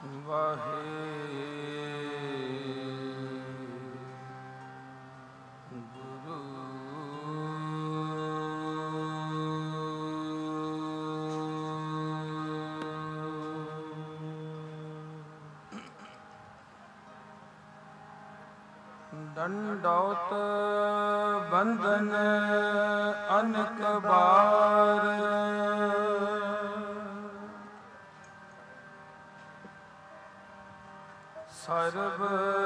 ਡੰਡੌਤ ਬੰਧਨ ਅਨਕ ਬਾਰ, ਸਰਬ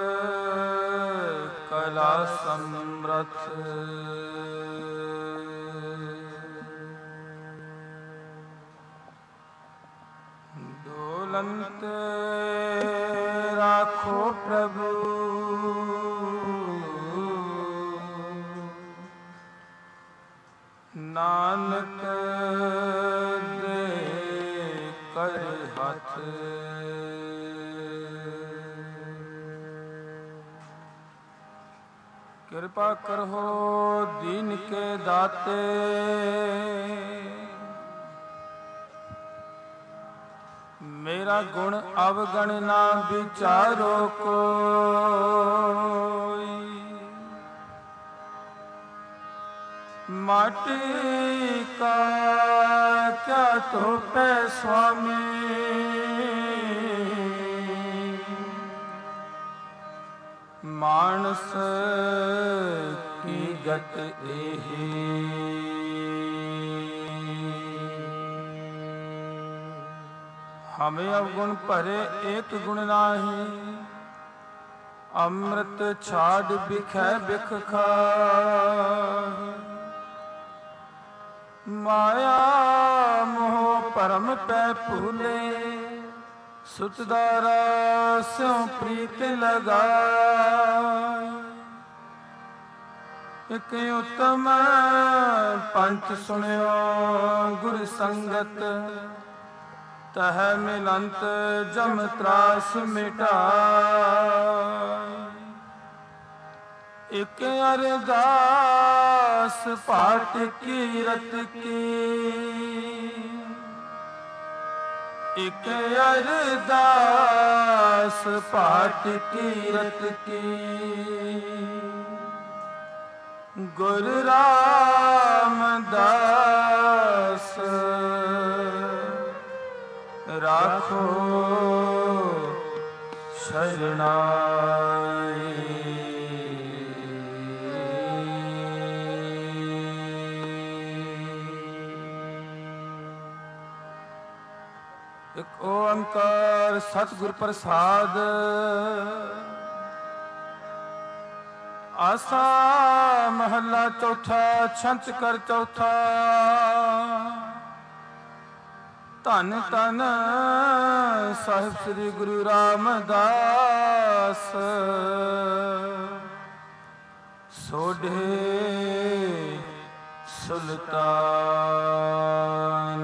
ਕਲਾ ਸਮਰਥ, ਡੋਲੰਤ ਰਾਖੋ ਪ੍ਰਭੂ, ਨਾਨਕ ਦੇ ਕਰ ਹੱਥ। ਕਿਰਪਾ ਕਰੋ ਦੀਨ ਕੇ ਦਾਤੇ, ਮੇਰਾ ਗੁਣ ਅਵਗਣ ਨਾ ਵਿਚਾਰੋ ਕੋਈ, ਮਾਟੀ ਕਾ ਕਿਆ ਤੋਪੈ ਸੁਆਮੀ, ਮਾਨਸ ਕੀ ਗਤ ਇਹੀ। ਹਮੇ ਅਵਗੁਣ ਭਰੇ ਏਕ ਗੁਣ ਨਾਹੀ, ਅੰਮ੍ਰਿਤ ਛਾੜ ਬਿਖੈ ਬਿਖ ਖਾਹੀ, ਮਾਇਆ ਮੋਹ ਭਰਮ ਪੈ ਭੂਲੇ, ਸੁਤਦਾਰਾ ਸਿਉ ਪ੍ਰੀਤ ਲਗਾਈ, ਇਕ ਉਤਮ ਪੰਥ ਸੁਣਿਓ ਗੁਰ ਸੰਗਤ, ਤਹ ਮਿਲੰਤ ਜਮ ਤਰਾਸ ਮਿਟਾਈ, ਇਕ ਅਰਦਾਸ ਪਾਠ ਕੀਰਤ ਕੀ, ਇਕ ਅਰਦਾਸ ਪਾਠ ਕੀਰਤ ਕੀ, ਗੁਰ ਰਾਮਦਾਸ ਰਾਖੋ ਸ਼ਰਨਾਈ। ਇਕ ਓੰਕਾਰ ਸਤਿਗੁਰ ਪ੍ਰਸਾਦ, ਆਸਾ ਮਹੱਲਾ ਚੌਥਾ, ਛੰਤ ਕਰ ਚੌਥਾ। ਧੰਨ ਧੰਨ ਸਾਹਿਬ ਸ੍ਰੀ ਗੁਰੂ ਰਾਮਦਾਸ, ਸੋਢੇ ਸੁਲਤਾਨ।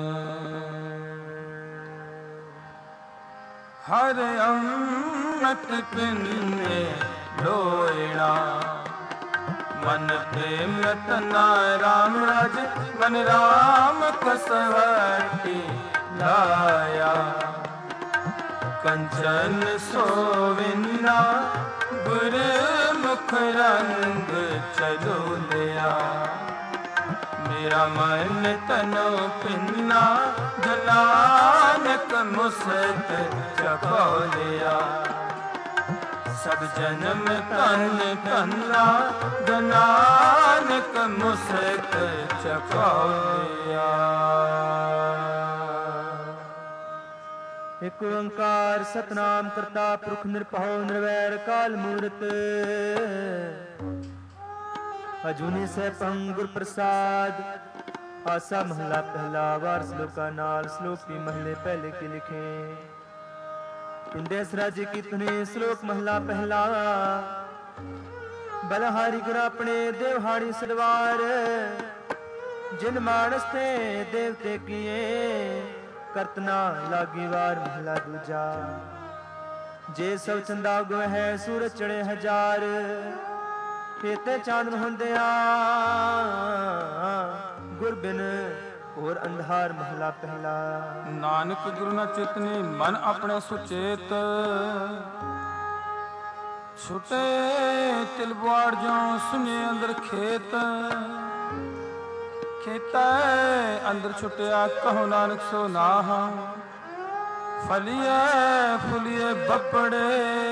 ਹਰ ਅੰਮ੍ਰਿਤ ਪਿੰਨੇ ਲੋਇਣਾ, ਮਨ ਪ੍ਰੇਮ ਰਤਨਾ ਰਾਮ ਰਾਜ, ਮਨ ਰਾਮ ਕਸਵਟੀ ਲਾਇਆ, ਕੰਚਨ ਸੋਵਿੰਨਾ ਗੁਰ ਮੁਖ ਰੰਗ ਚਲੋ ਲਿਆ, ਮੇਰਾ ਮਨ ਤਨੋ ਪਿੰਨਾ ਨਾਨਕ ਮੁਸਤ ਚਕੋ ਲਿਆ, ਸਭ ਜਨਮ ਧਨ ਧੰਨਾ ਨਾਨਕ ਮੁਸਤ ਚਕੋ ਲਿਆ। ਇਕ ਓੰਕਾਰ ਸਤਿਨਾਮ ਕਰਤਾ ਪੁਰਖ ਨਿਰਭਉ ਨਿਰਵੈਰ ਅਕਾਲ ਮੂਰਤ, ਅਜੂਨੀ ਸੈਭੰ ਗੁਰ ਪ੍ਰਸਾਦ। ਆਸਾ ਮਹਲਾ ਪਹਿਲਾ, ਵਾਰ ਸਲੋਕਾਂ ਨਾਲ। ਸਲੋਕੀ ਮਹਲੇ ਪਹਿਲੇ ਕੀ ਲਿਖੇ। ਪਿੰਡੇ ਸਰਾਜੇ ਕੀ ਧੁਨੀ। ਸਲੋਕ ਮਹਲਾ ਪਹਿਲਾ। ਬਲਹਾਰੀ ਗੁਰ ਆਪਣੇ ਦੇਵਹਾੜੀ ਸਦਵਾਰ, ਜਿਨ ਮਾਨਸ ਤੇ ਦੇਵਤੇ ਕੀਏ, ਕਰਤਨਾ ਲਾਗੀ ਵਾਰ। ਮਹਲਾ ਦੂਜਾ। ਜੇ ਸਭ ਚੰਦਾ ਗੁ ਹੈ, ਸੂਰਜ ਚੜੇ ਹਜ਼ਾਰ, ਕੇਤੇ ਚਾਨਣ ਹੁੰਦਿਆ, ਗੁਰ ਬਿਨ और अंधार महला पहला। नानक गुरु न चेतने मन अपने सुचेत, छुटे तिल बुआड़ जो सुने अंदर खेत, खेता अंदर छुटिया कहो नानक सो नाहा, फलिए फुलिए बपड़े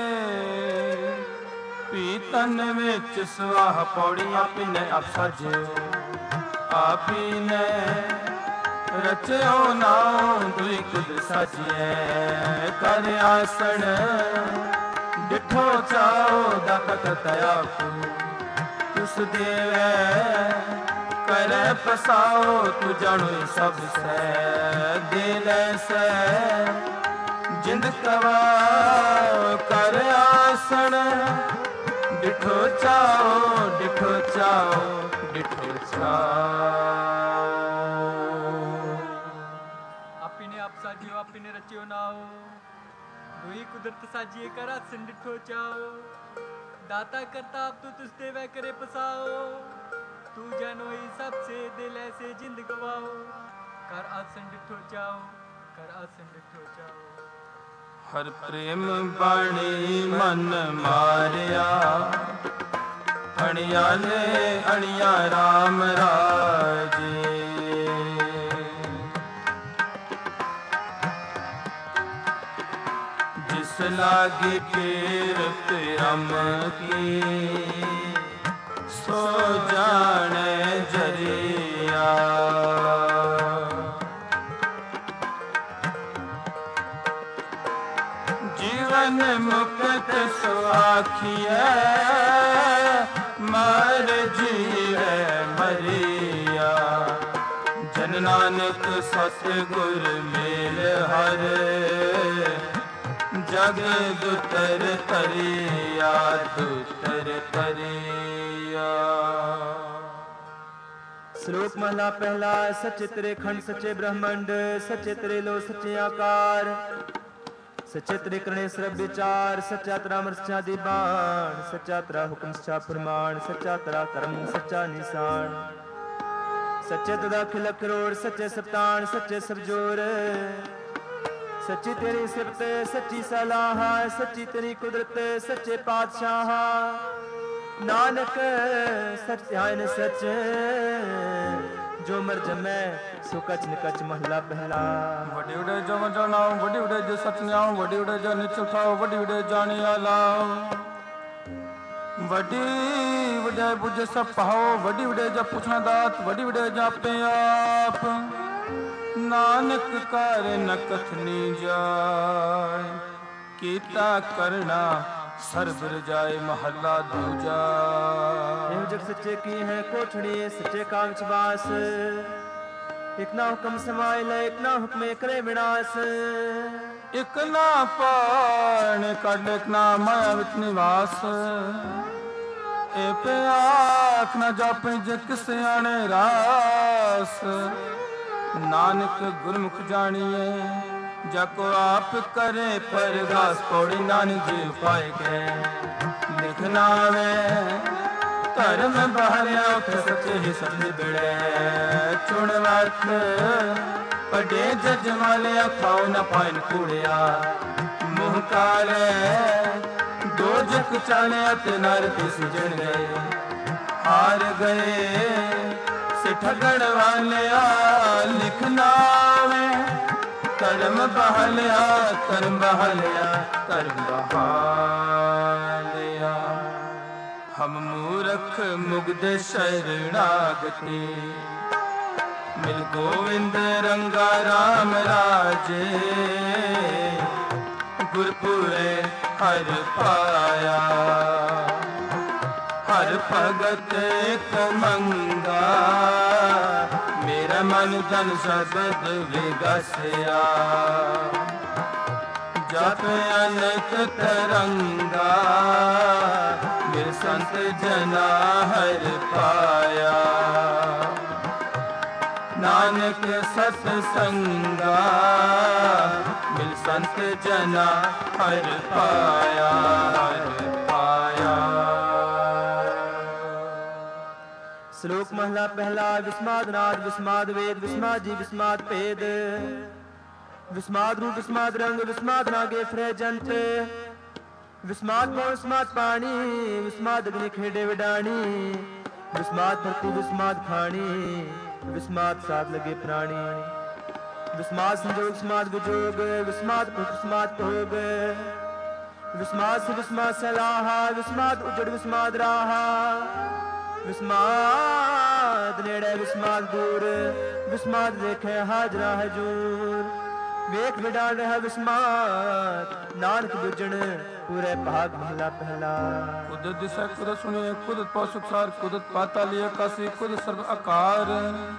पीतन विच सुआह पौड़ियां पिने अब सजे, आपीने रचो नाम दुई कुद सजिए, कर आसण डिठो चाओ दखत तयाकू, तुस देवे करे पसाओ तू जानो सब से, दिल से जिंद कवा कर आसण डिठो चाओ डिठो चाओ डिठो चाओ। आपने आप साजियो आपने रचियो नाओ, दुई कुदरत साजिए कर आसन डिठो चाओ, दाता करता आप तो तुझ देवे करे पसाओ, तू जानो ही सबसे दिल ऐसे जिंद गवाओ, कर आसन डिठो चाओ कर आसन डिठो चाओ। हर प्रेम बाणी मन मारिया, अणिया ने अणिया राम राजे, जिस लागी पीरत रम की, सो जाने जरिया, जीवन मुक्त सुआखिए, मर जीवे मरिया, जन नानक सतगुर मेल हर, जग दुतर तरिया दुतर तरिया। श्लोक महला पहला। सच्चे तेरे खंड सच्चे ब्रह्मंड, सच्चे तेरे लो सच्चे आकार, सच्चे तेरे करने सर्व विचार, सच्चा तेरा अमर सच्चा दीवान, सच्चा तेरा हुक्म सच्चा फरमान, सच्चा तेरा कर्म सच्चा निशान, सच्चे तेरा खिल करोड़, सच्चे सप्तान सच्चे सब जोर, सच्ची तेरी सिफत सच्ची सलाह, सच्ची तेरी कुदरत सच्चे पातशाह, नानक सत्यान सच, जो मर जमै सो कच निकच महला पहला। वड्डे उड़े जो जानाओ, वड्डे उड़े जो सच न्याओ, वड्डे उड़े जो निच उठाओ, वड्डे उड़े जाने आलाओ, वड्डी वड्डे बुझे सब पाओ, वड्डी उड़े जो पूछना दात, वड्डी उड़े जापे आप, नानक कर न कथनी जाय, कीता करना सरबर जाए महला दूजा। एह जग सच्चे की है कोठड़ी, सच्चे काम बास, एक ना हुक्म समाय ले, एक ना हुक्म करे विनाश, एक ना पाण कड, एक ना माया विच निवास, ए पे आख न जापे जे किसे आने रास, नानक गुरमुख जानिए जाको आप करे परगास, पौड़ी नानक जी पाए के लिखना वे, धर्म बहरिया उठ सच्चे ही सच्चे बिड़े, चुन वर्त पड़े जज वाले खाओ न पाइन कूड़िया, मुँह काले दो जक चाले ते नरती सुजन गए, हार गए से ठगण वाले लिखना वे, कर्म बहलिया कर्म बहलिया कर्म बहालिया, हम मूर्ख मुग्ध शरणागति, मिल गोविंद रंगा राम राजे, गुरपुरे हर पाया, हर भगत एक मंगा, मेरा मन धन शब्द विगसिया, जप अनेक तरंगा, मेरे संत जना हर पाया, नानक सत्संगा, मिल संत जना हर पाया हर पाया। श्लोक महला पहला। विस्माद नाद विस्माद वेद विस्माद जी विस्माद भेद विस्माद रूप विस्माद रंग विस्माद नागे फ्रे जंत विस्माद पौन विस्माद पानी विस्माद अग्नि खेडे विडानी विस्माद धरती विस्माद खानी विस्माद साथ लगे प्राणी विस्माद संजोग विस्माद विजोग विस्माद विस्माद भोग विस्माद से विस्माद सलाहा विस्माद उजड़ विस्माद राहा विस्माद नेड़े विस्माद दूर विस्माद देखे हाजरा हजूर वेख विडाल रहा विस्माद नानक बुझण पूरे भाग महला पहला। कुदरत दिशा कुदरत सुनिए कुदरत पौसुक सार कुदरत पाताली आकाशी कुदरत सर्व आकार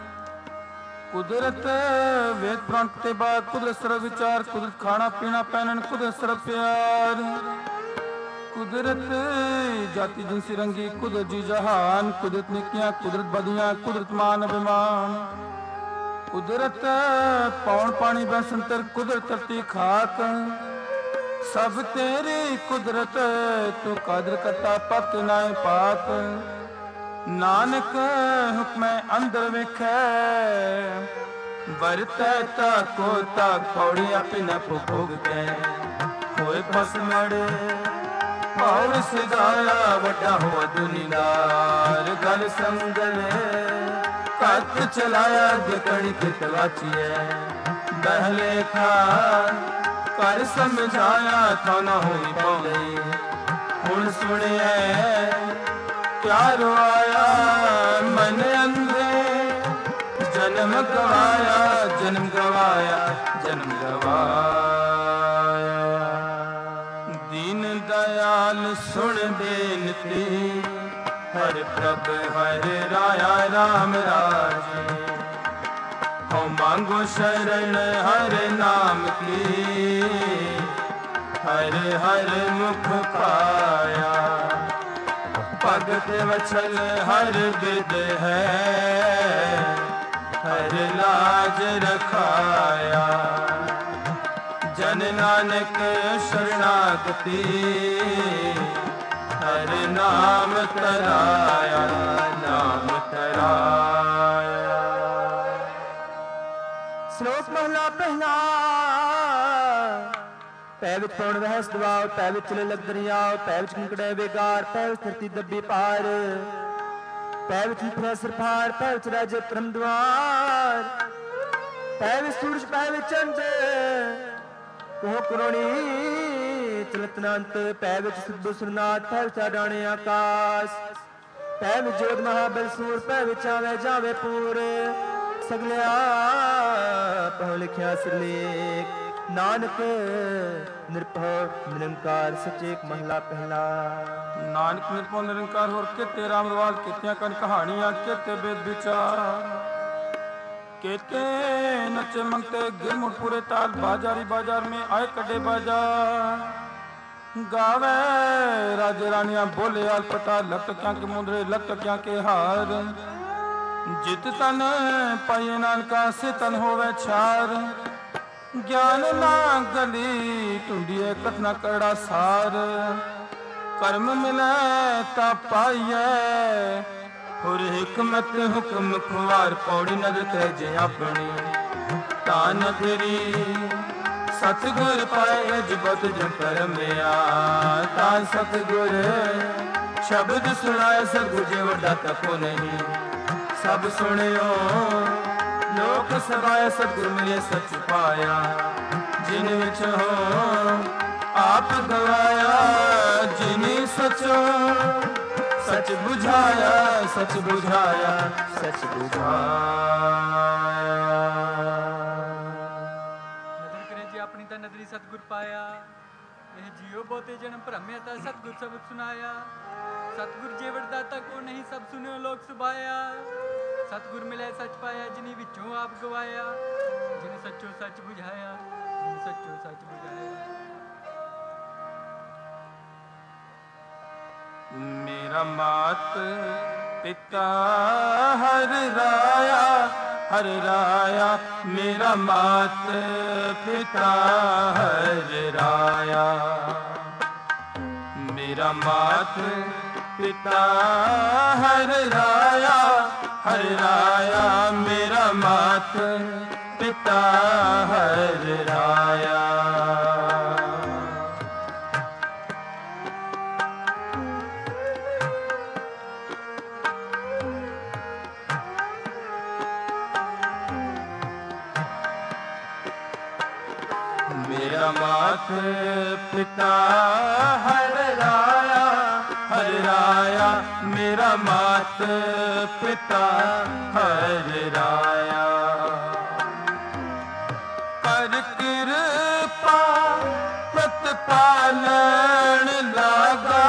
कुदरत वेद पुराण ते बाद कुदरत सर्व विचार कुदरत खाना पीना पहनन कुदरत सर्व प्यार कुदरत जाति जिनसी रंगी कुदरत जी जहान कुदरत निकियां कुदरत बदियां कुदरत मान अभिमान कुदरत पौन पानी बसंतर कुदरत धरती खाक सब तेरी कुदरत तू कादर करता पक नाए पाक नानक हुक्म अंदर वेखै बरतै ताको ताक पौड़ी अपना भोग कै होए पसमड़ पौड़ सजाया वड्डा हो दुनिदार गल संगल कत चलाया गकड़ी के तवाचिए बहले खा कर समझाया था ना होई पौले हुण सुनिए क्या रोया मन अंधे जन्म गवाया जन्म गवाया जन्म गवाया दीन दयाल सुन बेनती हर प्रभ हर राया राम राजे हो मांगो शरण हर नाम की हर हर मुख पाया भगत वछल हर बिद है हर लाज रखाया जन नानक शरणागति हर नाम तराया नाम तराया। श्लोक महला पहला। पै विच पौण वह सदवाओ पै विच चले लग दरियाओ पै विच निकड़े बेगार पै विच धरती दब्बी पार पै विच निखरे सिरफार पै विच राजे परम द्वार पै विच सूरज पै विच चंद कोह करोणी चलत अनंत पै विच सिद्धू सुरनाथ पै विच डाणे आकाश पै विच जोध महाबल सूर पै विच आवे जावे पूर सगलिया पढ़ लिखिया सिरलेख नानक निरभव निरंकार सचेक महला पहला। नानक निरभव निरंकार होर केते रामवाल केतियां कन कहानियां केते वेद विचार केते नचे मंगते गिरमुट पूरे ताल बाजारी बाजार में आए कड़े बाजार गावे राजे रानियां बोले आल पता लक क्या के मुंदरे लक क्या के हार जित तन पाइए नानका से तन होवे छार ज्ञान ना गली टूंडिए कथना करड़ा सार कर्म मिले ता पाइए और हिकमत हुक्म खुआर पौड़ी नजर तेजे अपनी ता नगरी सतगुर पाए जबत जकर में ता सतगुर शब्द सुनाए सतगुर जे वड्डा तको नहीं सब सुनियो लोक सभाए सतगुर मिले सच पाया जिन विच हो आप गवाया जिनी सचो सच बुझाया सच बुझाया सच बुझाया। नदर करे जी अपनी ता नदरी सतगुर पाया यह जियो बहुते जन्म भ्रम्या ता सतगुर सब सुनाया सतगुर जे वरदाता को नहीं सब सुनियो लोक सुभाया सतगुर मिले सच पाया जिनी विचों आप गवाया जिन सच्चो सच बुझाया जिन सच्चो सच बुझाया। मेरा मात पिता हर राया मेरा मात पिता हर राया मेरा मात पिता हर राया हर राया मेरा मात पिता हर राया। मेरा मात पिता हर राया, हर राया मेरा मात पिता हर राया। कर कृपा प्रतिपालन लागा,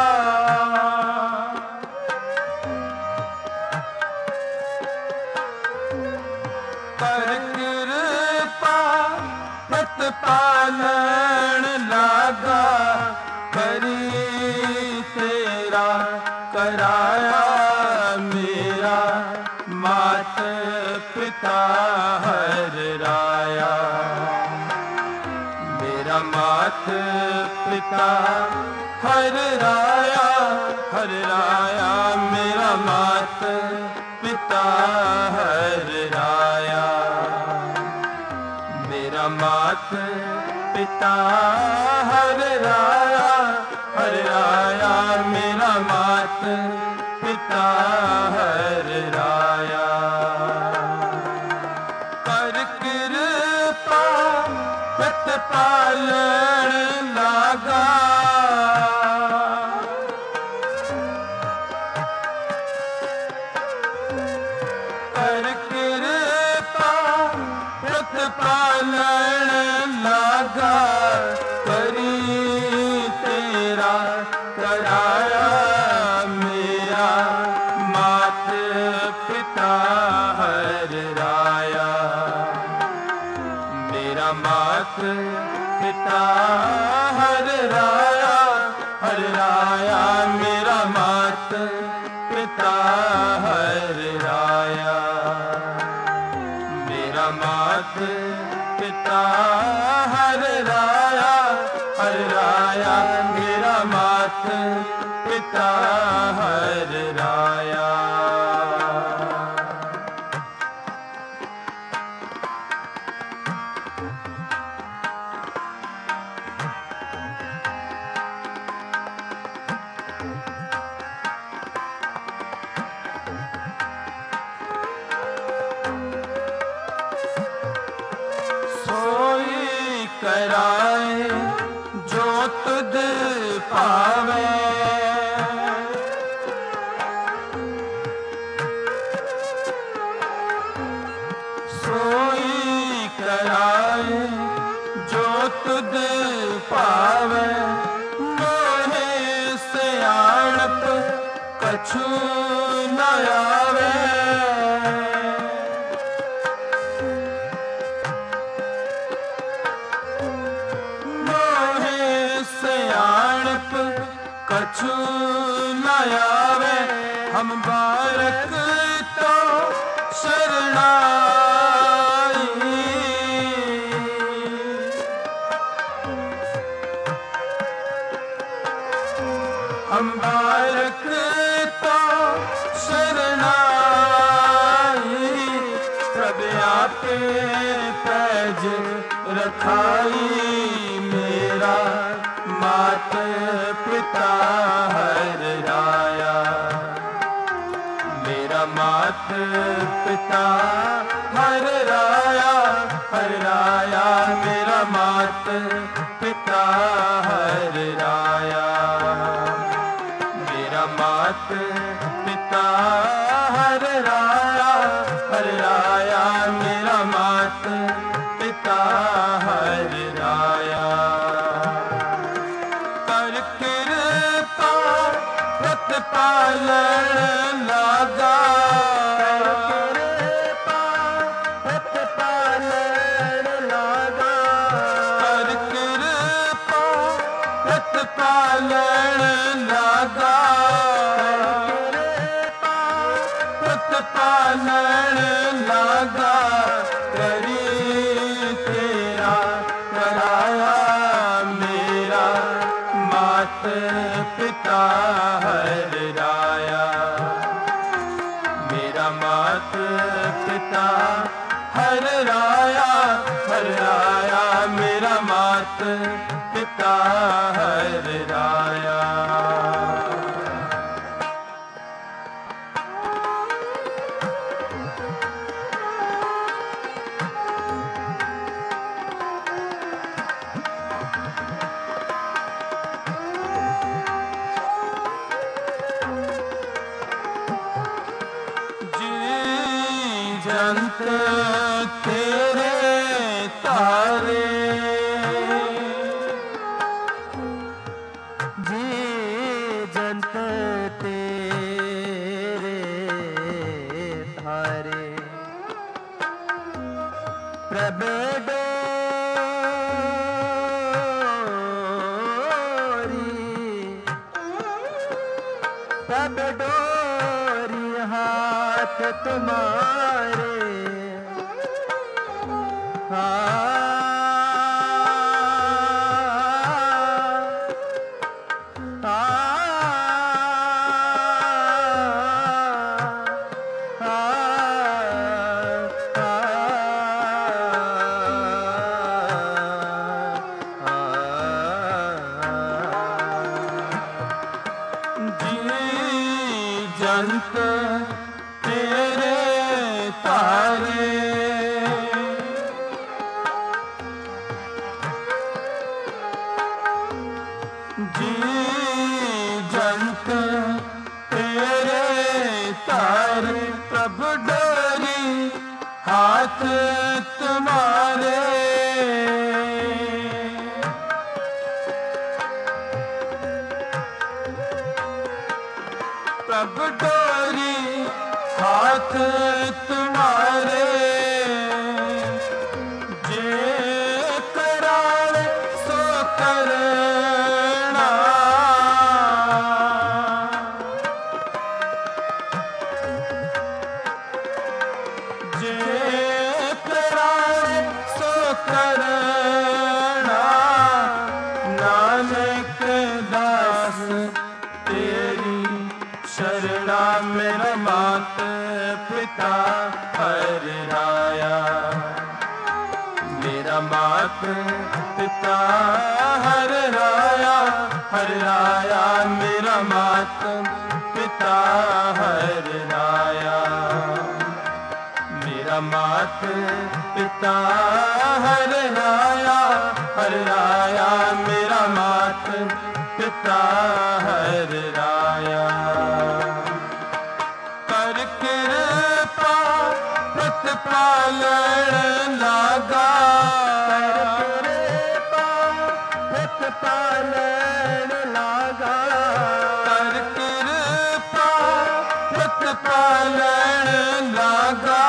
कर कृपा प्रतिपालन लागा। करी तेरा कराया मेरा मात पिता हर राया। मेरा मात पिता हर राया, हर राया मेरा मात पिता हर राया। मेरा मात पिता हर राया, हर राया मेरा मात पिता हर राया। कर कृपा प्रतिपालन लागा, कर कृपा प्रतिपालन लागा। करी तेरा कराया मेरा मात पिता हर राया। मेरा मात पिता हर राया, हर राया मेरा मात पिता हर राया। मेरा मात पिता हर राया, हर राया मेरा मात पिता हर राया। सोई कराए जो तुझ पावे, सोई कराए जो तुझ पावे। मोहे सियाणप कछु न आवे, सियाणप कछु न आवे। हम बारक तो शरणाई, हम बारक तो शरणाई। प्रभु आपे पैज रखाई मेरा मात पिता हर राया। मेरा मात पिता हर राया, हर राया मेरा मात पिता हर राया। मेरा मात पिता हर राया, हर राया मेरा मात पिता हर राया। कर कृपा प्रतिपालन लागा, प्रतिपालन लागा। कर कृपा प्रतिपालन लागा, प्रतिपालन लागा। करी तेरा कराया मेरा मात पिता हर राया। मेरा हर राया मेरा मात पिता हर राया। जंत तेरे तारे जी जंत तेरे तारे प्रभ डोरी हाथ तुम्हारे जंत तेरे तारे जी जंत तेरे तारे प्रभु डोरी हाथ तुम्हारे प्रभु डोरी हाथ तुम्हारे जे करावे सो करना जे करावे सो करना नानक दास तेरी शरणा मेरा मात पिता हर राया मेरा मात पिता हर राया मेरा मात पिता हर राया मेरा मात पिता हर राया मेरा मात पिता हर राया। कर कृपा प्रतिपालन लागा प्रतिपालन लागा कर कृपा प्रतिपालन लागा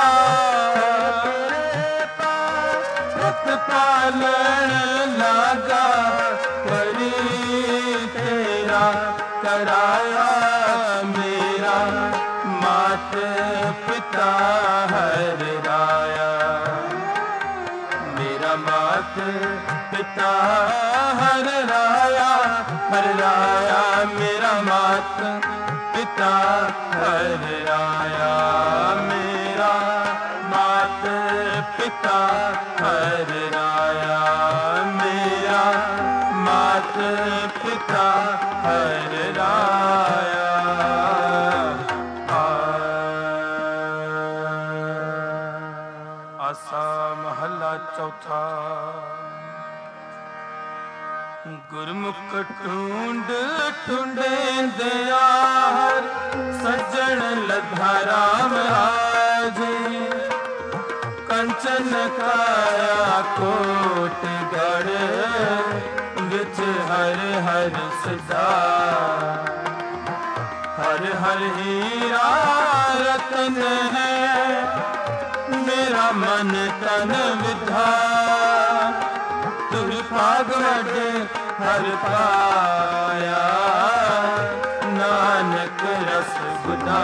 प्रतिपालन लागा करी तेरा कराया मेरा मात पिता हर राया मेरा मात पिता हर राया मेरा मात पिता हर राया मेरा मात पिता हर राया मेरा मात पिता हर राया। आसा महला चौथा। गुरमुख ढूंढ ढूंढे दयार सज्जन लधा राम आजे कंचन काया कोट गढ़ विच हर हर सदा हर हर हीरा रतन है मेरा मन तन विधा तुर भाग वडे हर पाया नानक रस बुधा।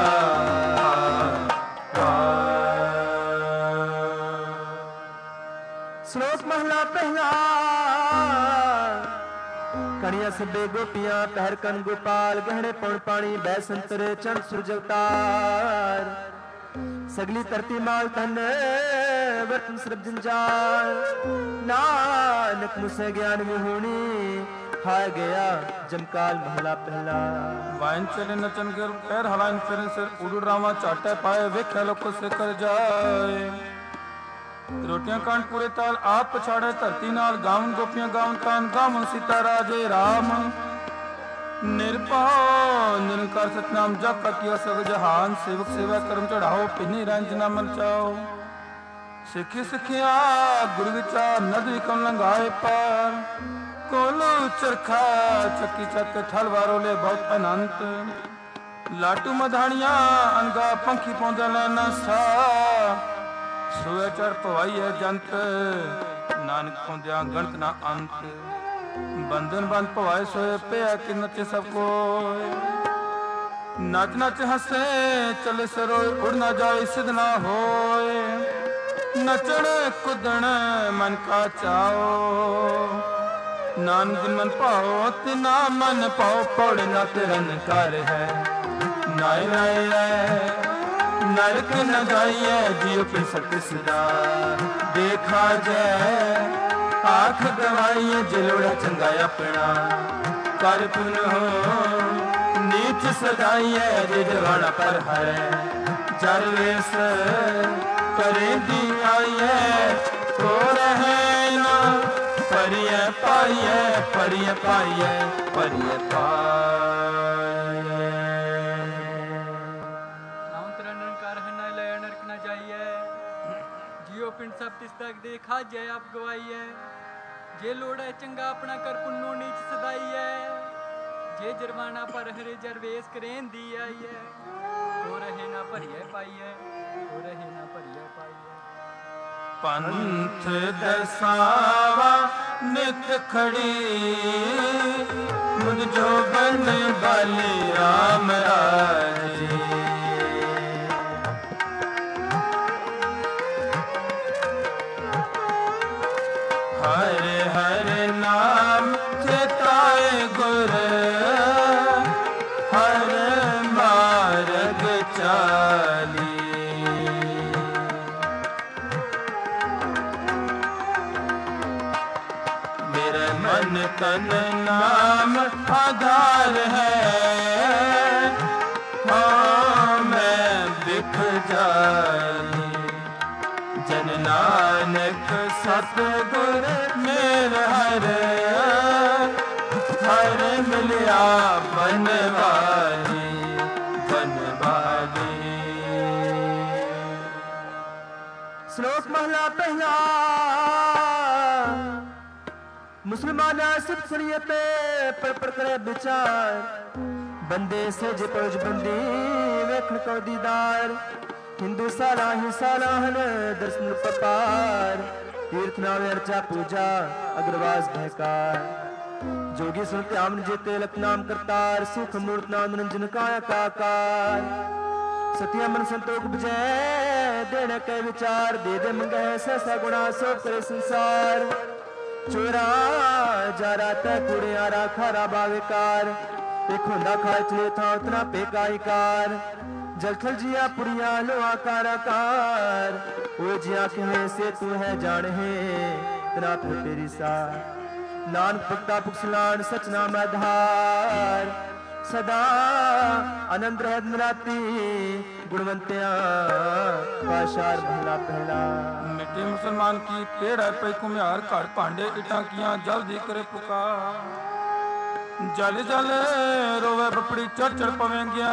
श्लोक महला पहला। कणिया सबे गोपियां पहर कन गोपाल गहने पौन पानी बै संतरे चंद सूरज अवतार सगली धरती माल तन वर्तन सर्ब जंजाल। नानक मुझसे ज्ञान विहूणी हाय गया जमकाल महला पहला। वाइन चले नचन गिर पैर हलाइन फिरन सिर उड़ रामा चाटे पाए वेख्या लोग से कर जाए। रोटियां कांड पूरे ताल आप पछाड़े धरती नाल गावन गोपियां गावन तान गावन सीता राजे राम। निरपाओ निरंकार सतनाम जप किया सब जहान। सेवक सेवा कर्म चढ़ाओ पिन्नी रंजना मचाओ। सिखी सिखिया गुरु विचार नदी कम लंघाए पार। कोलो चरखा चक्की चक थल वारो ले बहुत अनंत। लाटू मधानिया अनगा पंखी पौंदा लेना सा। सोया चढ़ पवाई है जंत नानक पौंदिया गणत ना अंत। बंधन बंद पवाए सोए पे कि नचे सब कोई। नच नच हंसे चले सरोए उड़ ना जाए सिद्ध ना होए। नचण कुदण मन का चाओ। नानक मन पाओ तिना मन पाओ पौड़ न तिरन कर है। नाय नाय नरक न जाइए जियो फिर सत्य सदा। देखा जय आख गवाइए जिलोड़ा चंगा अपना। कर पुन हो नीच सदाइए जे जवाना पर हरे। जर वेस करे दी आइए तो रहे ना। परिय पाइए परिय पाइए परिय पाइए। जियो पिंड सब तिस तक देखा जय आप गवाई है। जे लोड़ है चंगा अपना कर पुन्नो नीच सदाई है। जे जरवाना पर हरे जरवेश करें दी आई है। तो रहे ना भरिए पाई है तो रहे ना भरिए पाई है। पंथ दसावा नित खड़ी मुझ जो बन बाली राम राजी। हरे हरे नाम चिताए गुर हर मार्ग चाली। मेरे मन तन नाम आधार है। हाँ मैं बिख जाली। जन नानक सतगुर मेर हर। हर मिलिया बनवारी बनवारी। श्लोक महला पहला। मुसलमाना सिर्फ शरीयत पर करे विचार। बंदे से जे पहुंच बंदी वेखण को दीदार। हिंदू साला ही सालाहन दर्शन पपार। तीर्थ नावे अर्चा पूजा अग्रवास भयकार। जोगी सुनते आमन जेते लख नाम करतार। सुख मूर्त नाम निरंजन काया काकार। सतिया मन संतोख बुझे देने के विचार। दे दे मंगे सहसा गुणा सो करे संसार। चोरा जारा तय कूड़े आरा खारा बाविकार। एक होंदा खाए चले था उतना पेकाइकार। जल थल जिया पुरिया लो आकार आकार। ओ जिया कहे से तू है जान है तना फिर तेरी सा। नानक भक्ता पुखसलान सच नाम आधार। सदा आनंद रहत निराती गुणवंत्या पाशार महला पहला। मिट्टी मुसलमान की पेड़ है पे कुम्हार घर भांडे इटा किया जल्दी करे पुकार। जल जल रोवे बपड़ी चढ़ चढ़ पवेंगिया।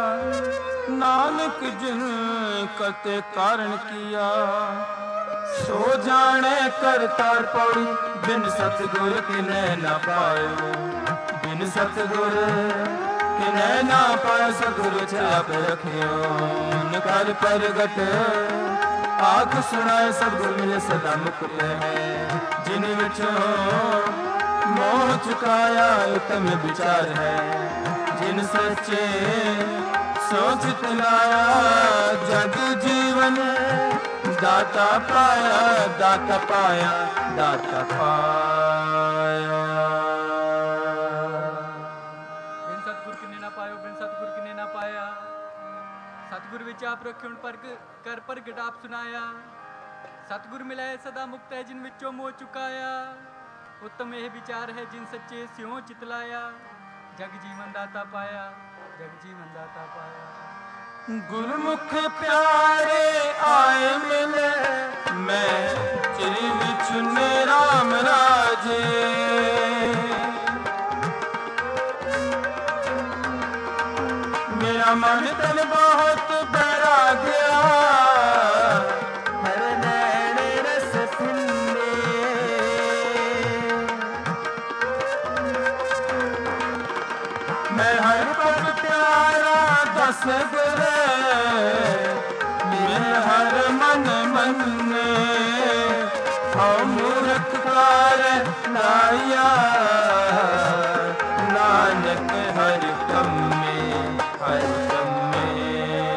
नानक जिन करते कारण किया। सो जाने करतार पौड़ी बिन सतगुर किने न पायो। बिन सतगुर किने ना पायो। सतगुरु छाप रखियो कर प्रगट। आख सुनाए सतगुर मिले सदा मुक्त है। जिन विचों मोह चुकाया उत्तम विचार है। जिन सच्चे सोच लाया जग जीवन। दाता पाया दाता पाया दाता पाया। बिन सतगुर किने ना पायो बिन सतगुर किने ना पाया। सतगुर विच आप रखे पर कर प्रगट आप सुनाया। ਸਤਿਗੁਰ ਮਿਲਾਏ ਸਦਾ ਮੁਕਤ ਹੈ ਜਿਨ ਵਿੱਚੋਂ ਮੋਹ ਚੁਕਾਇਆ। ਉੱਤਮ ਇਹ ਵਿਚਾਰ ਹੈ ਜਿਨ ਸੱਚੇ ਸਿਉ ਚਿਤਲਾਇਆ। ਜਗ ਜੀਵਨ ਦਾਤਾ ਪਾਇਆ, ਜਗ ਜੀਵਨ ਦਾਤਾ ਪਾਇਆ। ਗੁਰਮੁਖ ਪਿਆਰੇ ਆਏ ਮਿਲੇ, ਮੈਂ ਚਿਰ ਵਿੱਚ ਨੇ ਰਾਮ ਰਾਜੇ। ਮੇਰਾ ਮਨ ਤਨ ਬਹੁਤ ਬਹਿਰਾ ਗਿਆ, ਹਰ ਨੈਣ ਰਸ ਫਿੰਦੇ। ਮੈਂ ਹਰ ਪਦ ਪਿਆਰਾ ਦਸ ਗੁਰ, ਮਿਲ ਹਰ ਮਨ ਮੰਨੇ। ਹਉ ਮੂਰਖ ਕਾਰ ਲਾਇਆ, ਨਾਨਕ ਹਰ ਕੰਮੇ ਹਰ ਕੰਮੇ।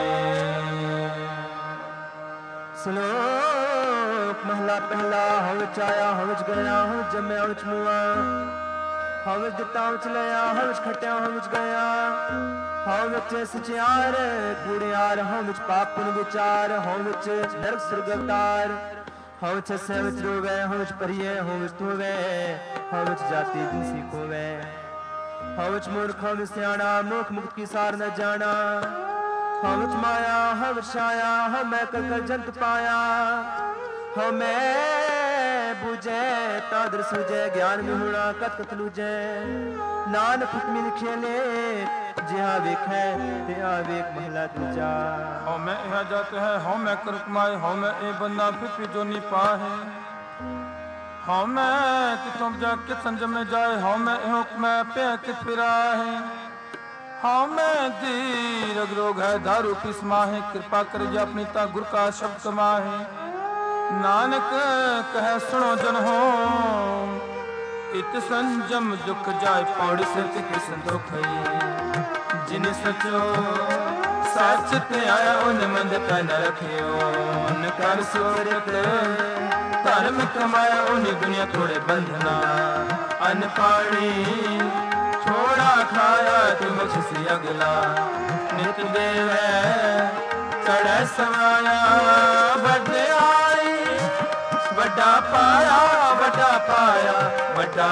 ਸ਼ਲੋਕ ਮਹਲਾ ਪਹਿਲਾ। ਹਉ ਵਿੱਚ ਆਇਆ, ਹਉ ਵਿੱਚ ਗਿਆ, ਹਉ ਵਿੱਚ ਜੰਮਿਆ, ਹਉ ਵਿੱਚ ਮੂਆ। ਹਉ ਵਿੱਚ ਦਿੱਤਾ, ਹਉ ਵਿੱਚ ਲਿਆ, ਹਉ ਵਿੱਚ ਖਟਿਆ, ਹਉ ਵਿੱਚ ਗਿਆ। ਹਉ ਵਿੱਚ ਸਚਿਆਰ ਕੂੜਿਆਰ, ਹਉ ਵਿੱਚ ਪਾਪ ਪੁਨ ਵਿਚਾਰ। ਹਉ ਵਿੱਚ ਨਰਕ ਸੁਰਗ ਅਵਤਾਰ। ਹਉ ਵਿੱਚ ਹੱਸੈ, ਹਉ ਵਿੱਚ ਰੋਵੈ, ਹਉ ਵਿੱਚ ਪਰੀਐ, ਹਉ ਵਿੱਚ ਧੋਵੈ। ਹਉ ਵਿੱਚ ਜਾਤੀ ਜਿਨਸੀ ਖੋਵੈ। ਹਉ ਵਿੱਚ ਮੂਰਖ, ਹਉ ਵਿੱਚ ਸਿਆਣਾ, ਮੋਖ ਮੁਕਤ ਕੀ ਸਾਰ ਨ ਜਾਣਾ। ਹਉ ਵਿੱਚ ਮਾਇਆ, ਹਉ ਵਿੱਚ ਛਾਇਆ, ਹਉ ਮੈਂ ਕਰ ਕਰ ਜੰਤ ਪਾਇਆ। ਹਉ ਮੈਂ ਬੂਝੈ ਤਾਦਰ ਸੂਝੈ, ਗਿਆਨ ਵਿਹੂਣਾ ਕਤ ਕਤ ਲੂਝੈ। ਨਾਨਕ ਹੁਕਮੀ ਲਿਖੇ ਨੇ, ਜਿਹਾ ਵੇਖੈ ਤੇ ਆ ਵੇਖ ਮਹਲਾ ਦੂਜਾ। ਹਉ ਮੈਂ ਇਹ ਜਾਤ ਹੈ, ਹਉ ਮੈਂ ਕਰ ਕਮਾਏ, ਹਉ ਮੈਂ ਇਹ ਬੰਦਾ ਫਿਰ ਜੋ ਨੀ ਪਾਹੇ। ਹਉ ਮੈਂ ਤਿਤੋਂ ਜਾ ਕੇ ਸੰਜਮ में जाए, हਉ मैं ਇਹ ਹੁਕਮ ਪਿਆ ਕਿਤ ਫਿਰਾਹੇ। ਹਉ मैं दीर्घ रोग है दारू पी समाहे, कृपा कर जा अपनी ता गुर का शब्द कमाहे। नानक कह सुनो जन हो, इत संजम दुख जाय पौड़ से किस दुख है। जिन सचो सच ते आया उन मंद पे न रखियो। उन कर सूरत धर्म कमाया उन दुनिया थोड़े बंधना। अन्न पानी छोड़ा खाया तुम से अगला। नित देवै चढ़ै समाया, बड़े आई ਵੱਡਾ ਪਾਇਆ, ਵੱਡਾ ਪਾਇਆ, ਵੱਡਾ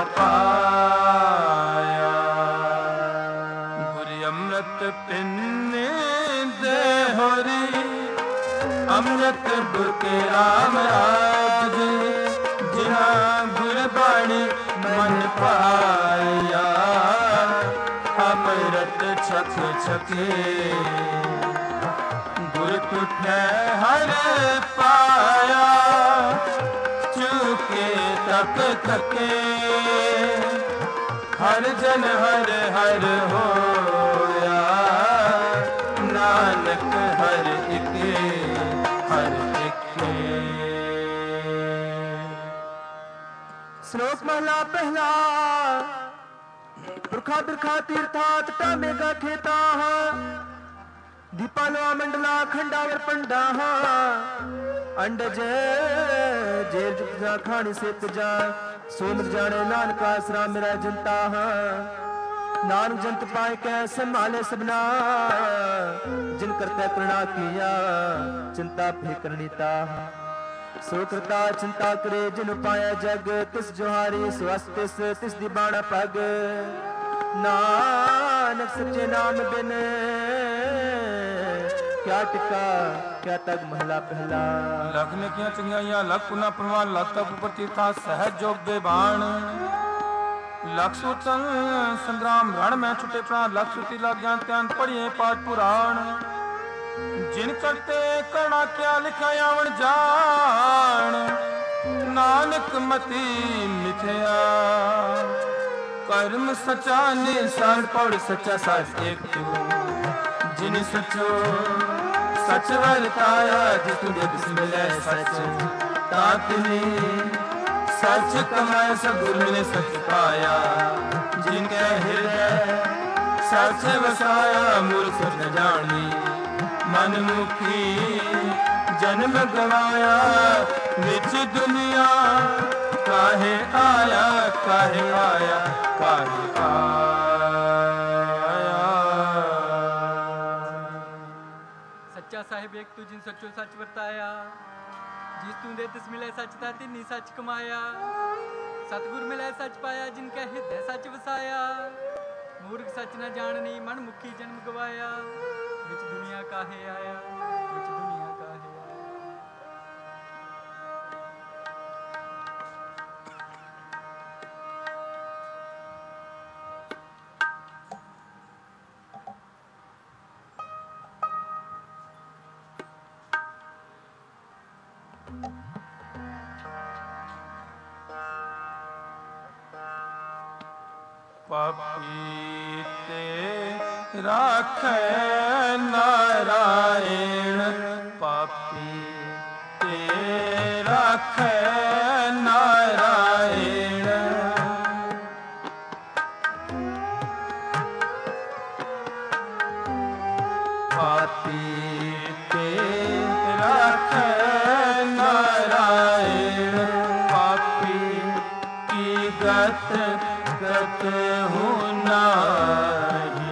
ਪਾਇਆ। ਗੁਰ ਅੰਮ੍ਰਿਤ ਪਿੰਨੇ ਦੇ ਹੋਰੀ, ਅੰਮ੍ਰਿਤ ਗੁਰ ਕੇ ਰਾਮ ਰਾਜ। ਜਿਨਾ ਗੁਰ ਬਾਣੀ ਮਨ ਪਾਇਆ, ਅੰਮ੍ਰਿਤ ਛਕ ਛਕੇ। ਗੁਰ ਤੁਠੈ ਹਰ ਪਾਇਆ, ਚੁਕੇ ਤਕ ਥਕੇ। ਹਰ ਜਨ ਹਰ ਹਰ ਹੋਇਆ, ਨਾਨਕ ਹਰ ਇਕੇ ਹਰ ਇਕੇ। ਸ਼ਲੋਕ ਮਹਲਾ ਪਹਿਲਾ। ਪੁਰਖਾ ਬਿਰਖਾ ਤੀਰਥਾ ਤਟਾ ਮੇਗਾ ਖੇਤਾ। ਦੀਪਾ ਲੋਆ ਮੰਡਲਾ ਖੰਡਾਵਰ ਪੰਡਾ। ਅੰਡਜ ਜੇਰ ਜੁਗਦਾ ਖਾਣੀ ਸਿੱਤ ਜਾ। ਸੋਮਰ ਜਾਣੇ ਨਾਨਕ ਆਸਰਾ ਮੇਰਾ ਜਨਤਾ। ਨਾਨਕ ਜੰਤ ਪਾਏ ਕੈ ਸੰਭਾਲੇ ਸਭਨਾ। ਜਿਨ ਕਰਤਾ ਕਰਣਾ ਕੀਆ, ਚਿੰਤਾ ਫੇ ਕਰਨੀਤਾ। ਸੋ ਕਰਤਾ ਚਿੰਤਾ ਕਰੇ ਜਿਨ ਪਾਇਆ ਜਗ। ਤਿਸ ਜੁਹਾਰੀ ਸਵਸ ਤਿਸ ਦੀ ਬਾਣਾ ਪਗ। ਨਾਨਕ ਸੱਚੇ ਨਾਮ ਬਿਨ ਕਿਆ ਟਿਕਾ ਕਿਆ ਤਗ ਮਹਲਾ ਪਹਿਲਾ। ਲਖ ਨੇ ਕੀਆਂ ਚੰਗਿਆਈਆਂ, ਲਖ ਪੁਨਾ ਪ੍ਰਵਾਨ, ਲਖ ਤਪ ਪ੍ਰਤੀਤਾ ਸਹਿਜ ਜੋਗ ਦੇ ਬਾਣ। ਲਖ ਸੂਤਨ ਸੰਗਰਾਮ ਰਣ ਮੈਂ ਛੁਟੇ ਪ੍ਰਾਣ। ਲਖ ਸੁਤੀ ਲੱਗ ਗਿਆਨ ਧਿਆਨ ਪੜੀਏ ਪਾਠ ਪੁਰਾਣ। ਜਿਨ ਕਰਤੇ ਕਰਣਾ ਕਿਆ ਲਿਖਿਆ ਆਵਣ ਜਾਣ। ਨਾਨਕ ਮਤੀ ਮਿਥਿਆ ਕਰਮ ਸਚਾ ਨਿਸਰ ਪੜ ਸੱਚਾ ਸਚ ਏਕ ਤੂੰ। ਜਿਨ ਸਚੋ ਸਚ ਵਰਤਾਇਆ, ਜਿਸ ਦੇ ਬਿਸ ਮਿਲੇ ਸਚ। ਤਾਂ ਤਿਨੇ ਸਚ ਕਮਾਏ ਸਭ ਗੁਰ ਮਿਲੇ ਸਚ ਪਾਇਆ। ਜਿਨ ਕੈ ਹਿਰਦੈ ਸਚ ਵਸਾਇਆ, ਮੂਰਖ ਸਚ ਨ ਜਾਣੀ। ਮਨ ਮੁਖੀ ਜਨਮ ਗਵਾਇਆ, ਵਿੱਚ ਦੁਨੀਆ ਕਾਹੇ ਆਇਆ, ਕਾਹੇ ਆਇਆ, ਕਾਹੇ ਆਇਆ। ਸੱਚਾ ਸਾਹਿਬ ਏਕ ਤੂੰ ਜਿਨ ਸੱਚੋ ਸੱਚ ਵਰਤਾਇਆ। जिस तू दे तिस मिले सच ता तिन्नी सच कमाया। सतगुर मिले सच पाया जिनके हृदय सच वसाया। मूर्ख सच न जाननी मन मुखी जन्म गवाया। विच दुनिया काहे आया विच दुनिया काहे आया। पापी ते राखे नारायण। पापी ते राखे नारायण। पापी ते राखे नारायण। पापी की गत गत हूँ नाही।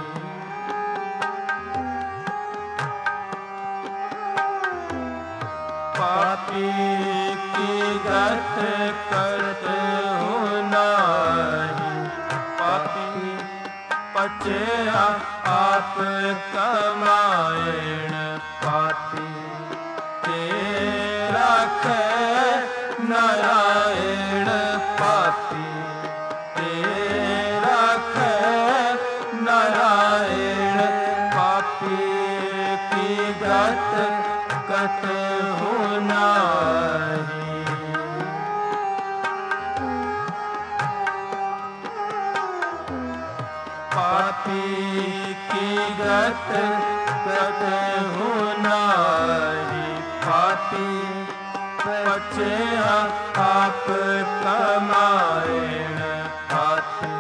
पापी की गत करत हूँ नाही। पापी पचया आप कमाएण। पापी ते राखे नारायण। पापी नारायण। पापी की गत गत हूँ नाही। पापी की गत गत हूँ नाही। पापी पचया आप कमाएण। पापी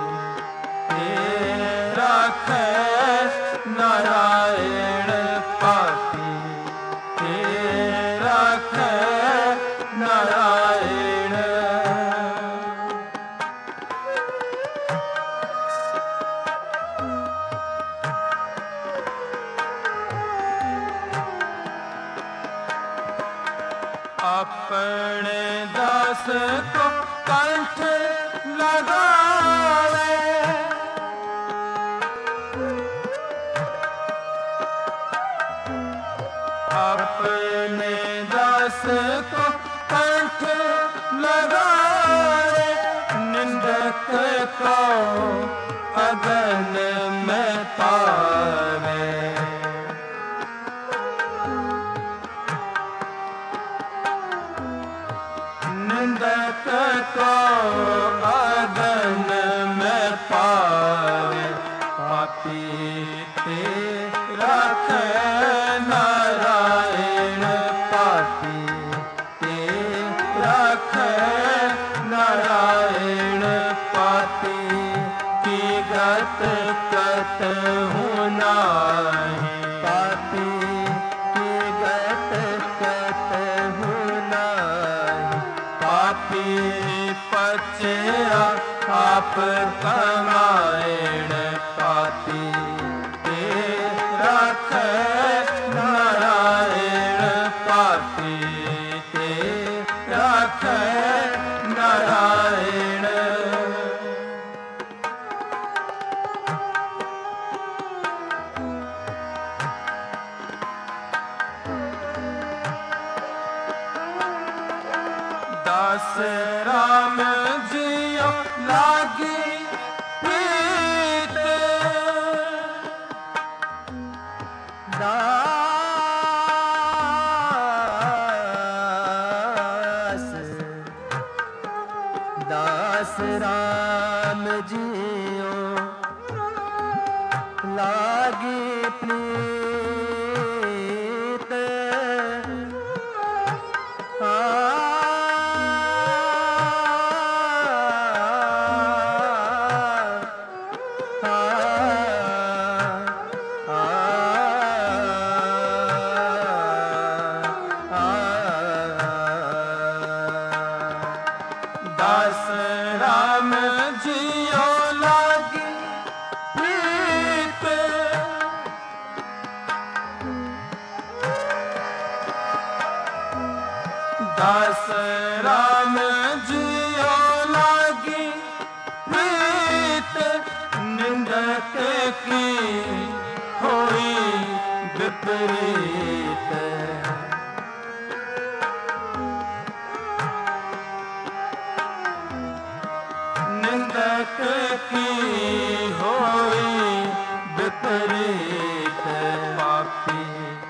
राखे नारायण। पापी ते राखे नारायण। अपने दास को कंठ लगावे। अपने दास को कंठ लगावे। निंदक को अगन में पावे। निंदक को अगन में पावे। पापी ते राखे नारायण। पापी ते राखे नारायण। पापी की गत गत हूँ नाही। पापी की गत गत हूँ नाही। पापी पचया आप कमाएण। पापी ते राखे नारायण। पापी ते राखे नारायण। दास राम जियो लागी प्रीत। दास राम जियो लागी प्रीत। दास राम जियो लागी प्रीत। निंदक की होई विपरीत, निंदक की होई विपरीत, पापी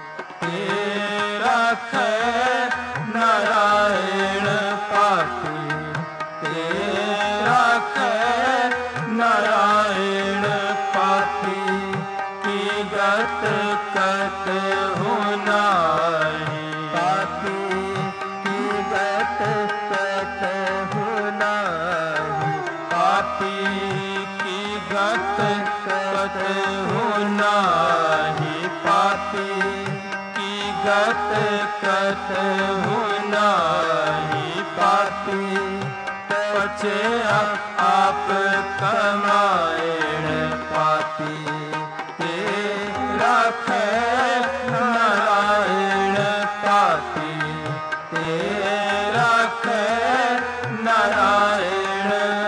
तेरा खे नारायण, पापी तेरा खे नारायण, पापी की गत कत हो नाही, पापी की गत कत हो नाही, पापी की गत कत हो नाही, पापी की गत कत हो नाही, पापी पचे आप कमाएण, पापी तेरा खे नारायण, पापी तेरा खे नारायण।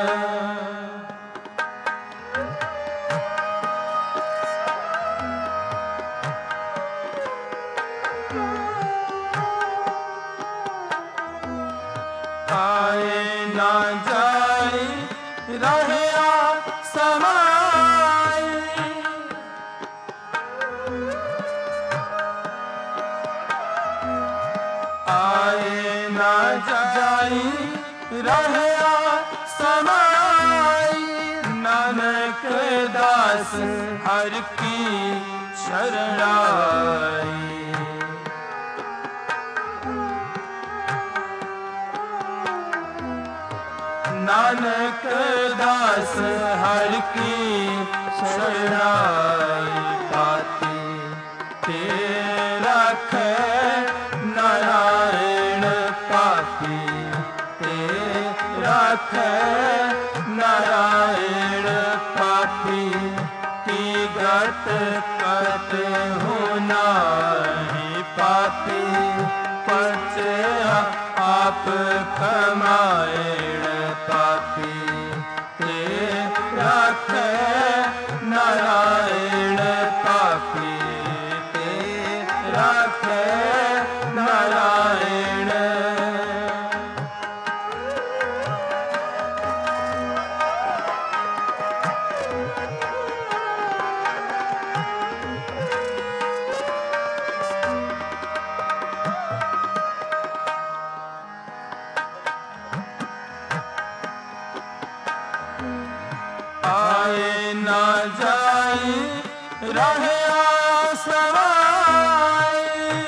आए ना जाए रहया समाए, आए ना जाए रहया समाए, नानक दास हर की शरणाई, नानक दास हर की शरणाई, पाती तेरा खे नारायण, पाती तेरा खे नारायण, पापी की गत कत हो नाही, पापी पचे आप कमाएण, पापी तेरा खे नारायण, पापी तेरा खे नारायण। आए ना जाए रहया समाए,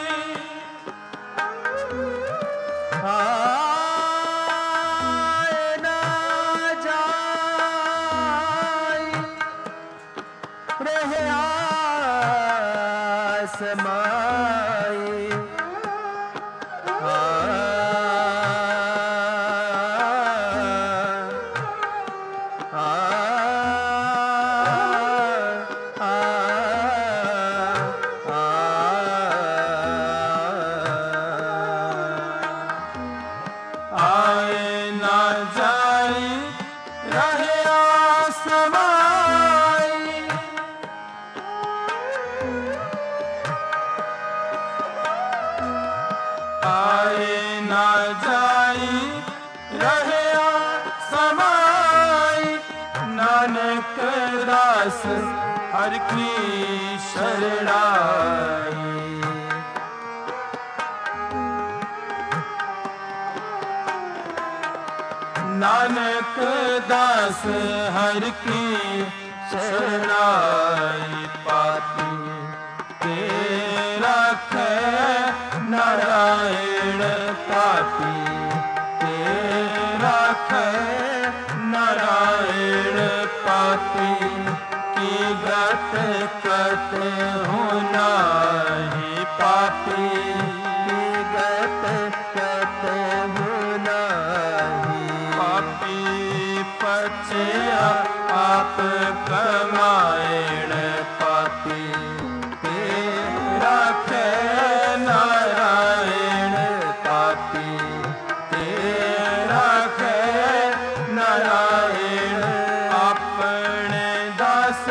आए ना जाए रहया समाए, आए ना जाए रहया समाए, आए ना जाए रहया समाए, नानक दास हर की शरणाई, नानक दास हर की शरणाई, पाती तेरा खे नारायण, पाती तेरा खे नारायण, पाती की गत कत हो नाही, पापी की गत कत हो नाही, पापी पचे आप कमाएण, पापी तेरा खे नारायण, पापी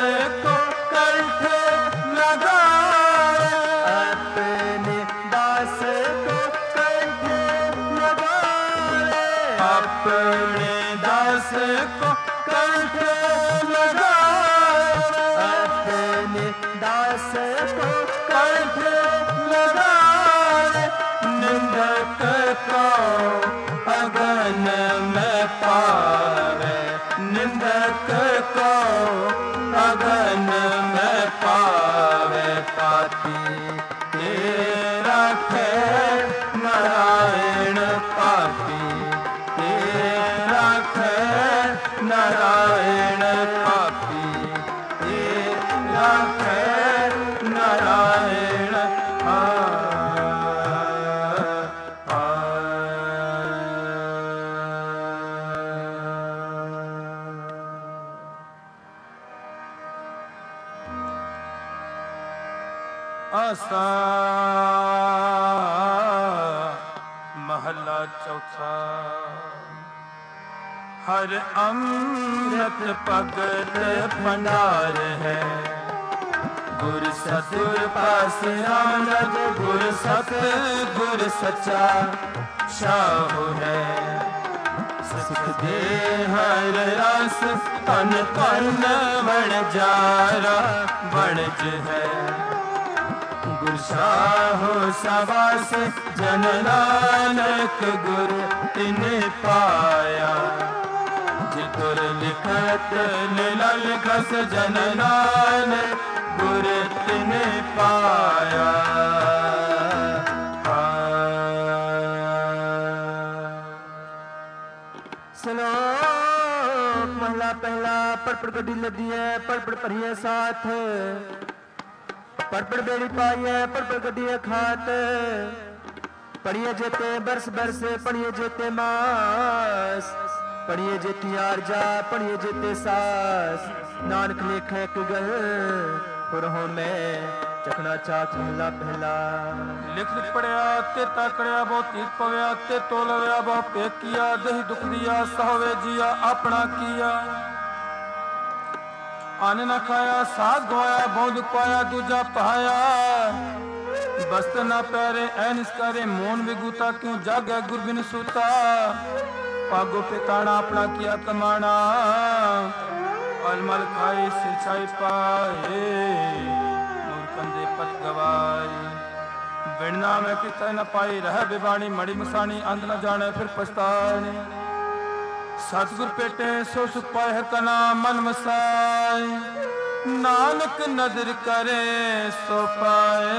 को कंठ लगाए, अपने दास को कंठ लगाए, अपने दास को कंठ लगाए, अपने दास को कंठ लगाए। निंदक को अगन में पावे, निंदक को अगन में पावे। पापी तेरा खैर नारायण, पापी तेरा खैर नारायण, पापी तेरा खैर नारायण। आसा महला चौथा। हर अमृत भगत भंडार है, गुर सतगुर पास रामरज, गुर सत गुर सच्चा शाहु है। सुख दे हर रस तन तन बण जारा बनज है। गुर शाहो सवास जन नानक गुर तिन पाया। जितुर लिखत लिलल कस जन नानक गुर तिन पाया। श्लोक महला पहला। पढ़ पढ़ गड्डी लदी है, पढ़ पढ़ भरिए साथ, पढ़ पढ़ बेड़ी पाइए, पढ़ पढ़ गड्डी खात। पढ़िए जेते बरस बरस, पढ़िए जेते मास, पढ़िए जेती आरजा, पढ़िए जेते सास। नानक लेखे एक गल पुरहों में चखना चाक महला पहला। लिख लिख पढ़िया ते ताकड़िया बहुत तीत पव्या, ते तोलव्या बहुत पेक किया। दही दुख दिया सहवे जिया अपना किया। अन्न न खाया साग गवाया, बहुत दुख पाया दूजा पहाया। बस्तर न पैरे ऐ निस्कारे, मोन विगूता क्यों जागे गुर बिन सूता। पागो पे ताना अपना किया कमाना, अलमल खाए सिरछाई पाए। मूर्खंदे पत गवाई, बिना में पिता न पाई रह बिबाणी। मड़ी मसानी अंध न जाने फिर पछताने। सतगुर पेटे सो सुख पाए हर का नाम मन वसाए। नानक नदर करे सो पाए,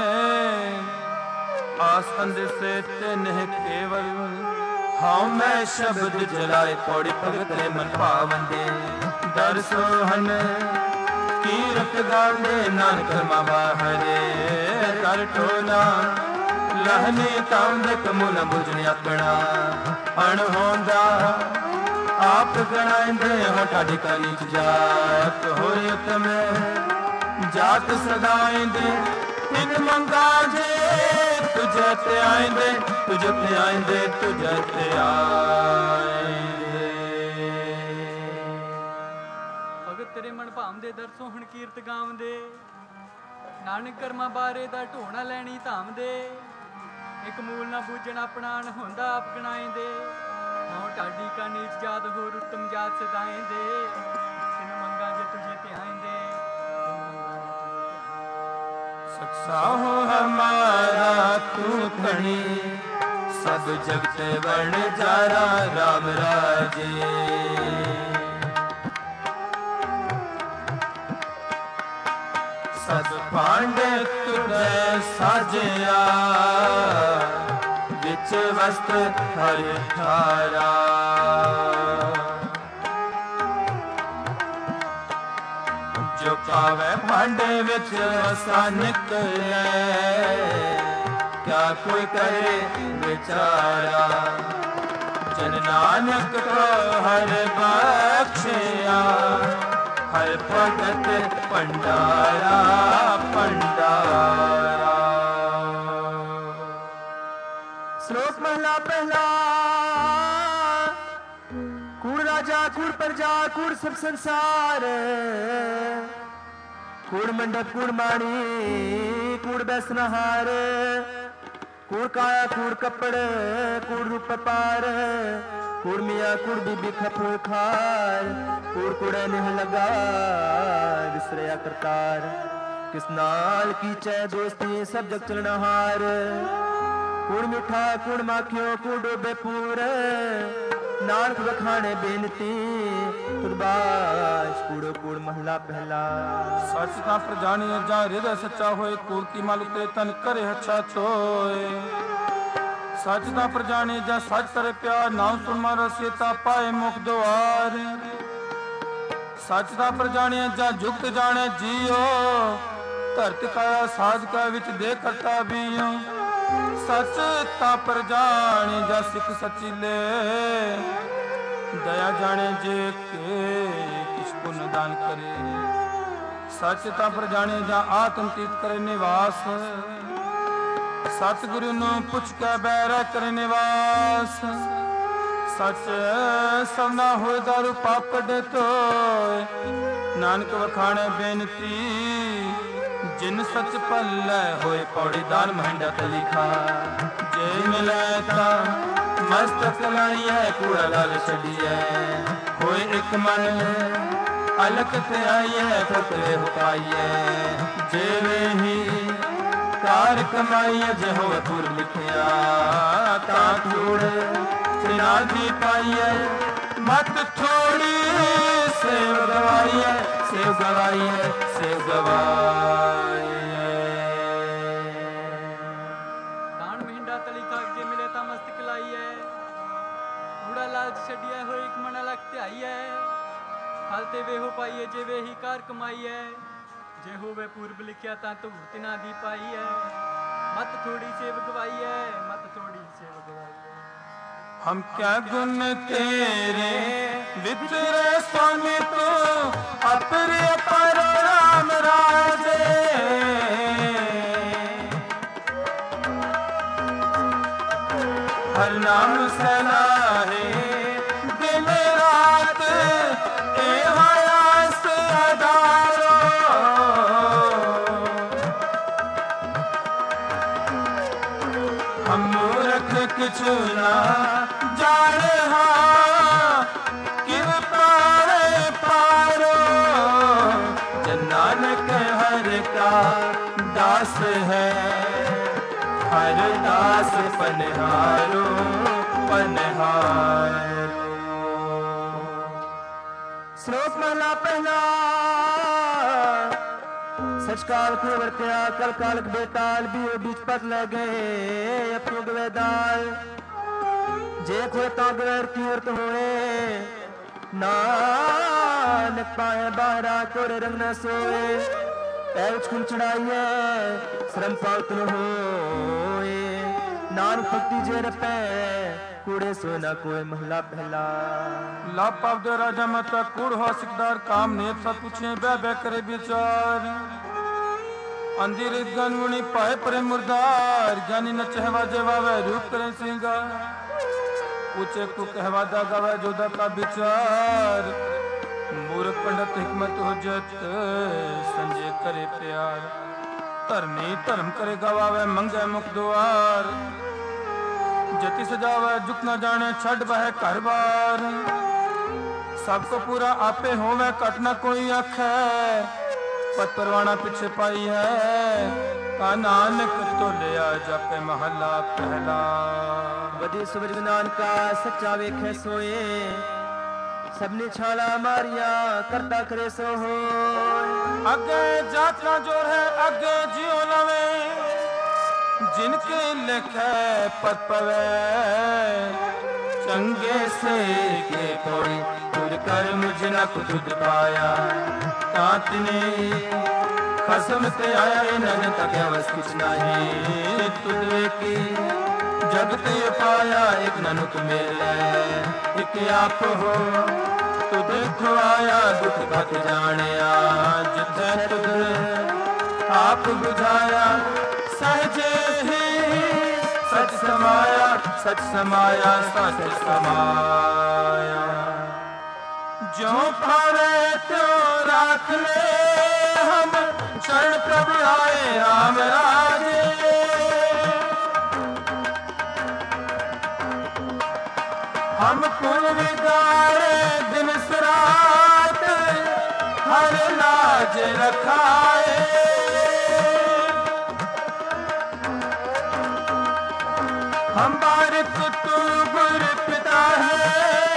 आस अंदर से तेन केवल। हाँ मैं शब्द जलाए पौड़ी भगत मन पावंदे। दर सोहन कीरत गांदे, नानक मावा हरे कर टोला। लहने तांदे कमुल बुझने अपना अणहोंदा। आप गणाइंदे हो ठाडी का नीच जात होए उत्तम। जात सदाइंदे इन मंगा जे, तुझे ते आइंदे तुझे ते आइंदे तुझे ते आइंदे। भगत तेरे मन भावदे दरसों हण कीरत गावदे। नानक कर्मा बारे दा ढोना लैनी धामदे। एक मूल ना बूझण अपना अणहोंदा आप गणाइंदे। हाँ ढाडी का नीच जात होर उत्तम जात सदाइंदे। तिन मंगा जे तुझे ते आइंदे। सक्सा हो हमारा तू धनी, सब जगत वर्ण जारा राम राजे। सद पांडे तुझे साजया, विच वस्त्र हरि ठारा। जो पावे भांडे विच वसा निकले, क्या कोई करे बेचारा। जन नानक को हर बख्शिया, हर भगत भंडारा भंडारा। श्लोक महला पहला। कूड़ राजा कूड़ प्रजा कूड़ सब संसार, कूड़ मंडप कूड़ माणी कूड़ बैसनहार कूड़ काया कूड़ कपड़ कूड़ रूप पार कूड़ मियाँ कूड़ बीबी खपूर खार कूड़ कूड़े निह लगा विसरया करतार किस नाल की चै दोस्ती सब जग चलना हार कूड़ मिठा कूड़ माखियो कूड़ डोबे पूर नानक वखाणे बेनती तुरबाज कूड़ो कूड़ महला पहला सच ना पर जानिए जा हृदय सच्चा होए कूड़ की माल उतरे तन करे अच्छा छोए सच ना पर जानिए जा सच करे प्यार नाम सुन मारो सीता पाए मुख द्वार सच ना पर जानिए जा जुगत जाने जियो धरती काया साज का विच दे करता बियो सच ता पर जाने जा सिख सची ले दया जाने जे के किस पुण्य दान करे सच ता पर जाने जा आत्मतीत करे निवास सतगुरु नु पुछ के बैरा करे निवास सच सबना होए दारू पाप कढे तो नानक वखाणे बेनती जिन सच पल्ले होए पौड़ी दान महंडा तलीखा जे मिले ता मस्तक लाइए कूड़ा लाल छड़िए होए एक मन अलग ते आइए फकरे हो पाइए जेवे ही कार कमाइए जे होए पुर लिखिया ता कूड़ तिना दी पाइए मत थोड़ी सेव गवाइए सेव गवाइए सेव गवाइए दान महिंडा तलीखा जे मिले ता मस्तक लाइए कूड़ा लाल छड़िए हो एक मन अलग ते आइए हालते वे हो पाइए जे वे ही कार कमाइए जे होवे पूर्व लिखिया ता तो तिना दी पाइए मत थोड़ी सेव गवाइए मत थोड़ी सेव गवाइए हम क्या गुण तेरे विचरे स्वामी तो अपरे पर राम राजे हर नाम सलाहे दिन रात ए हयास अदारो हम मूर्ख किछु ना जाने हाँ किव पारे पारो नानक हर का दास है हर दास पनहारो पनहारो श्लोक महला पहला सच काल को वर्त्या कल कालक बेताल भी बीच पत लगे अपनो गवेदाल जे कोई तागर तीर्थ होए नानक पाए बाहरा कोरे रंग न सोए पैर खुन चढ़ाइए श्रम पालतन होए नानक भक्ति जे रपे कूड़े सोना कोई महला पहला लाभ पाप दे राजा माता कूड़ हो सिकदार काम नेत सब पूछे बह बह करे विचार अंधेर गनवणी पाए परे मुर्दार ज्ञानी न चहवा जेवावे रूप करे सिंगार ऊंचे को कहवादा गावे जोदा का विचार मूर्ख पंडित हिकमत हुज्जत संजय करे प्यार धर्मी धर्म करे गवावे मंगे मुख द्वार जति सजावे झुक न जाने छड़ बह घर बार सबको पूरा आपे होवे कट न कोई आखे पत परवाना पीछे पाई है का नानक तो लिया जपे महला पहला वदी सुबज नानका सच्चा वेखे सोए सबने छाला मारिया करता करे सो हो अगे जात ना जोर है अगे जियो लवे जिनके लिखे पत पवे चंगे से के पौड़ी तुर कर मुझ न कुछ पाया तातने खसम से आया इन्हन तक अवस कुछ नहीं तुझे की जगत पाया एक ननुक मेले एक आप हो तुझ खुआया दुख घट जाने जिथे तुझ आप बुझाया सहजे ही सच समाया सच समाया सच समाया जो फरे त्यो राख ले हम शरण प्रभु आए राम राजे। हम पुन विगाड़े दिन रात हर लाज रखाए। हम बारिक तू गुर पिता है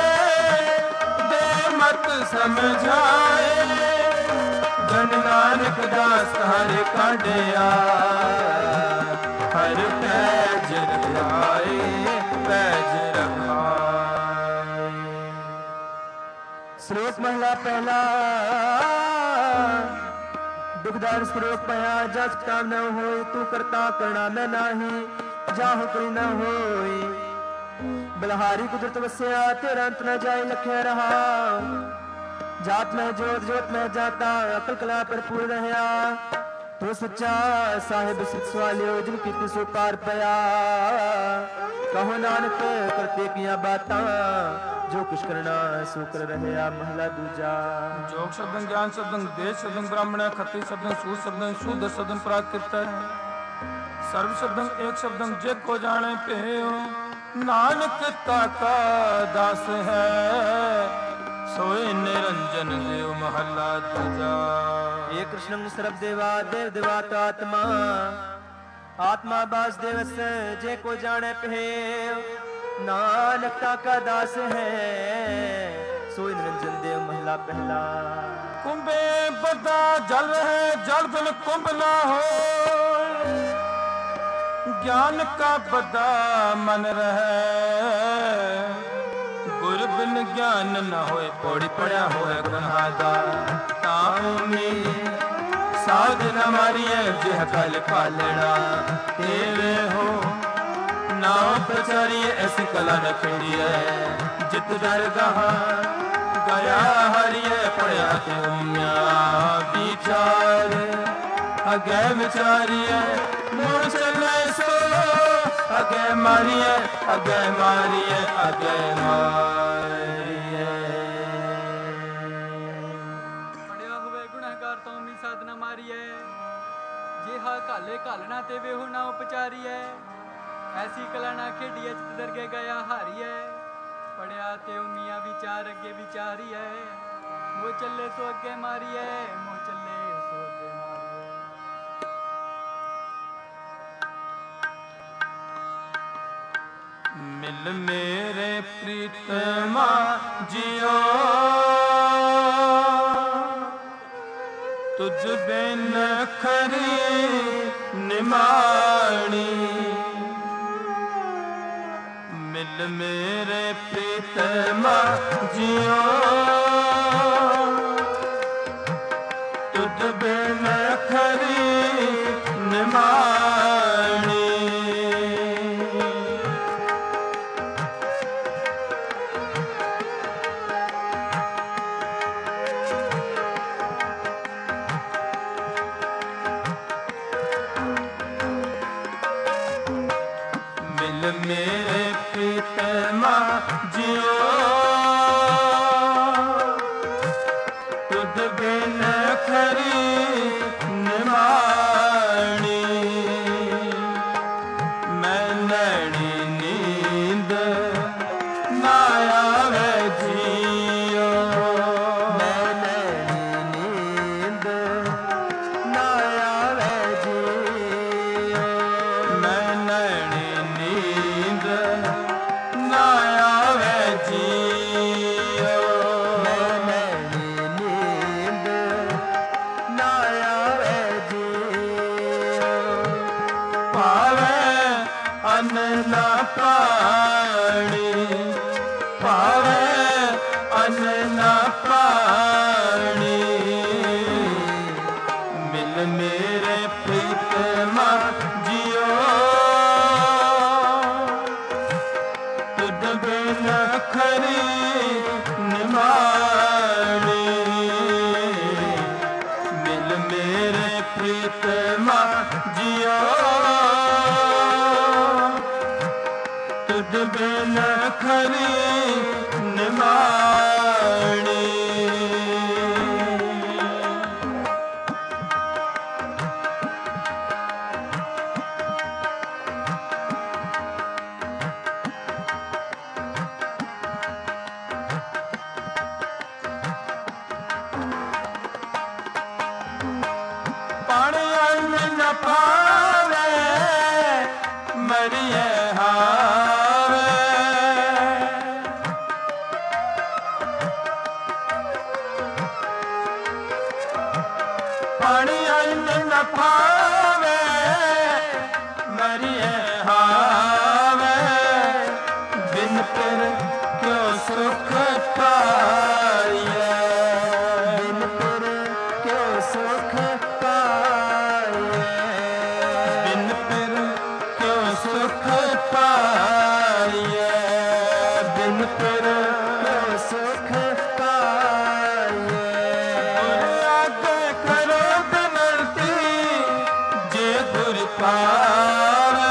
दे मत समझाए। जन नानक दास हर काढ़िया हर पैज रखाए पैज रखाए। श्लोक महला पहला। दुखदार श्लोक पया जस काम न होय तू करता करना मैं नाही जाहु कोई न होय। बलहारी कुदरत वस्या तेरा अंत न जाए लख्या रहा। जात में जोत जोत में जाता अकल कला भरपूर रहया। तो सच्चा साहिब सिख सवालियो जिनकी तिसो पार पया। कहो नानक करते किया बातां जो कुछ करना सो कर रहया। महला दूजा। जोग शब्दं ज्ञान शब्दं देश शब्दं ब्राह्मण खत्ती शब्दं सूद शब्दं शुद्ध शब्दं प्राकृत सर्व शब्दं एक शब्दं जे को जाने पेयो। नानक ताका दास है सोए निरंजन देव महला दूजा। ये कृष्णं सर्व देवा देव देवात्मा आत्मा वासुदेवस जे को जाने पे। नानकता का दास है सोई निरंजन देव महला पहला। कुंभे बदा जल है जल बिन कुंभ ना हो। ज्ञान का बदा मन रहे गुर बिन ज्ञान न होए। पौड़ी पड़ा होए गुनादा तामी साध न मारिए जिह कल पालना तेरे हो। नाव प्रचारिए ऐसी कला न खिंडिए जित दरगाह गया हरिए पढ़या ते उम्या विचार अगे विचारिए मुड़ चले सो अगे मारिए अगे मारिए अगे मारिए। पढ़िया हुए गुनाहगार तो मी साधना मारिए जेहा काले कालना ते वे हो ना उपचारिए। ऐसी कला ना खेडिए चित दरगे गया हारिए। पढ़िया ते मियाँ विचार अगे विचारिए। वो चले सो अगे मारिए वो चले सो अगे मारिए। मिल मेरे प्रीतमा जियो तुझ बिन खरी निमाणी। मिल मेरे प्रीतमा जियो तुझ बिन खरी निमाणी। मिल मेरे प्रीतमा जियो तुझ बिन खरी निमाणी। मैं नैनी नींद ना आवे जियो। मैं नैनी नींद ना आवे जियो। मैं नैनी नींद ना आवे जियो। मैं नैनी नींद ना आवे जियो। पावे अन्न ना पानी पावे अन्न ना पानी। मिल मेरे प्रीतमा जियो तुझ बिन खरी निमाणी। मिल मेरे प्रीतमा जियो तुझ बिन खरी निमाणी। पावे मरिए हावे। पानी अन्न न पावे मरिए हावे। बिन पिर क्यों सुख पाइए, बिन पिर क्यों सुख पाइए, बिन पिर क्यों सुख पाइए, बिन पिर क्यों सुख पाइए। आगे करो बिनती जे गुर पावे।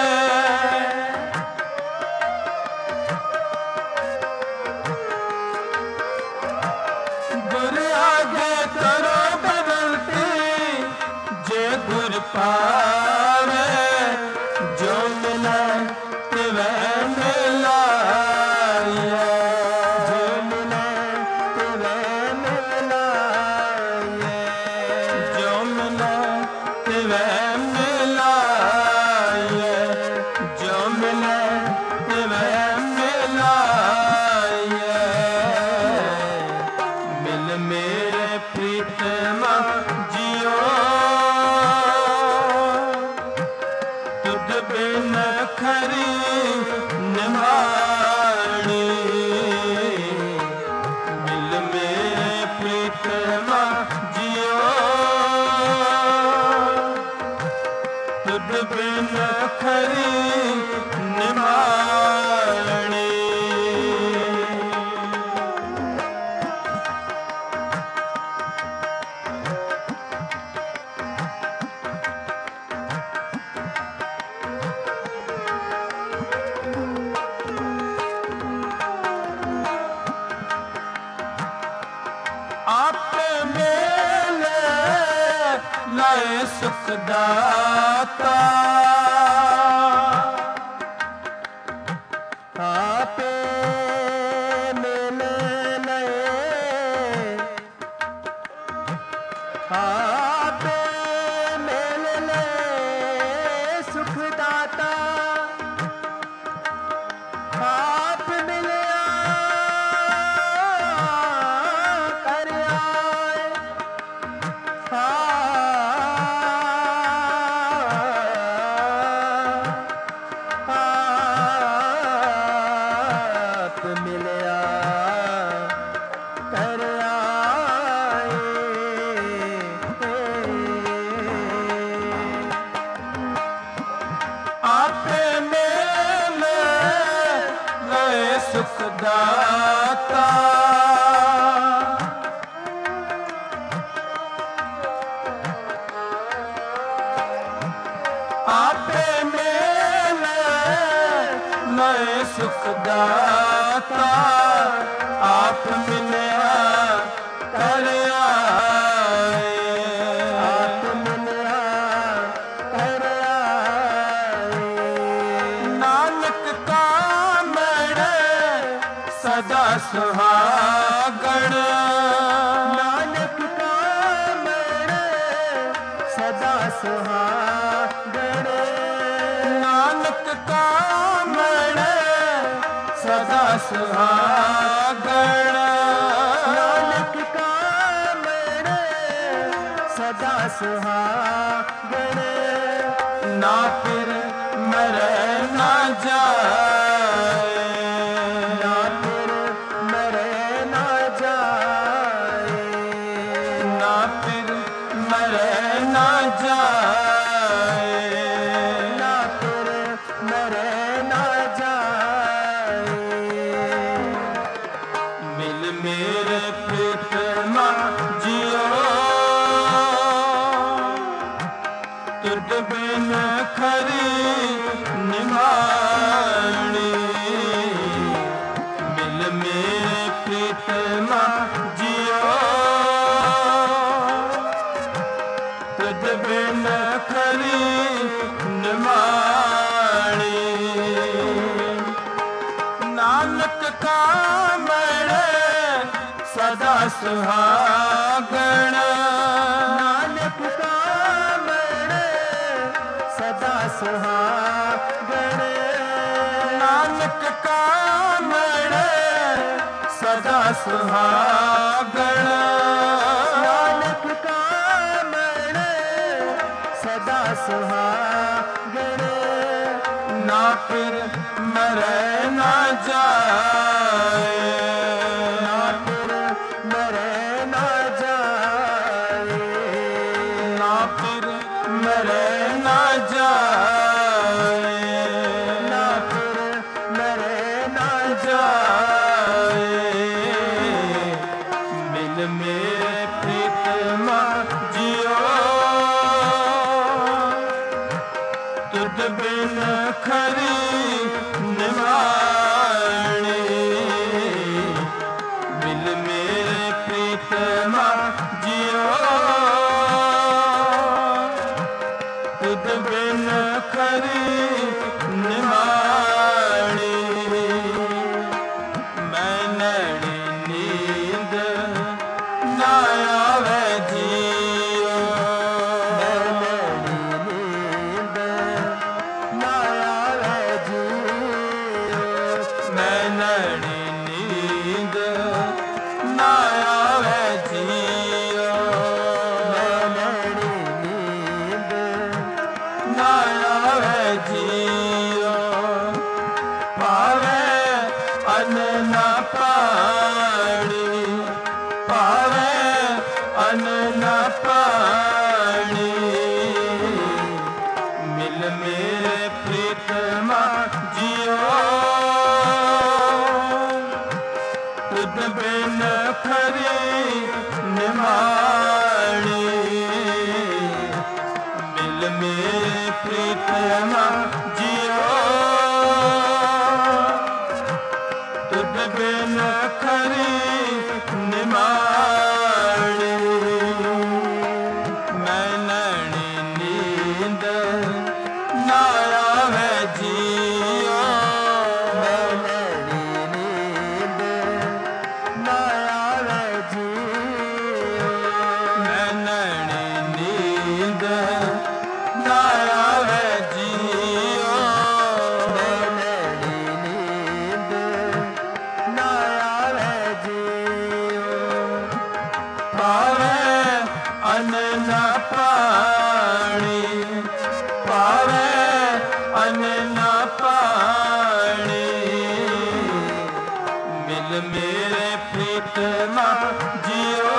गुर आगे करो बिनती जे गुर पावे। जो मिले तिवे मिलाइए, जो मिले तिवे मिलाइए, जो मिले तिवे मिलाइए, जो मिले तिवे मिलाइए। मिल मेरे प्रीतमा जियो, तुझ बिन खरी निमाणी। मिल मेरे प्रीतमा जियो, तुझ बिन खरी निमाणी। आप मेले लाए सुख दाता। आपे मिल लए, आपे मिल लए सुखदाता। आप मिलिया कर आए, आप मिलिया कर आए। आपे मेले लाए सुख दाता। आपे मेले लाए सुख दाता। आप मिलिया कर आए, आप मिलिया कर आए। नानक का मेरे सदा सुहागण। नानक का मेरे सदा सुहागण। नानक का मेरे सदा सुहागण। नानक का मेरे सदा सुहागण। ना फिर मरे ना जाए, ना फिर मरे ना जाए, ना फिर मरे ना जाए। ना फिर मरे ना जाए। मिल मेरे प्रीतमा जियो, तुझ बिन खरी निमाणी। मिल मेरे प्रीतमा जियो, तुझ बिन खरी निमाणी। नानक का मेरे सदा सुहागण। नानक का मेरे सुहागण नानक का मन सदा सुहागण ना फिर मरे ना जाए ना फिर मरे ना जाए ना फिर मरे ना जाए ना फिर मरे ना जाए मिल मेरे प्रीतमा जियो तुझ बिन खरी निवाणी मिल मेरे प्रीतमा जियो तुझ बिन खरी निवाणी मैं नैनी नींद ना आवे जियो मैं नैनी नींद ना आवे जियो मैं नैनी नींद मैं नैनी नींद ना आवे जियो पावे अन ना पाणी पावे अन ना पाणी मिल मेरे प्रीतमा जियो तुझ बिन खरी निमाणी मिल मेरे प्रीतमा जियो तुझ बिन खरी निमाणी मैं नैनी नींद ना आवे जियो मैं नैनी नींद ना आवे जियो मैं नैनी नींद ना आवे जियो मैं नैनी नींद ना आवे जियो पावे अन ना पाणी पावे अन ना पाणी मिल मेरे प्रीतमा जियो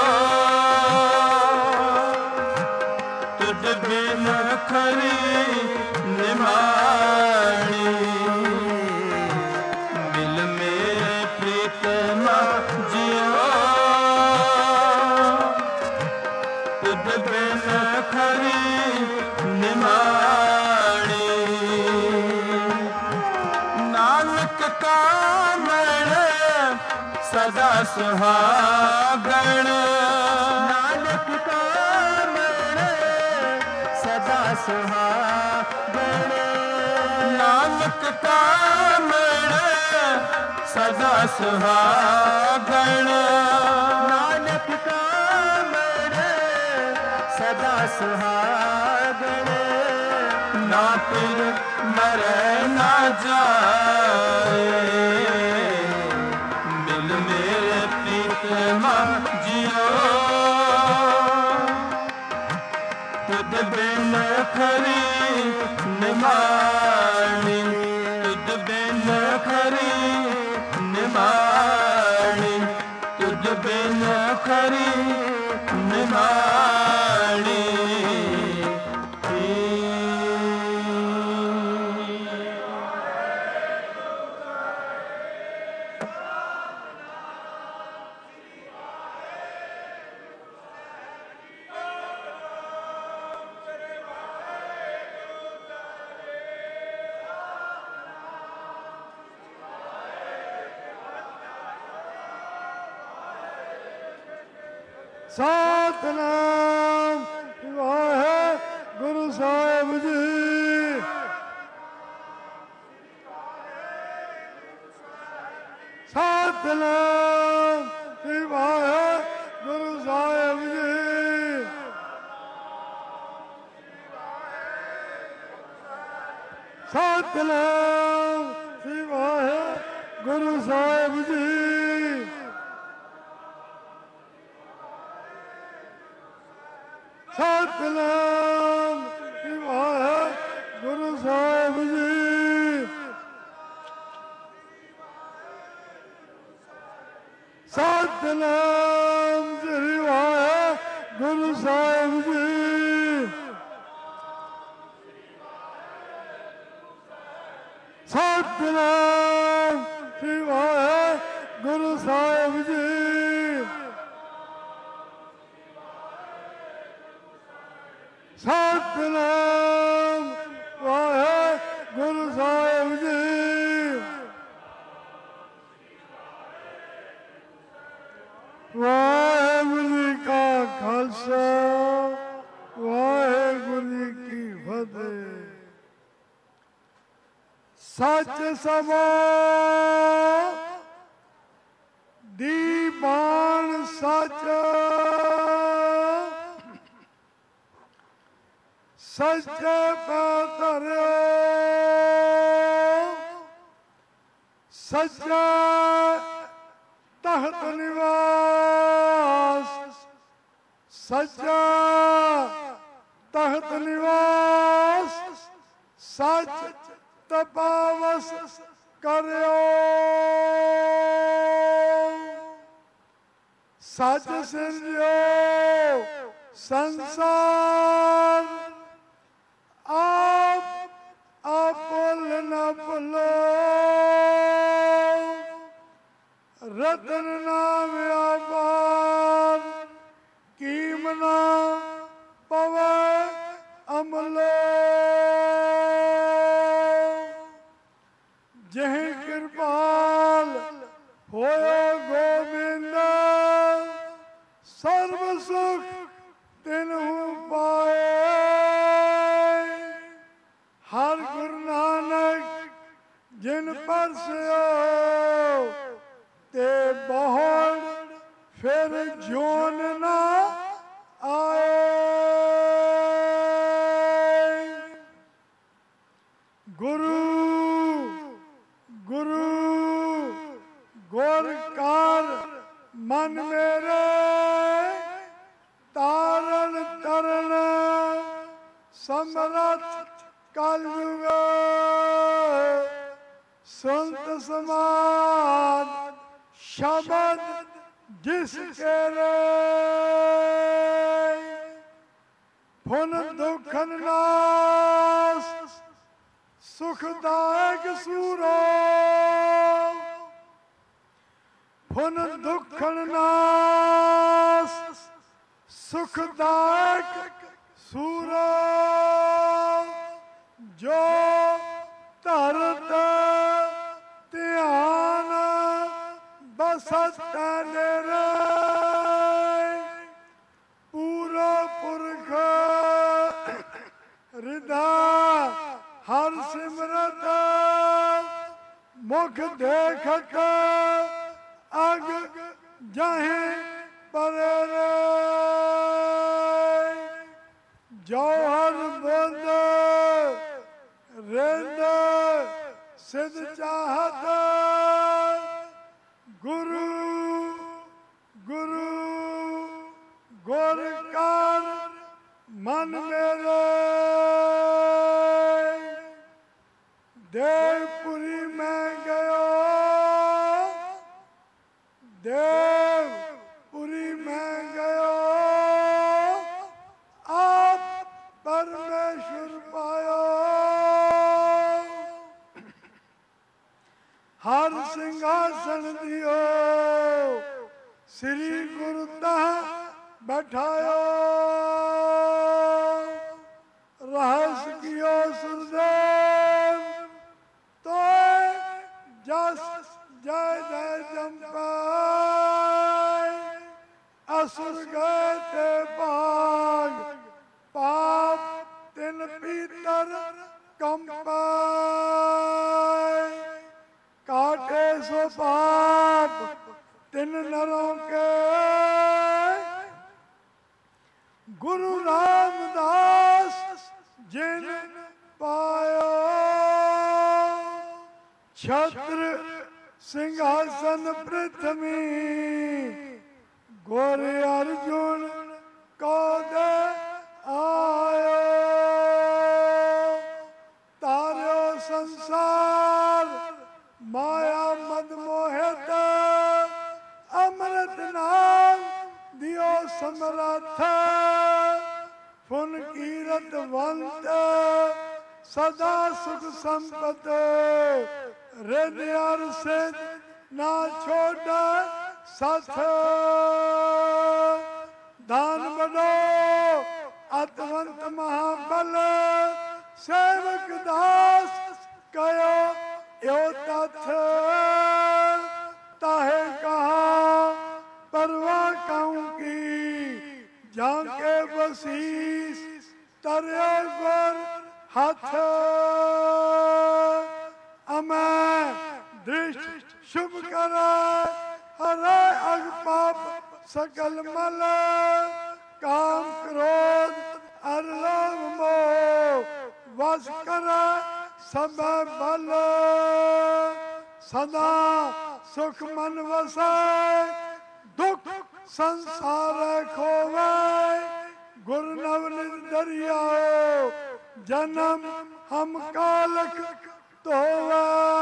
तुझ बिन खरी निमाणी मिल मेरे प्रीतमा जियो तुझ बिन खरी निमाणी नानक का मन सदा सुहागण नानक का मन सदा सुहागण नानक का मन सदा सुहागण नानक का मन सदा सुहागण ना फिर मरे ना जाए मिल मेरे प्रीतमा जियो तुझ बिन खरी निमाणी तुझ बिन खरी निमाणी तुझ बिन खरी निमाणी ਸਤਿਨਾਮ ਵਾਹਿਗੁਰੂ ਸਾਹਿਬ ਜੀ। ਸਤਿਨਾਮ ਸ੍ਰੀ ਵਾਹਿਗੁਰੂ ਸਾਹਿਬ ਜੀ। ਸਤਿਨਾਮ ਸ੍ਰੀ ਵਾਹਿਗੁਰੂ ਸਾਹਿਬ ਜੀ। ਸਤਿਨਾਮ ਸ੍ਰੀ ਵਾਹਿਗੁਰੂ ਸਾਹਿਬ ਜੀ। ਸਤਿਨਾਮ ਸ੍ਰੀ ਵਾਹਿਗੁਰੂ ਸਾਹਿਬ ਜੀ। ਸਤਿਨਾਮ ਸ੍ਰੀ ਵਾਹਿਗੁਰੂ ਸਾਹਿਬ ਜੀ। ਸਤਿਨਾਮ ਵਾਹਿਗੁਰੂ ਸਾਹਿਬ ਜੀ। ਵਾਹਿਗੁਰੂ ਜੀ ਕਾ ਖਾਲਸਾ ਵਾਹਿਗੁਰੂ ਜੀ ਕੀ ਫਤਿਹ। ਸੱਚ ਸਮੋ ਦੀ ਬਾਣ ਸੱਚ, ਸੱਚੇ ਪੈ ਧਰਿਓ, ਸੱਚਾ ਤਖਤ ਨਿਵਾਸ, ਸੱਚਾ ਤਖਤ ਨਿਵਾਸ, ਸੱਚ ਤਪਾਵਸ ਕਰਿਓ, ਸੱਚ ਸਿਰਜਿਓ ਸੰਸਾਰ, ਆਪ ਭੁੱਲ ਨਾ ਭੁੱਲੋ, ਰਤਨ ਨਾ ਵਿਆਪਾਰ, ਕੀਮ ਨਾ ਪਵੈ ਅਮਲੋ, ਜਹ ਕਿਰਪਾਲ ਹੋਇ ਗੋਬਿੰਦ, ਸਰਬ ਸੁਖ ਤਿਨਹੁ ਪਾਏ, ਹਰ ਗੁਰੂ ਨਾਨਕ ਜਿਨ ਪਰਸਿਓ, ਤੇ ਬਹੁੜ ਫਿਰ ਜੋਨ ਨਾ ਆਏ। ਗੁਰੂ ਗੁਰੂ ਗੁਰ ਕਰ ਮਨ ਮੇਰੇ, ਤਾਰਨ ਤਰਨ ਸਮਰਥ ਕਲਯੁਗ, ਸੰਤ ਸਮਾਦ ਸ਼ਬਦ ਜਿਸ ਕੇਰੇ, ਫੁਨ ਦੁਖਨ ਨਾਸ ਸੁਖਦਾਇਕ ਸੂਰੋ, ਫੁਨ ਦੁਖਨ ਨਾਸ ਸੁਖਦਾਇਕ ਸੂਰੋ, ਜੋ ਧਰਤ ਧਿਆਨ ਬਸਤ ਨੇਰੇ, ਪੂਰਾ ਪੁਰਖ ਹਿਰਦਾ ਹਰ ਸਿਮਰਤ, ਮੁਖ ਦੇਖਤ ਅਗ ਜਾਹੇ ਪਰੇ, ਜੋ ਹਰ ਬੁੱਧ ਰਿੰਦ ਸਿਧ ਚਾਹਤ, ਗੁਰੂ ਗੁਰੂ ਗੁਰ ਕਰ ਮਨ ਮੇਰੇ, ਦੇਵਪੁਰੀ ਮੈਂ ਗਇਓ, ਦੇਵਪੁਰੀ ਮੈਂ ਗਇਓ, ਆਪ ਪਰਮੇਸ਼ਰ ਪਾਇਓ, ਹਰ ਸਿੰਘਾਸਣ ਦਿਓ, ਸ੍ਰੀ ਗੁਰੂ ਤਹ ਬੈਠਾਇਓ, रहस कियो सुरदेव, तो जस जय जय जम्पाय, असुर गए ते भाग, पाप तिन पीतर कंपाय, काटे सो पाप तिन नरों के, गुरु रामदास जिन पायो, छत्र सिंहासन पृथ्वी, गोरे अर्जुन को दे ਕੀਰਤਵੰਤ ਸਦਾ ਸੁਖ ਸੰਪਤ ਰਿਨਿਆਰ ਸੇ ਨਾ ਛੋੜੈ ਸਥ ਦਾਨ ਬੜੋ ਅਤਵੰਤ ਮਹਾਬਲ ਸੇਵਕ ਦਾਸ ਕਯੋ ਏਉ ਤਥ ਤਾਹੇ ਕਹਾ ਪਰਵਾ ਕਉ ਕੀ ਜਾਂ ਕੇ ਬਸੀਸ ਤਰਿਆ ਗੁਰ ਹੱਥ ਅਮੈ ਦ੍ਰਿਸ਼ਟ ਸ਼ੁਭ ਕਰੈ ਹਰੈ ਅਗ ਪਾਪ ਸਕਲ ਮਲ ਕਾਮ ਕ੍ਰੋਧ ਅਰ ਲੋਭ ਮੋਹ ਵਸ ਕਰੈ ਸਭੈ ਬਲ ਸਦਾ ਸੁਖ ਮਨ ਵਸੈ ਦੁਖ ਸੰਸਾਰ ਖੋਵੈ ਗੁਰ ਨਵਨਿਤ ਦਰਿਆਓ ਜਨਮ ਹਮ ਕਾਲਕ ਧੋਵੈ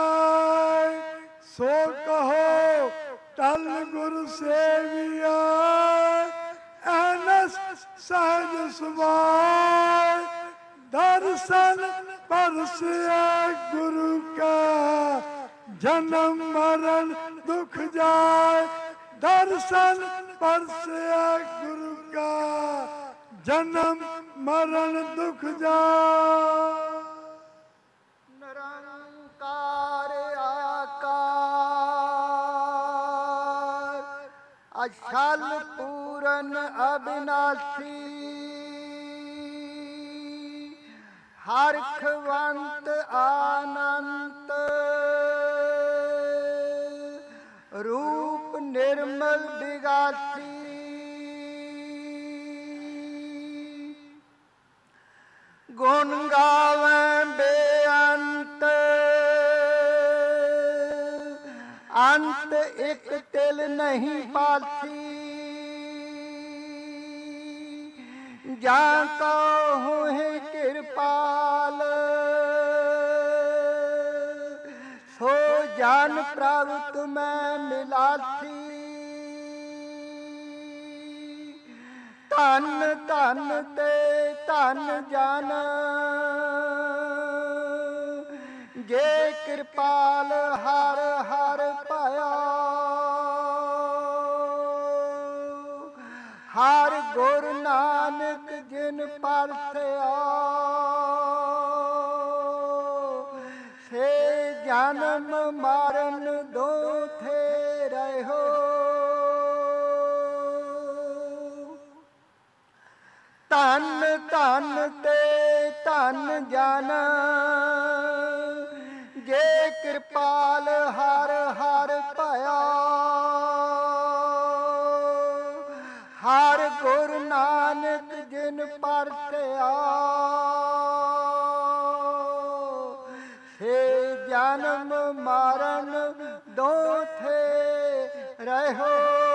ਸੋ ਕਹੋ ਟਲ ਗੁਰ ਸੇਵੀਆ ਐਨਸ ਸਹਿਜ ਸੁਭਾਇ ਦਰਸ਼ਨ ਪਰਸਿਆ ਗੁਰੂ ਕਾ ਜਨਮ ਮਰਨ ਦੁਖ ਜਾਏ ਦਰਸ਼ਨ ਪਰਸਿਆ ਗੁਰੂ ਕਾ ਜਨਮ ਮਰਨ ਦੁਖ ਜਾਏ ਨਿਰੰਕਾਰ ਆਕਾਰ ਅਛਲ ਪੂਰਨ ਅਬਿਨਾਸੀ ਹਰਖਵੰਤ ਆਨੰਤ ਰੂਪ ਨਿਰਮਲ ਬਿਗਾਸੀ ਗੁਣ ਗਾਵੈ ਬੇਅੰਤ ਅੰਤ ਇੱਕ ਤਿਲ ਨਹੀਂ ਪਾਥੀ ਜਾਂ ਕੋ ਹੋਏ ਕਿਰਪਾਲ ਸੋ ਜਾਨ ਪ੍ਰਭ ਤੁਮੈ ਮਿਲਾਥੀ ਧਨ ਧਨ ਤੇ ਧਨ ਜਨ ਜੇ ਕਿਰਪਾਲ ਹਰ ਹਰ ਪਾਇਆ ਹਰ ਗੁਰ ਨਾਨਕ ਜਿਨ ਪਰਥਿਆ ਸੇ ਜਨਮ ਮਰਨ ਦੋਥੇ ਰਹਿਓ ਧਨ ਧਨ ਤੇ ਧਨ ਜਨ ਜੇ ਕਿਰਪਾਲ ਹਰ ਹਰ ਪਾਇਆ ਹਰ ਗੁਰ ਨਾਨਕ ਜਿਨ ਪਰਥਿਆ ਸੇ ਜਨਮ ਮਰਨ ਦੋਥੇ ਰਹਿਓ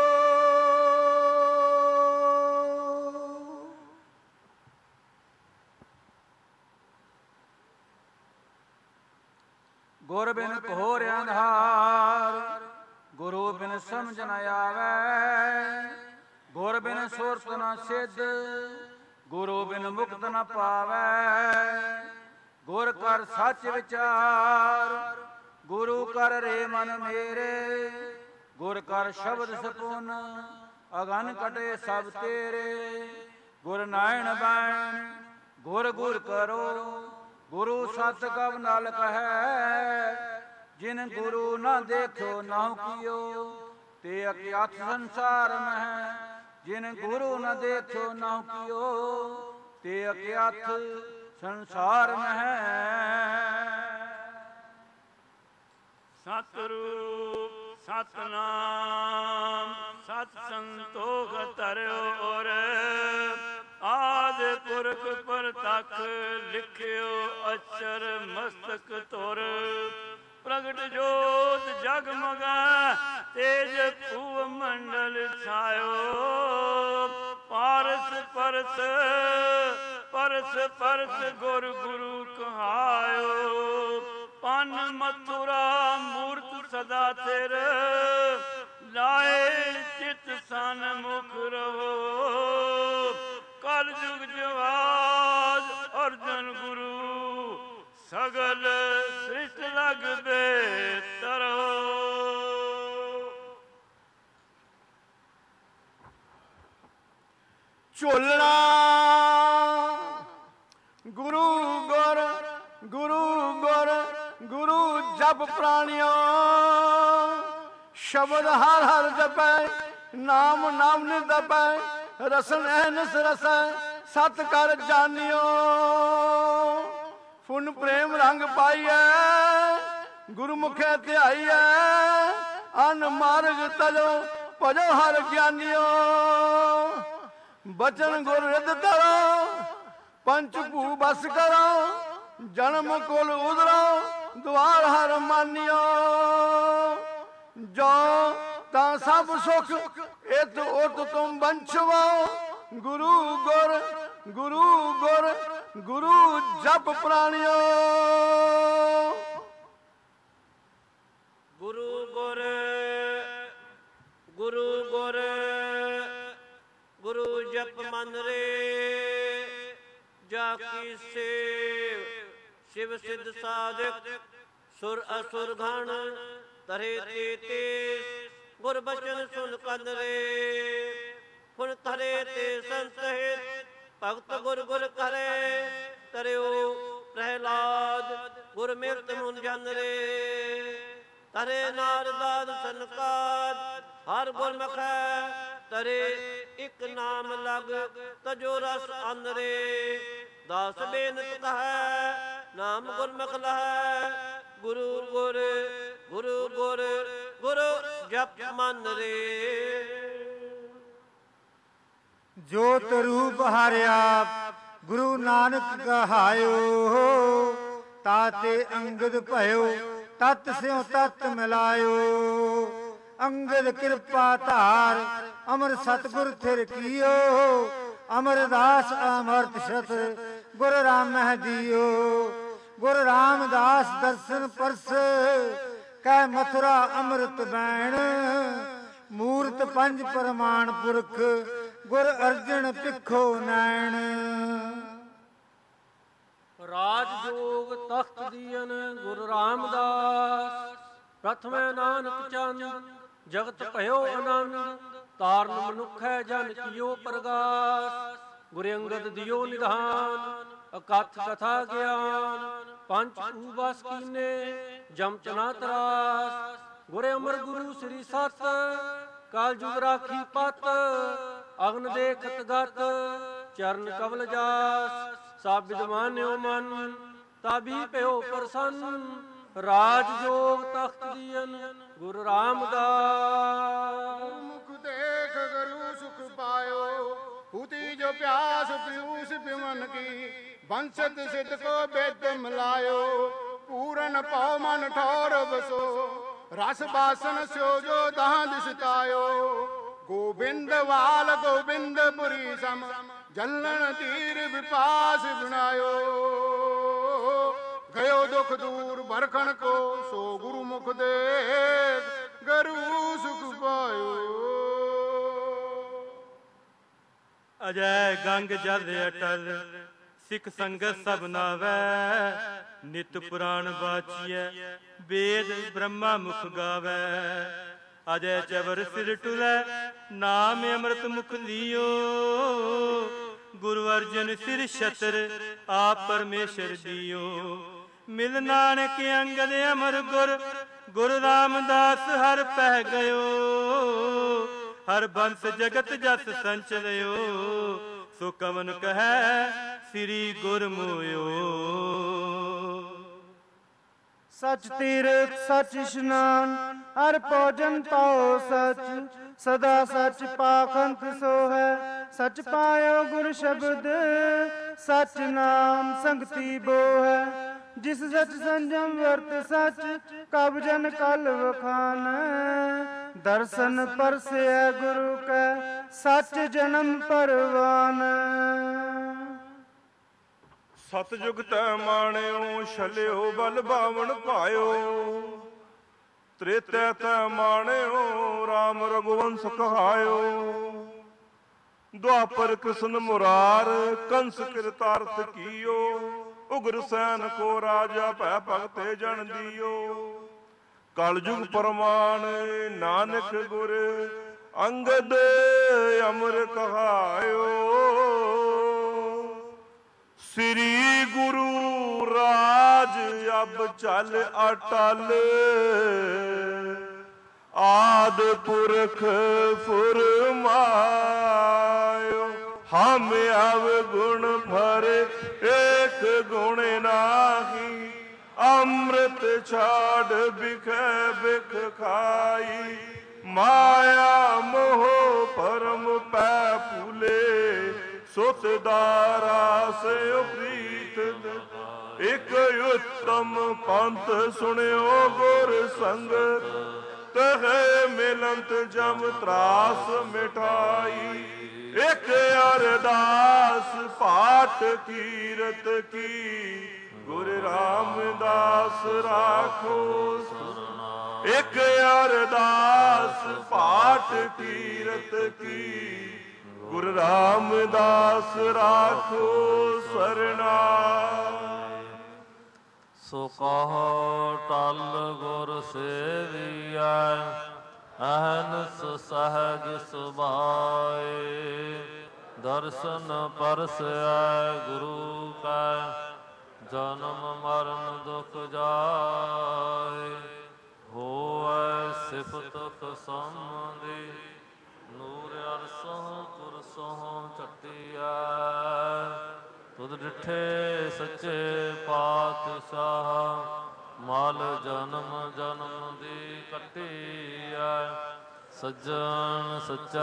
ਗੁਰ ਬਿਨ ਘੋਰ ਅੰਧਾਰ ਗੁਰੂ ਬਿਨ ਸਮਝ ਨ ਆਵੈ ਗੁਰ ਬਿਨ ਸੁਰਤ ਨ ਸਿੱਧ ਗੁਰੂ ਬਿਨ ਮੁਕਤ ਨ ਪਾਵੈ ਗੁਰ ਕਰ ਸੱਚ ਵਿਚਾਰ ਗੁਰੂ ਕਰ ਰੇ ਮਨ ਮੇਰੇ ਗੁਰ ਕਰ ਸ਼ਬਦ ਸਪੁਨ ਅਗਨ ਕਟੇ ਸਭ ਤੇਰੇ ਗੁਰ ਨਾਇਣ ਬੈਣ ਗੁਰ ਗੁਰ ਕਰੋ ਗੁਰੂ ਸਤ ਕਬ ਨਾਲ ਕਹੈ ਜਿਨ ਗੁਰੂ ਨਾ ਦੇਖਿਓ ਨਾਹੁ ਕੀਓ ਤੇ ਅਕਿਆਥ ਸੰਸਾਰ ਮਹਿ ਜਿਨ ਗੁਰੂ ਨ ਦੇਖਿਓ ਨਾਹੁ ਕੀਓ ਤੇ ਅਕਿਆਥ ਸੰਸਾਰ ਮਹਿ ਸਤਿਰੂਪ ਸਤਨਾਮ ਸਤ ਸੰਤੋਖ ਧਰਿਓ ਔਰ ਆਦ ਪੁਰਖ ਪ੍ਰਤੱਖ ਲਿਖਿਓ ਅਚਰ ਮਸਤਕ ਤੁਰ ਪ੍ਰਗਟ ਜੋਤ ਜਗਮਗੈ ਤੇਜ ਭੂਵ ਮੰਡਲ ਛਾਇਓ ਪਾਰਸ ਪਰਸ ਪਰਸ ਪਰਸ ਗੁਰ ਗੁਰੂ ਕਹਾਇਓ ਪਨ ਮਥੁਰਾ ਮੂਰਤ ਸਦਾ ਤੇਰ ਲਾਏ ਚਿਤ ਸਨ ਮੁਖ ਰਹੋ ਕਲ ਜੁਗ ਜਵਾਦ ਅਰਜਨ ਗੁਰੂ ਸਗਲ ਸ੍ਰਿਸ਼ਟ ਲਗਦੇ ਤਰੋ। ਝੋਲਣਾ ਗੁਰੂ ਗੁਰ ਗੁਰੂ ਗੁਰ ਗੁਰੂ ਜਪ ਪ੍ਰਾਣਿਓ। ਸ਼ਬਦ ਹਰ ਹਰ ਜਪੈ ਨਾਮ ਨਾਮ ਨਿਦਪੈ। ਰਸਨ ਅਹਨਸ ਰਸੈ ਸਤ ਕਰ ਜਾਣਿਓ। ਫੁਨ ਪ੍ਰੇਮ ਰੰਗ ਪਾਈਐ ਗੁਰਮੁਖੇ ਧਿਆਈਐ। ਅਨ ਮਾਰਗ ਤਜੋ ਭਜੋ ਹਰ ਗਿਆਨੀਓ। ਬਚਨ ਗੁਰ ਰਿਦ ਧਰੋ ਪੰਚ ਭੂ ਬਸ ਕਰੋ। ਜਨਮ ਕੁਲ ਉਦਰੋ ਦੁਆਰ ਹਰ ਮਾਨਿਓ। ਜੋ ਤਾਂ ਸਭ ਸੁਖ ਇਤ ਉਤ ਤੁਮ ਬੰਛਵੋ। ਗੁਰੂ ਗੁਰ ਗੁਰੂ ਗੁਰ ਗੁਰੂ ਜਪ ਪ੍ਰਾਣਿਓ। ਗੁਰੂ ਗੁਰ ਗੁਰੂ ਗੁਰ ਗੁਰੂ ਜਪ ਮਨ ਰੇ। ਜਾ ਕੀ ਸੇਵ शिव सिद्ध साधक सुर असुर घण तरे ते तेस गुर बचन सुन कन रे। फुन तरे ते संसहित भगत गुर गुर करे। तरियो प्रहलाद गुर मिलत मुन जन रे। तरे नारदाद सनकाद हर गुर मखै। तरे एक नाम लग तजो रस अन रे। दास बेनत कहे नाम गुरमुख लहै। गुरु गुर गुरु गुर गुरु जप मन रे। जोत रूप हारिया गुरु नानक कहायो। ताते अंगद भयो तत् स्यों तत् मिलायो। अंगद कृपा धार अमर सतगुर थिर कियो। अमरदास अमृत शत गुर राम दियो। गुरु रामदास दर्शन परस कै मथुरा अमृत बैण। मूर्त पंज प्रमाण पुरख गुर अर्जन पिखो नैण। राज जोग तख्त दीन गुरु रामदास। प्रथमे नानक चंद जगत भयो आनंद। ताਰਨ ਮਨੁੱਖੈ ਜਨ ਕੀਓ ਪ੍ਰਗਾਸ। ਗੁਰ ਅੰਗਦ ਦਿਓ ਨਿਧਾਨ ਅਕਥ ਕਥਾ ਗਿਆਨ। ਪੰਚ ਭੂਬਸ ਕੀਨੇ ਜਮ ਚਨਾ ਤਰਾਸ। ਗੁਰ ਅਮਰ ਗੁਰੂ ਸ੍ਰੀ ਸਤ ਕਾਲ ਜੁਗ ਰਾਖੀ ਪਤ। ਅਗਨ ਦੇਖਤ ਗਤ ਚਰਨ ਕਵਲ ਜਾਸ। ਸਭ ਵਿਦਮਾਨਿਓ ਮਨ ਤਾਬੀ ਪਿਓ ਪ੍ਰਸੰਨ। ਰਾਜ ਜੋਗ ਤਖਤ ਦੀਨ ਗੁਰੂ ਰਾਮਦਾਸ। मुख देख गुरु सुख पायो। पूती जो प्यास पीयूष पिमन की। बंसत सिद्ध को बेद मिलायो। पूरन पौ मन ठौर बसो। रस बासन स्यो जो दहां दिसतायो। गोबिंद वाल गोबिंदपुरी सम जलन तीर विपास बनायो। गयो दुख दूर बरखन को सो गुरु मुख देख। गुरु सुख पायो। ਅਜੈ ਗੰਗ ਜਲ ਅਟਲ ਸਿੱਖ ਸੰਗਤ ਸਭ ਨਾਵੈ। ਨਿਤ ਪੁਰਾਣ ਬਾਚੀਐ ਵੇਦ ਬ੍ਰਹਮਾ ਮੁਖ ਗਾਵੈ। ਅਜੈ ਚਵਰ ਸਿਰ ਟੁਲੈ ਨਾਮ ਅੰਮ੍ਰਿਤ ਮੁਖ ਲਿਓ। ਗੁਰੂ ਅਰਜਨ ਸਿਰ ਛਤਰ ਆਪ ਪਰਮੇਸ਼ਰ ਦਿਓ। ਮਿਲ ਨਾਨਕ ਅੰਗਦ ਅਮਰ ਗੁਰ ਗੁਰੂ ਰਾਮਦਾਸ ਹਰ ਪਹਿ ਗਇਓ। ਹਰ ਬੰਸ ਜਗਤ ਜਸ ਸੰਚਲਿਓ। ਸੋ ਕਵਨ ਕਹੈ ਸ੍ਰੀ ਗੁਰ ਮੋਇਓ। सच तीर्थ सच स्नान हर भोजन पाओ सच। सदा सच पाखंत सो है सच पायो गुर शब्द। सच नाम संगति बो है जिस सच संजम वर्त सच। कब जन कल वखान दर्शन परसे गुरु कै सच जन्म परवान। ਸਤਜੁਗ ਤੈ ਮਾਣਿਓ ਛਲਿਓ ਬਲ ਬਾਵਣ ਭਾਇਓ। ਤ੍ਰੇਤੈ ਤੈ ਮਾਣਿਓ ਰਾਮ ਰਘੁਵੰਸ ਕਹਾਇਓ। द्वापर कृष्ण मुरार कंस कृतार्थ कियो, उग्र सैन को राजा भै भगते जन दियो। कलयुग प्रमाण नानक गुर अंगद अमर कहायो, श्री गुरु राज अब चल अटल, आद पुरख फुरमायो। हम अवगुण भरे एक गुण नाही, अमृत छाड़ बिख बिख खाई। माया मोह परम पै फूले, सुत दारा से प्रीत। एक उत्तम पंथ सुनियो गुर संगत, तह मिलंत जम त्रास मिठाई। एक अरदास पाठ कीरत की, गुरु रामदास राखो। एक अरदास पाठ कीरत की, गुरु रामदास राखो सरना। सो कहो टल गुर सेविया, अहनस सहज सुभाए। दर्शन परसै गुरु का, जन्म मरण दुख जाए। होए सिफत समधि, नूर अरसों कुरसों चटिया। तुद डिठे सच्चे पातशाह, माल जन्म जन्म दी कटिया। सज्जन सच्चा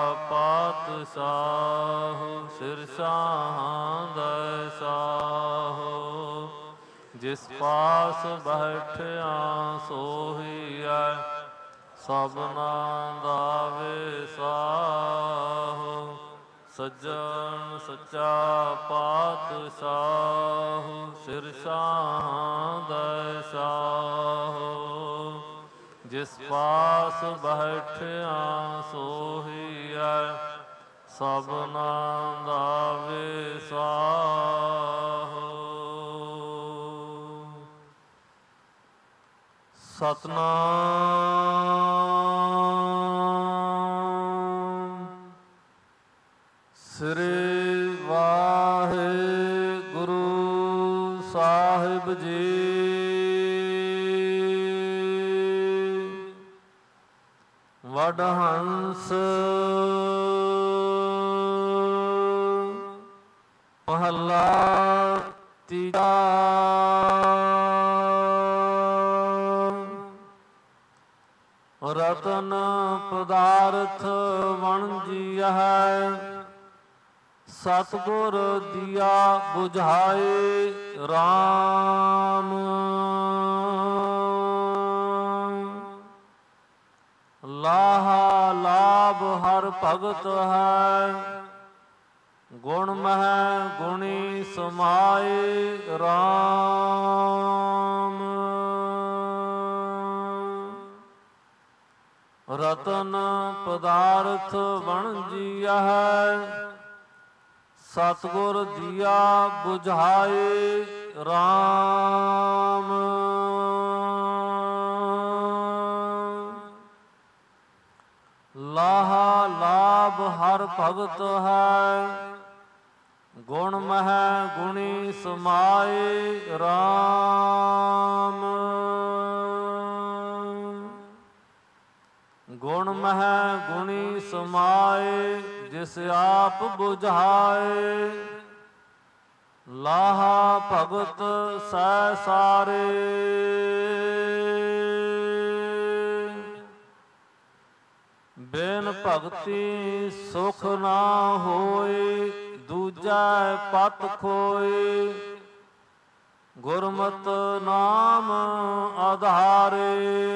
पातशाह, सिरसां दय साहो। जिस पास बैठिया सोहिया, सबना दावे साहो। सज्जन सच्चा पातशाह, सिरसां दय साहो। जिस पास बैठिया सोहिया, सबना दावे साहो। सतनाम श्री वाहिगुरु साहिब जी। वडहंस महला तीजा। रतन पदार्थ वणजिया है, सतगुर दिया बुझाए राम। लाहा लाभ हर भगत है, गुण मह गुणी समाए राम। रतन पदार्थ वणजिया है, सतगुर दिया बुझाए राम। लाहा लाभ हर भगत है, गुण मह गुणी समाए राम। गुण मह गुणी समाए, जिस आप बुझाए। लाहा भगत सै सारे, बिन भगति सुख ना होए। दूजा पत खोए, गुरमत नाम आधारे।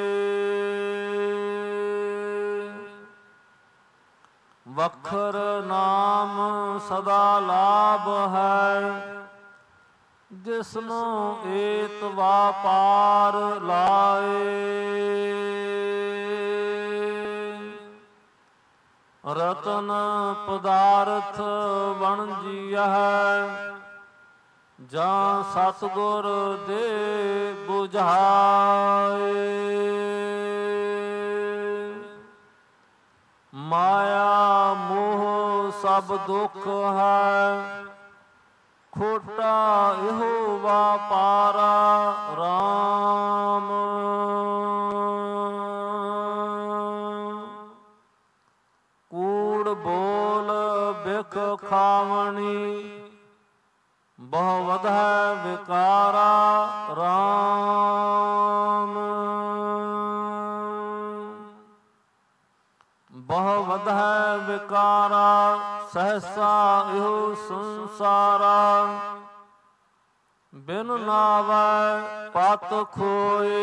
वखर नाम सदा लाभ है, जिसनो एत वापार लाए। ਰਤਨ ਪਦਾਰਥ ਵਣਜੀਐ ਜਾਂ ਸਤਿਗੁਰ ਦੇ 부ਝਾਏ। ਮਾਇਆ ਮੋਹ ਸਭ ਦੁੱਖ ਹੈ, ਖੋਟਾ ਇਹੋ ਵਾਪਾਰਾ ਰਾਮ। ਕੂੜ ਬੋਲ ਬਿਖ ਖਾਵਣੀ, ਬਹੁ ਵਧੈ ਵਿਕਾਰਾ ਰਾਮ। ਬਹੁ ਵਧੈ ਵਿਕਾਰਾ ਸਹਸਾ ਇਹੋ ਸੰਸਾਰਾ। ਬਿਨ ਨਾਵੈ ਪਤ ਖੋਏ,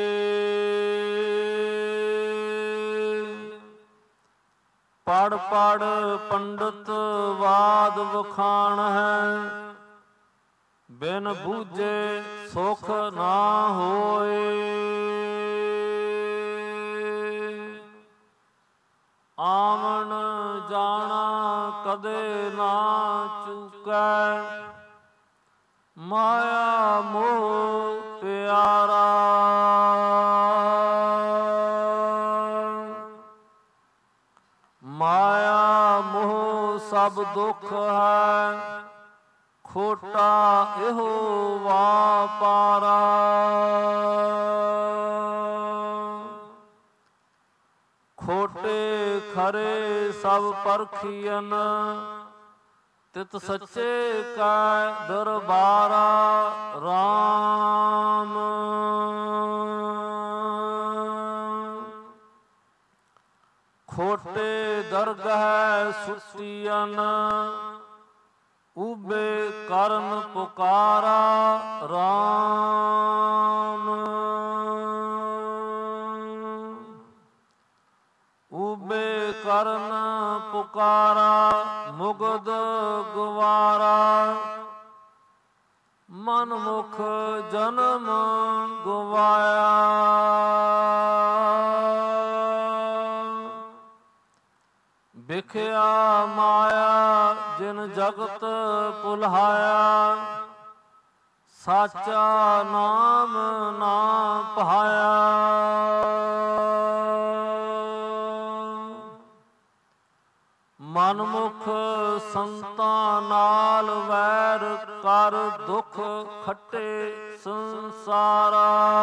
ਪੜ ਪੜ ਪੰਡਤ ਵਾਦ ਵਖਾਣ ਹੈ। ਬਿਨ ਬੂਝੇ ਸੁਖ ਨਾ ਹੋਏ, ਆਵਣ ਜਾਣਾ ਕਦੇ ਨਾ ਚੁਕੈ। ਮਾਇਆ ਮੋਹ ਪਿਆਰਾ, ਮਾਇਆ ਮੋਹ ਸਭ ਦੁੱਖ ਹੈ, ਖੋਟਾ ਇਹੋ ਵਾਪਾਰਾ। ਖੋਟੇ ਖਰੇ ਸਭ ਪਰਖੀਅਨ, ਤਿਤ ਸੱਚੇ ਕੈ ਦਰਬਾਰਾ ਰਾਮ। ਖੋਟੇ ਦਰਗਹਿ ਸੁਟੀਅਨ, ਉਬੇ ਕਰਨ ਪੁਕਾਰਾ ਰਾਮ। ਉਬੇ ਕਰਨ ਪੁਕਾਰਾ ਮੁਗਦ ਗਵਾਰਾ। ਮਨ ਮੁਖ ਜਨਮ ਗਵਾਇਆ, ਵਿਖਿਆ ਮਾਇਆ ਜਿਨ ਜਗਤ ਭੁਲਾਇਆ। ਸਾਚਾ ਨਾਮ ਨਾ ਪਾਇਆ, ਮਨਮੁਖ ਸੰਤਾਂ ਨਾਲ ਵੈਰ ਕਰ ਦੁਖ ਖੱਟੇ ਸੰਸਾਰਾ।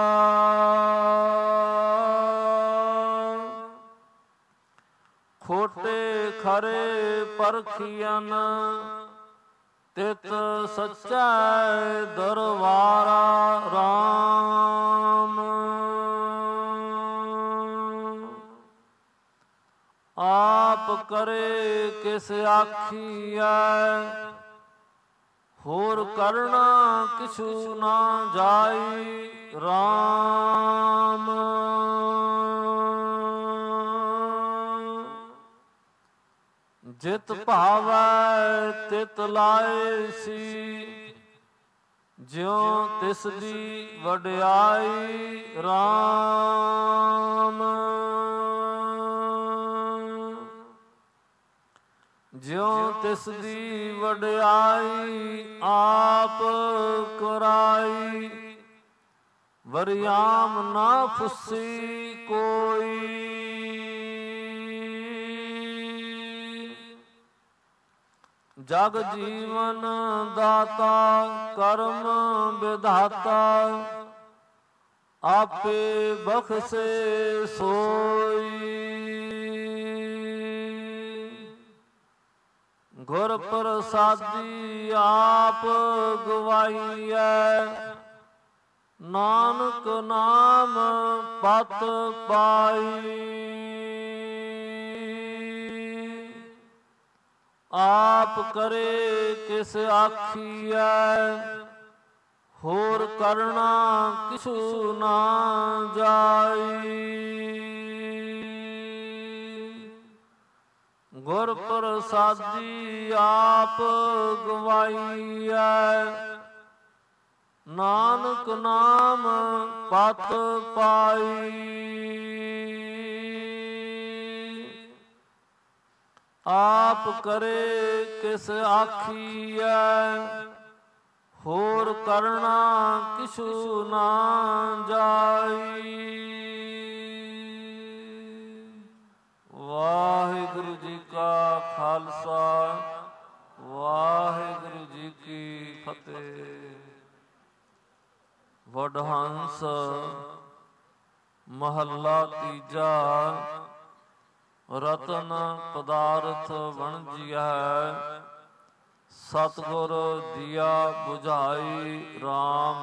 ਖੋਟੇ ਖਰੇ ਪਰਖੀਅਨ, ਤਿਤ ਸੱਚਾ ਦਰਬਾਰਾ ਰਾਮ। ਆਪ ਕਰੇ ਕਿਸ ਆਖੀਐ, ਹੋਰ ਕਰਣਾ ਕਿਛੂ ਨਾ ਜਾਈ ਰਾਮ। ਜਿਤ ਭਾਵੈ ਤਿਤ ਲਾਏ ਸੀ, ਜਿਉ ਤਿਸ ਦੀ ਵਡਿਆਈ ਰਾਮ। ਜਿਉ ਤਿਸ ਦੀ ਵਡਿਆਈ ਆਪ ਕਰਾਈ। ਵਰਿਆਮ ਨਾ ਫੁੱਸੀ ਕੋਈ, ਜਗ ਜੀਵਨ ਦਾਤਾ ਕਰਮ ਵਿਧਾਤਾ। ਆਪੇ ਬਖਸ਼ੇ ਸੋਈ, ਗੁਰ ਪ੍ਰਸਾਦੀ ਆਪ ਗਵਾਈਐ। ਨਾਨਕ ਨਾਮ ਪਤ ਪਾਈ, ਆਪ ਕਰੇ ਕਿਸ ਆਖੀਐ। ਹੋਰ ਕਰਣਾ ਕਿਛੂ ਨਾ ਜਾਈ। ਗੁਰ ਪ੍ਰਸਾਦੀ ਆਪ ਗਵਾਈਐ। ਨਾਨਕ ਨਾਮ ਪਤ ਪਾਈ। आप करे किस आखिया, होर करना किछु ना जाई। वाहिगुरु जी का खालसा, वाहिगुरु जी की फतेह। वडहंस महला तीजा। रतन पदार्थ वणजिया, सतगुर दिया बुझाई राम।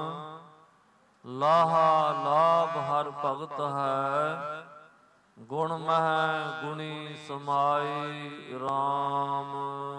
लाहा लाभ हर भगत है, गुण मह गुणी समाई राम।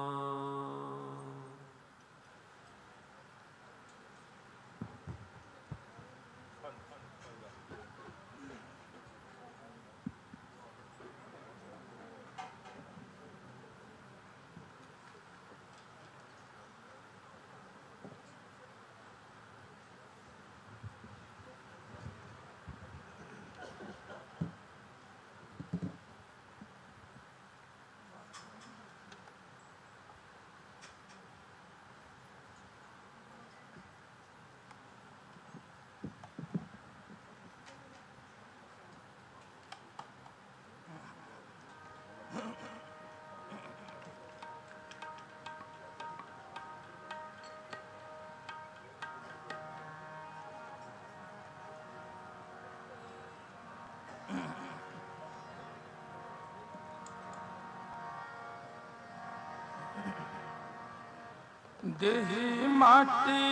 देही माटी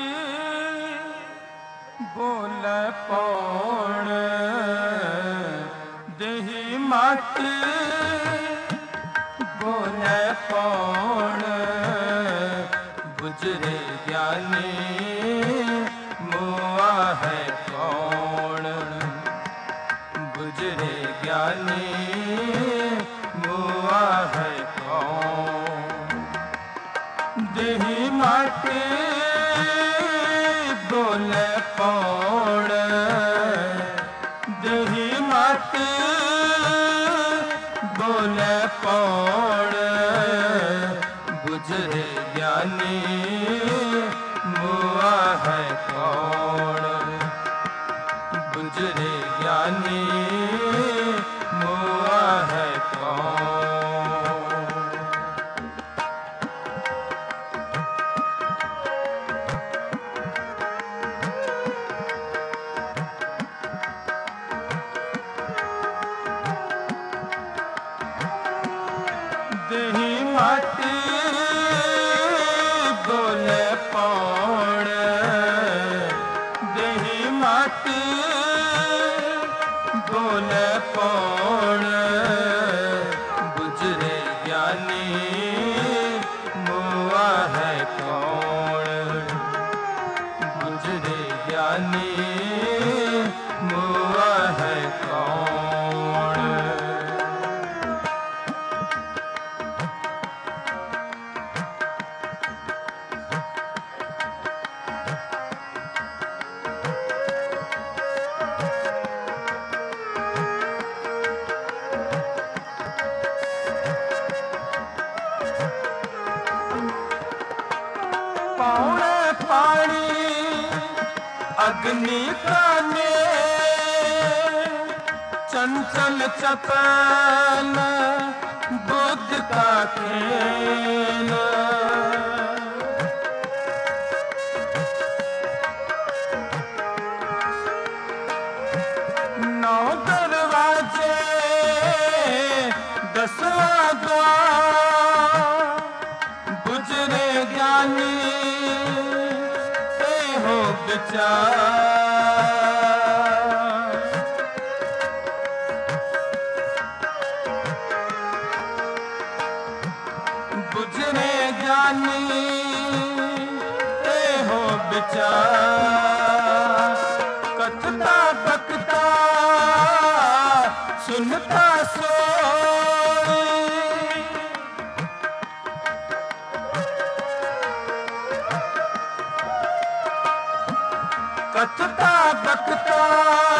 बोले पौण, देही माटी बोले पौण। गुजरे ज्ञानी मुआ है कौन, गुजरे ज्ञानी मुआ है कौन। देही माटी बोले पौड़, देही माटी बोले पौड़। गुजरे ज्ञानी मुआ है कौन, गुजरे ज्ञानी मुआ है कौन। देही माटी बोले पौड़, देही माटी बोले पौड़। गुजरे ज्ञानी मुआ है कौन, गुजरे ज्ञानी मुआ है कौन। पौड़े पानी अग्नि का ने, चंचल चपल बुद्ध का खेल। नौ दरवाजे 10वां द्वार। गुजरे ज्ञानी ते हो विचार। गुजरे ज्ञानी ते हो विचार। कथता बकता सुनता सोई। कथता बकता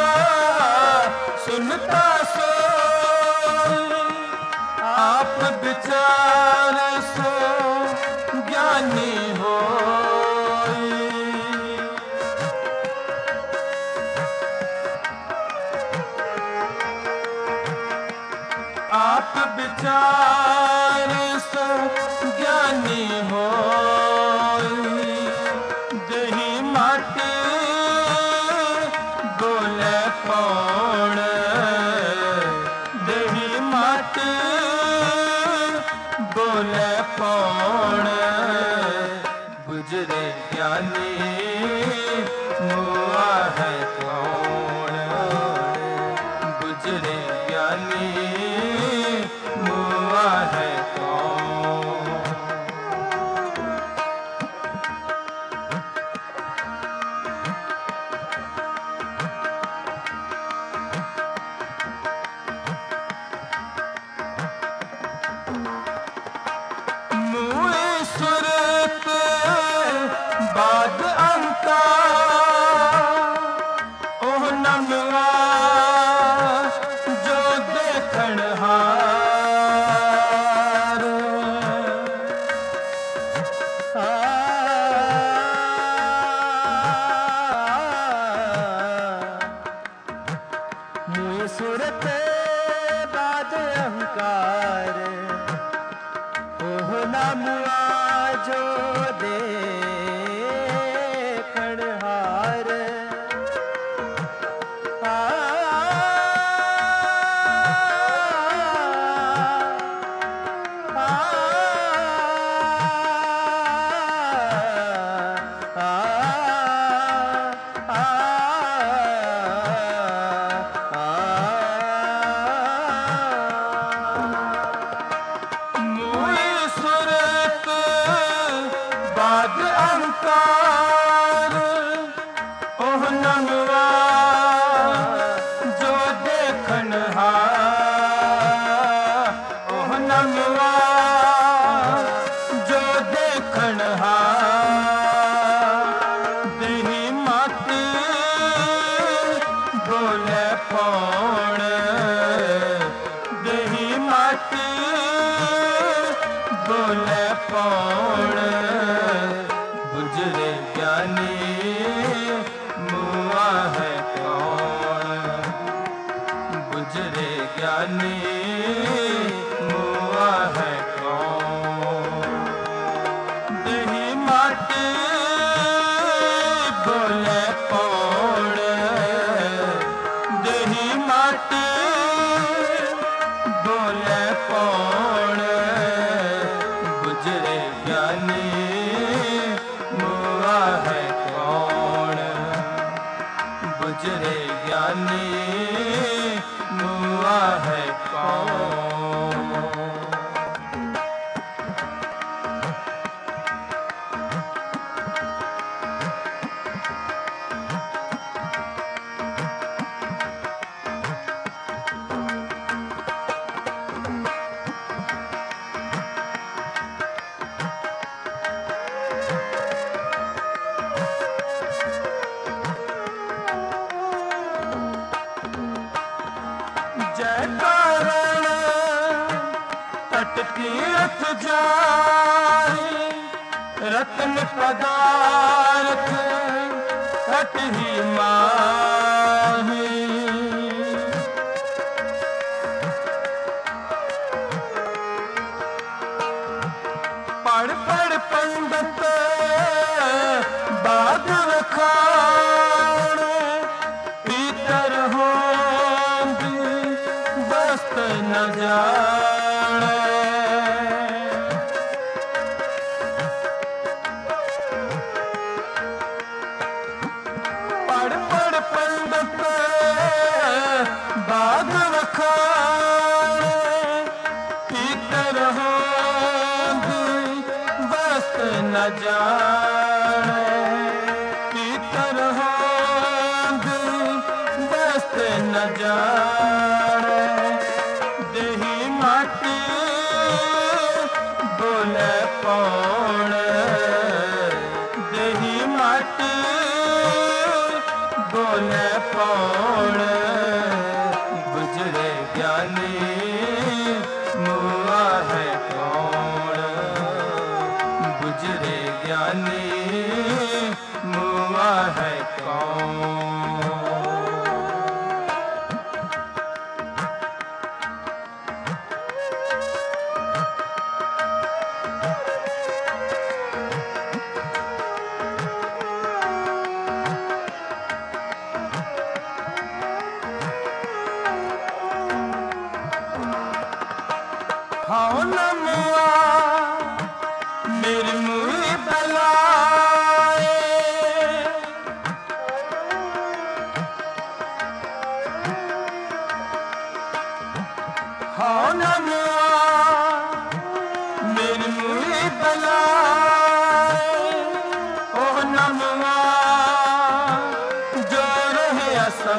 सुनता सोई। आप विचार सो ज्ञानी होई। आप विचार सो ज्ञानी होई। दही माटी बोले कौन, दही माटी बोले कौन। गुजरे ज्ञानी मुआ है कौन, गुजरे ज्ञानी मुआ है कौन। मुए सुरत बाद अंका ओह नमवा जो देखण हार। मुए सुरत बाद अहंकार ओह नमवा जो देखण हार। मुए सुरत बाद अंकार ओह नमवा जो देखण हार। ओह नमवा जो देखण हार। दही माटी बोले कौन, दही माटी बोले कौन। गुजरे ज्ञानी मुआ है कौन, गुजरे ज्ञानी मुआ है कौन। दही माटी बोले कौन, दही माटी बोले कौन। गुजरे ज्ञानी मुआ है कौन, गुजरे ज्ञानी मुआ है कौन। जय कारण तट तीर्थ जाई। रत्न पदार्थ कट ही माही। पढ़ पढ़ पंडित बाद वखाण। भीतर होंद बस्त न जाने। पढ़ पढ़ पंडित बाद वखाण। भीतर होंद बस्त न जाने। भीतर होंद बस्त न जाने। दही माटी बोले कौन, दही माटी बोले कौन। गुजरे ज्ञानी मुआ है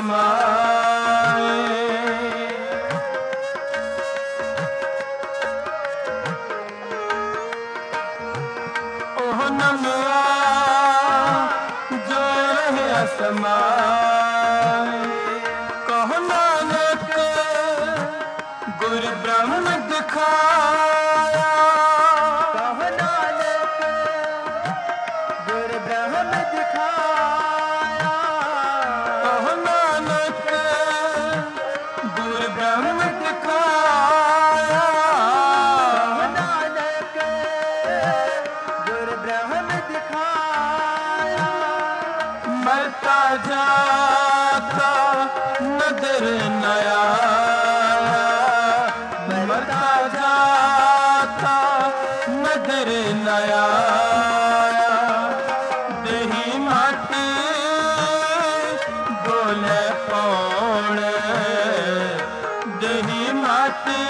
समाए। ओह नमिया जो रहे समाए। कहो नानक गुर ब्रह्म दिखाया। कहो नानक गुर ब्रह्म दिखाया। कहो नानक गुर ब्रह्म दिखाया। कहो नानक गुर ब्रह्म दिखाया। मरता जाता नजर नया। मरता जाता नजर नया। देही माटी बोले पौड़। देही माटी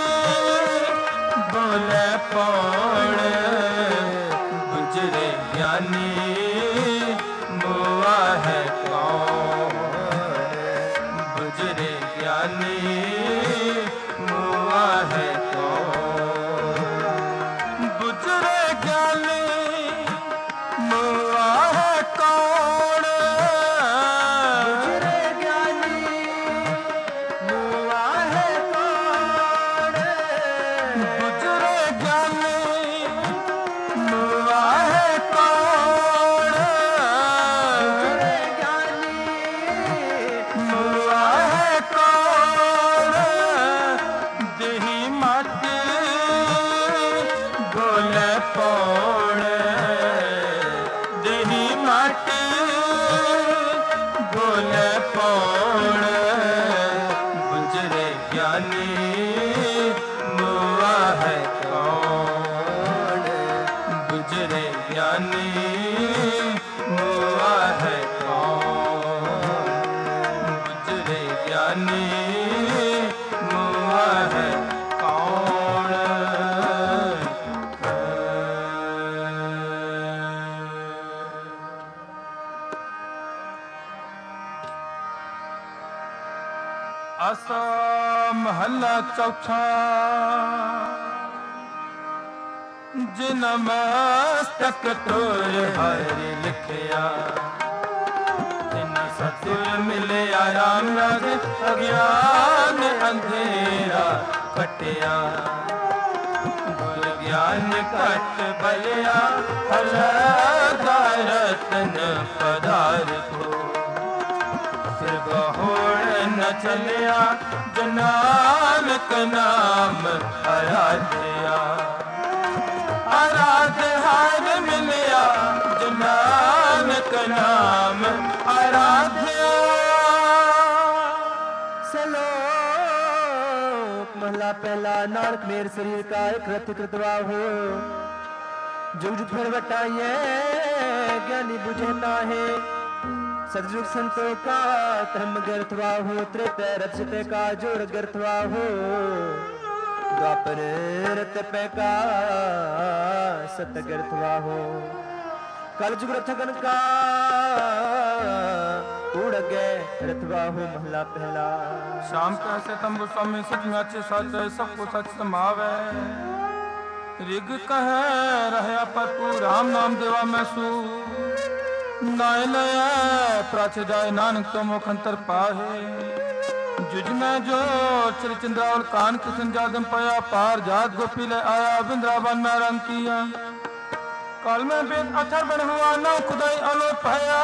बोले पौड़। गुजरे ज्ञानी मुआ है कौन। गुजरे ज्ञानी मुआ है कौन। गुजरे ज्ञानी मुआ है कौन। गुजरे ज्ञानी मुआ है कौन। गुजरे ज्ञानी मुआ है कौन। गुजरे ज्ञानी मुआ है कौन। देही माटी बोले पौड़। देही माटी बोले पौड़। गुजरे ज्ञानी मुआ है कौन। गुजरे ज्ञानी मुआ है कौन। गुजरे ज्ञानी मुआ है कौन। आसा महला चौथा। जिन मस्तक तोर हरि लिखिया। जिन सतुर मिलिया राम राज। अज्ञान अंधेरा कटिया। गुर ज्ञान कट बलिया। रतन पदार को फिर बहोड़ न चलिया। जो नानक नाम आराध्या। आराध्य हार मिलिया। जो नानक नाम आराध्या। सलोक महला पहला। नानक मेरे शरीर का एक रथ कृतवा हो। जुग जुग फिर बटाइए ज्ञानी बुझे नाहे। सतयुग संतों का धर्म गर्थवा हो। त्रेता रचते का जोर गर्थवा हो। द्वापर रत पे का सत गर्थवा हो। कल जुग रथगन का उड़ गए रथवा हो। महला पहला। शाम कैसे तंबु स्वामी सच में अच्छे सच सबको सच समावे। ऋग कहे रहया पर तू राम नाम देवा मैं सू। नाय नया प्राच जाए नानक तो मुखंतर पाहे। जुज में जो श्री चंद्रावल कान किशन जादम पया। पार जात गोपी ले आया वृंदावन में रंग किया। काल में वेद अथर बन हुआ नौ खुदाई अलो पाया।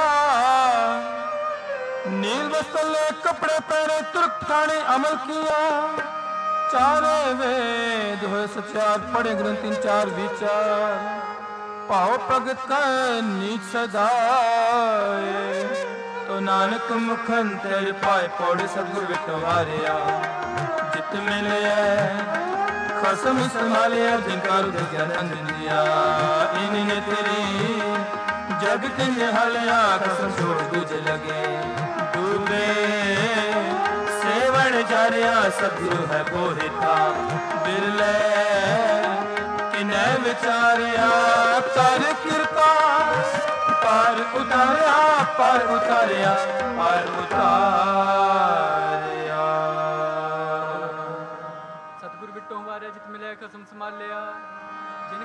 नील वस्त्र ले कपड़े पहने तुर्क ठाणे अमल किया। चारे वेद होए सचार पढ़े ग्रंथ तीन चार विचार। पाओ प्रगट कर नीच सदाए। तो नानक मुखंतर पाए पौड़े सदगुरु विटवारिया। जित मिले खसम संभालिया। जिनका रुद्र ज्ञान अंजन दिया। इन्हें तेरी जगत निहलिया। कसम छोड़ तुझे लगे डूबे। सेवण जारिया सदगुरु है बोहिता। बिरले किने विचारिया। कर कृपा पार उतारिया। पार उतारिया। पार उतार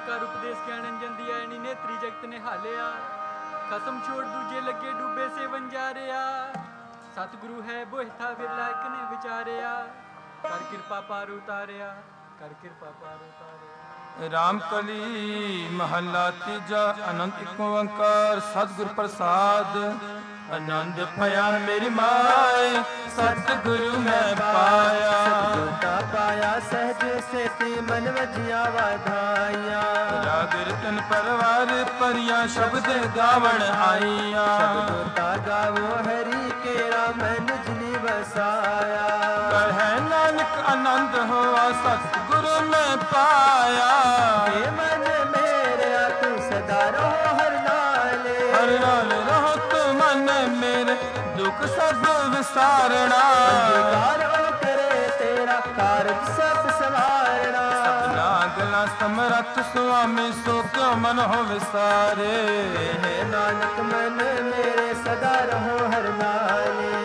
ਕਰ ਉਪਦੇਸ਼ ਗਿਆਨ ਅੰਜਨ ਦੀਆ ਨੀ ਨੇਤਰੀ ਜਗਤ ਨੇ ਹਾਲਿਆ ਖਸਮ ਛੋੜ ਦੂਜੇ ਲੱਗੇ ਡੂਬੇ ਸੇ ਵੰਜਾਰਿਆ ਸਤਿਗੁਰੂ ਹੈ ਬੋਹਿਥਾ ਵਿਰਲਾ ਇੱਕ ਨੇ ਵਿਚਾਰਿਆ ਕਰ ਕਿਰਪਾ ਪਾਰ ਉਤਾਰਿਆ ਕਰ ਕਿਰਪਾ ਪਾਰ ਉਤਾਰਿਆ। ਰਾਮ ਕਲੀ ਮਹੱਲਾ ਤੀਜਾ ਅਨੰਤ ਏਕ ਓੰਕਾਰ ਸਤਿਗੁਰ ਪ੍ਰਸਾਦ ਆਨੰਦ ਭਇਆ ਮੇਰੀ ਮਾਏ ਸਤਿਗੁਰੂ ਮੈਂ ਪਾਇਆ ਸਤਿਗੁਰਤਾ ਪਾਇਆ ਸਹਿਜ ਸੇਤੀ ਮਨ ਵਜਿਆ ਵਾਧਾਈਆਂ ਰਾਗ ਰਤਨ ਪਰਵਾਰ ਪਰਿਆ ਸ਼ਬਦ ਗਾਵਣ ਆਈਆਂ ਸਤਿਗੁਰਤਾ ਗਾਵੋ ਹਰੀ ਕੇਰਾ ਮਨ ਜਿਨੀ ਵਸਾਇਆ ਕਹੈ ਨਾਨਕ ਆਨੰਦ ਹੋਆ ਸਤਿਗੁਰੂ ਮੈਂ ਪਾਇਆ ਏ ਮਨ ਮੇਰਿਆ ਤੂੰ ਸਦਾ ਰਹੋ ਹਰ ਨਾਲੇ ਹਰ ਨਾਲ ਰਹੋ ਤੂੰ ਮਨ ਮੇਰੇ ਦੁੱਖ ਸਭ ਵਿਸਾਰਣਾ ਅੰਗੀਕਾਰ ਕਰੇ ਤੇਰਾ ਕਾਰਜ ਸਭ ਸਵਾਰਣਾ ਸਤਨਾ ਗਲਾ ਸਮਰੱਥ ਸੁਆਮੀ ਸੋ ਕਿਉ ਮਨ ਹੋ ਵਿਸਾਰੇ ਹੈ ਨਾਨਕ ਮਨ ਮੇਰੇ ਸਦਾ ਰਹੋ ਹਰ ਨਾਲੇ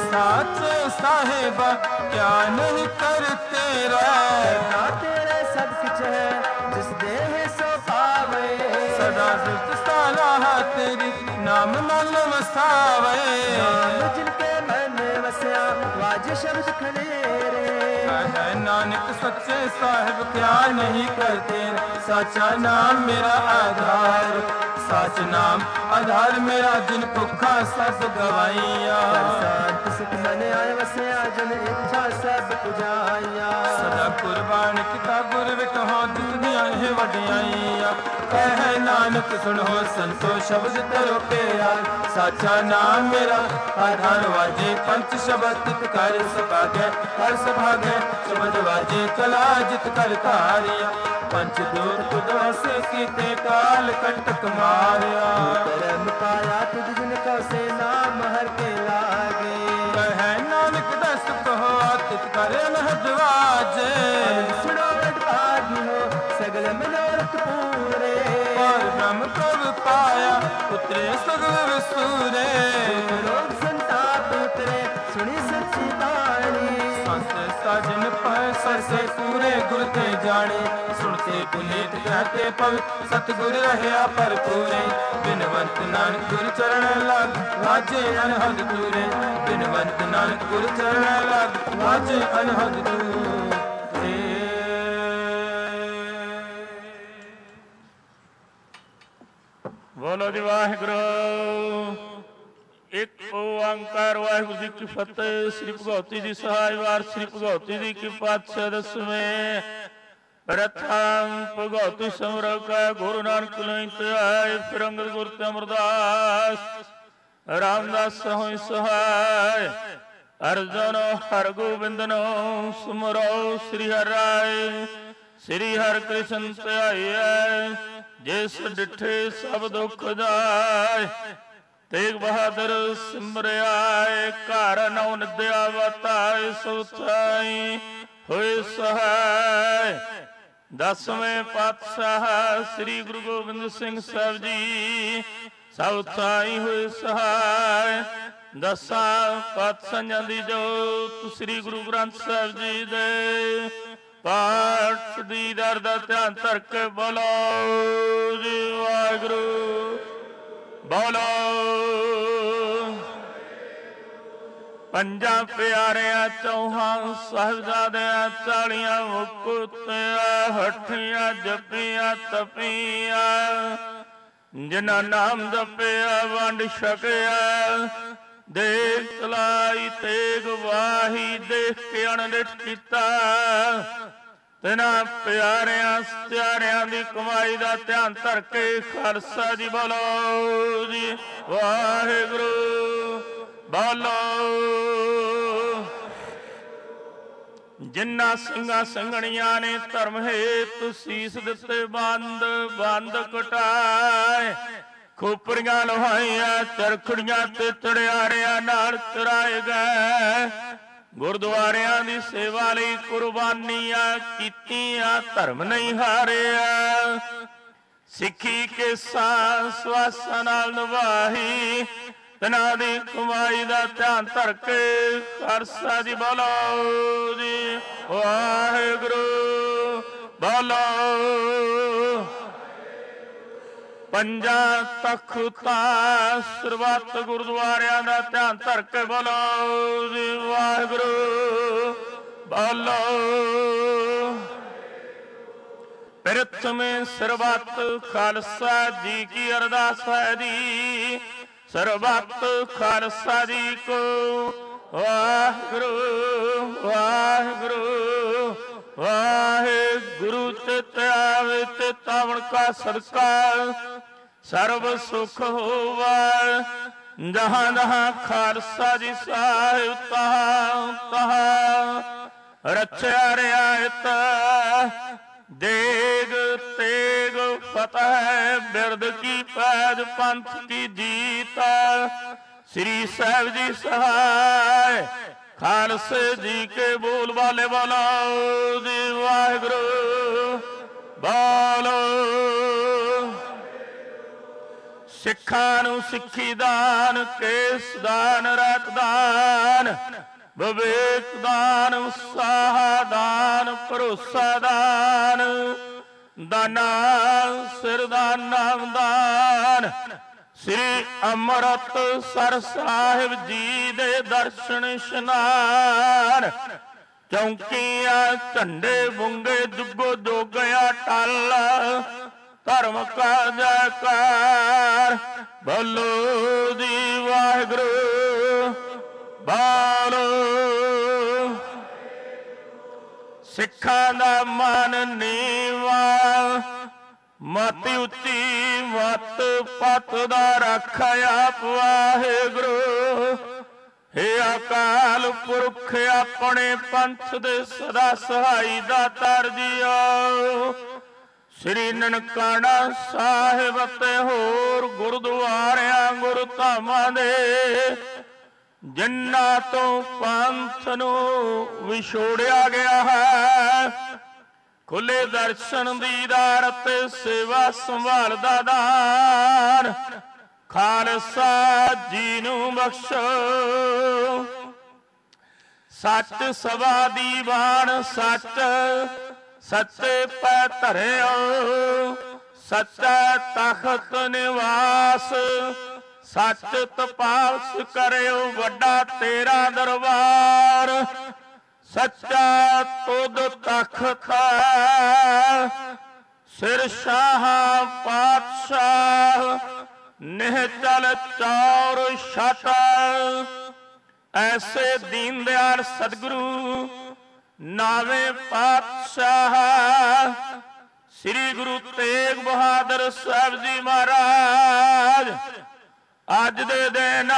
ਸਾਚੇ ਸਾਹਿਬ ਕਿਆ ਨਹੀਂ ਕਰ ਤੇਰਾ ਨਾ ਤੇਰੇ ਸਭ ਕੁਛ ਹੈ ਜਿਸ ਦੇਹ ਸੋ ਪਾਵੇ ਸਦਾ ਸਿਫਤ ਸਲਾਹ ਤੇਰੀ ਨਾਮ ਮਨ ਵਸਾਵੇ ਨਾਮ ਜਿਨ ਕੇ ਮਨ ਵਸਿਆ ਵਾਜ ਸ਼ਬਦ ਖਲੇਰੇ ਹੈ ਨਾਨਕ ਸੱਚੇ ਸਾਹਿਬ ਕਿਆ ਨਹੀਂ ਕਰਤੇ ਸਾਚਾ ਨਾਮ ਮੇਰਾ ਆਧਾਰ ਸੱਚ ਨਾਮ ਆਧਾਰ ਮੇਰਾ ਜਿਨ ਭੁੱਖਾ ਸਭ ਗਵਾਈਆਂ ਸੰਤ ਸੁਖ ਮਨ ਆਏ ਵਸਿਆ ਜਨ ਇੱਛਾ ਸਭ ਪੁਜਾਈਆਂ ਸਦਾ ਕੁਰਬਾਨ ਕੀਤਾ ਗੁਰ ਵਿਟੋ ਦਿਸਦੀਆਂ ਇਹ ਵਡਿਆਈਆਂ ਕਹਿ ਨਾਨਕ ਸੁਣੋ ਸੰਤੋ ਸ਼ਬਦ ਤਰੋ ਪਿਆਰ ਸਾਚਾ ਨਾਮ ਮੇਰਾ ਆਧਾਰ ਵਾਜੇ ਪੰਚ ਸ਼ਬਦ ਤਿਤ ਕਰ ਸੁਭਾਗੈ ਹਰ ਸੁਭਾਗੈ ਸ਼ਬਦ ਵਾਜੇ ਕਲਾ ਜਿਤ ਕਰ ਧਾਰਿਆ ਪੰਚ ਦੂਤ ਤੁਧ ਵਸੇ ਕੀਤੇ ਕਾਲ ਕੰਟਕ ਮਾਰਿਆ ਕਰਮ ਪਾਇਆ ਤੁਧ ਜਿਨ ਕੋ ਸੇ ਨਾਮ ਹਰ ਕੇ ਲਾਗੇ ਕਹਿ ਨਾਨਕ ਦਸ ਕਹੋ ਤਿਤ ਕਰ ਅਨਹਦ ਵਾਜੇ ਸੁਣੋ ਵਡ ਭਾਗੀ ਹੋ ਸਗਲ ਮਨੋਰਥ ਪੂਰੇ ਪਰ ਬ੍ਰਹਮ ਪ੍ਰਭ ਪਾਇਆ ਉਤਰੇ ਸਗਲ ਵਿਸੂਰੇ ਰੋਗ ਸੰਤਾਪ ਉਤਰੇ ਸੁਣੀ ਸੱਚੀ ਬਾਣੀ ਸੰਤ ਸਾਜਨ ਪਾਏ ਸਰਸੇ ਪੂਰੇ ਗੁਰ ਤੇ ਜਾਣੇ ਸੁਣਤੇ ਪੁਨੀਤ ਕਹਤੇ ਪਵ ਸਤਿਗੁਰ ਰਹਿਆ ਭਰਪੂਰੇ ਬਿਨਵੰਤ ਨਾਨਕ ਗੁਰ ਚਰਨ ਲਗ ਵਾਜੇ ਅਨਹਦ ਤੂਰੇ ਬਿਨਵੰਤ ਨਾਨਕ ਗੁਰ ਚਰਨ ਲਗ ਵਾਜੇ ਅਨਹਦ ਤੂਰੇ। ਬੋਲੋ ਜੀ ਵਾਹਿਗੁਰੂ ਇੱਕ ਓੰਕਾਰ ਵਾਹਿਗੁਰੂ ਜੀ ਕੀ ਫਤਿਹ। ਸ੍ਰੀ ਭਗਵਤੀ ਜੀ ਸਹਾਇ ਵਾਰ ਸ੍ਰੀ ਭਗਵਤੀ ਜੀ ਕੀ ਪਾਤਸ਼ਾਹ ਦਸਵੇਂ ਪ੍ਰਥਮ ਭਗਵਤੀ ਸਮਰ ਕਾ ਗੁਰੂ ਨਾਨਕ ਲਈ ਧਿਆਏ ਫਿਰ ਅੰਗਦ ਗੁਰ ਤੇ ਅਮਰਦਾਸ ਰਾਮਦਾਸ ਹੋਇ ਸਹਾਇ ਅਰਜਨ ਹਰ ਗੋਬਿੰਦਨੋ ਸੁਮਰੋ ਸ੍ਰੀ ਹਰਿ ਰਾਏ ਸ੍ਰੀ ਹਰਿ ਕ੍ਰਿਸ਼ਨ ਧਿਆਈਐ ਜਿਸ ਡਿਠੇ ਸਭ ਦੁਖ ਜਾਏ ਤੇਗ ਬਹਾਦਰ ਸਿਮਰਿਆਏ ਘਰ ਨਉ ਨਿਦਿਆ ਵਤਾਏ ਸੁਥਾਈ ਹੋਏ ਸਹਾਇ ਦਸਵੇਂ ਪਾਤਸ਼ਾਹ ਸ੍ਰੀ ਗੁਰੂ ਗੋਬਿੰਦ ਸਿੰਘ ਸਾਹਿਬ ਜੀ ਸਭ ਥਾਈ ਹੋਏ ਸਹਾਇ ਦਸਾਂ ਪਾਤਸ਼ਾਹਾਂ ਦੀ ਜੋਤ ਸ੍ਰੀ ਗੁਰੂ ਗ੍ਰੰਥ ਸਾਹਿਬ ਜੀ ਦੇ ਪਾਠ ਦੀ ਦਰ ਦਾ ਧਿਆਨ ਧਰ ਕੇ ਬੋਲੋ ਜੀ ਵਾਹਿਗੁਰੂ ਬੋਲੋ। ਪੰਜਾਂ ਪਿਆਰਿਆਂ ਚੌਹਾਂ ਸਾਹਿਬਜ਼ਾਦਿਆਂ 40 ਮੁਕਤਿਆਂ ਹੱਠੀਆਂ ਜਪੀਆਂ ਤਪੀਆਂ ਜਿਨ੍ਹਾਂ ਨਾਮ ਜਪਿਆ ਵੰਡ ਛਕਿਆ ਦੇਖ ਚਲਾਈ ਤੇਗ ਵਾਹੀ ਦੇਖ ਕੇ ਅਣਡਿਠ ਕੀਤਾ ਤਿਨਾਂ ਪਿਆਰਿਆਂ ਸਤਿਆਰਿਆਂ ਦੀ ਕਮਾਈ ਦਾ ਧਿਆਨ ਧਰ ਕੇ ਖਾਲਸਾ ਜੀ ਬੋਲੋ ਜੀ ਵਾਹਿਗੁਰੂ ਬੋਲੋ। ਜਿਨ੍ਹਾਂ ਸਿੰਘਾਂ ਸਿੰਘਣੀਆਂ ਨੇ ਧਰਮ ਹੇਤੁ ਸੀਸ ਦਿੱਤੇ ਬੰਦ ਬੰਦ ਕਟਾਏ ਖੋਪਰੀਆਂ ਲੋਹਾਈਆਂ ਚਰਖੜੀਆਂ ਤੇ ਤੜਿਆਰਿਆਂ ਨਾਲ ਚਰਾਏ ਗਏ ਗੁਰਦੁਆਰਿਆਂ ਦੀ ਸੇਵਾ ਲਈ ਕੁਰਬਾਨੀਆਂ ਕੀਤੀਆਂ ਧਰਮ ਨਹੀਂ ਹਾਰਿਆ ਸਿੱਖੀ ਕੇ ਸਵਾਸਾਂ ਨਾਲ ਨਿਭਾਈ ਤਿਨਾਂ ਦੀ ਕਮਾਈ ਦਾ ਧਿਆਨ ਧਰ ਕੇ ਖਾਲਸਾ ਜੀ ਬੋਲੋ ਜੀ ਵਾਹਿਗੁਰੂ ਬੋਲੋ। ਪੰਜਾਂ ਤਖਤਾਂ ਸਰਬੱਤ ਗੁਰਦੁਆਰਿਆਂ ਦਾ ਧਿਆਨ ਧਰ ਕੇ ਬੋਲੋ ਜੀ ਵਾਹਿਗੁਰੂ ਬੋਲੋ। ਪ੍ਰਥਮੇ ਸਰਬੱਤ ਖਾਲਸਾ ਜੀ ਕੀ ਅਰਦਾਸ ਹੈ ਜੀ। ਸਰਬੱਤ ਖਾਲਸਾ ਜੀ ਕੋ ਵਾਹਿਗੁਰੂ ਵਾਹਿਗੁਰੂ ਵਾਹਿਗੁਰੂ। ਚਿਤ ਆਵੇ ਤੇ ਤਾਵਣ ਕਾ ਸਦਕਾ ਸਰਬ ਸੁਖ ਹੋਵਾ। ਜਹਾਂ ਜਹਾਂ ਖਾਲਸਾ ਜੀ ਸਾਹਿਬ ਤਹਾਂ ਤਹਾਂ ਰਚਿਆ ਰਿਆਇਤ ਦੇਗ ਤੇਗ ਫਤਿਹ ਬਿਰਦ ਕੀ ਪੈਜ ਪੰਥ ਕੀ ਜੀਤ। श्री साहिब जी सहाय खालसे जी के बोल वाले बोलो जी वाहिगुरू बोलो। सिखां नूं सिखी दान केस दान रत दान विवेक दान उत्साह दान भरोसा दान दाना सिर दान नाम दान। श्री अमृतसर साहिब जी दे दर्शन इशनान। चौंकियां झंडे बुंगे जुगो जोगया टल धर्म का जयकार बोलो जी वाहिगुरू बोलो। सिखां दा मन नीवा मत उची मत पत दा रखा आप वाहिगुरू। हे अकाल पुरख अपने पंथ दे सदा सहाई दातार जीओ। श्री ननकाना साहिब ते होर गुरुद्वारियां गुरुधामां दे जिन्हां तो पंथ नूं विछोड़िया गया है खुले दर्शन दीदार ते सेवा संभाल दा दान खालसा जी नूं बख्शो। सच सभा दीवान सच सच्चे पै धरियो सच्चा तखत निवास सच तपास करियो वड्डा तेरा दरबार। सच्चा तुद तख्त सिर शाह पातशाह निहचल चौर छत। ऐसे दीन दयाल सदगुरु नावे पातशाह श्री गुरु तेग बहादुर साहब जी महाराज अज दे दिन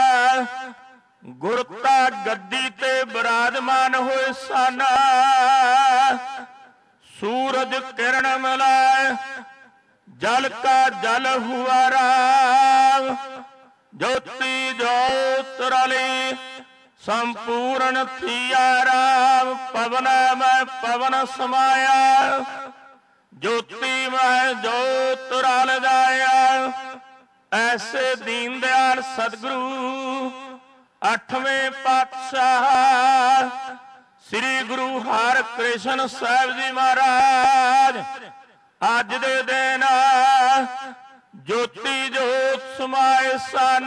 गुरता गद्दी ते विराजमान होए सन। सूरज किरण मिलाए जल का जल हुआ राम। ज्योति ज्योत रली संपूर्ण थिया राम। पवन में पवन समाया ज्योति में ज्योत रल जाया। ऐसे दीन दयाल सदगुरु अठवें पातशाह श्री गुरु हरकृष्ण साहिब जी महाराज अज दे दिन ज्योति जोत समाए सन।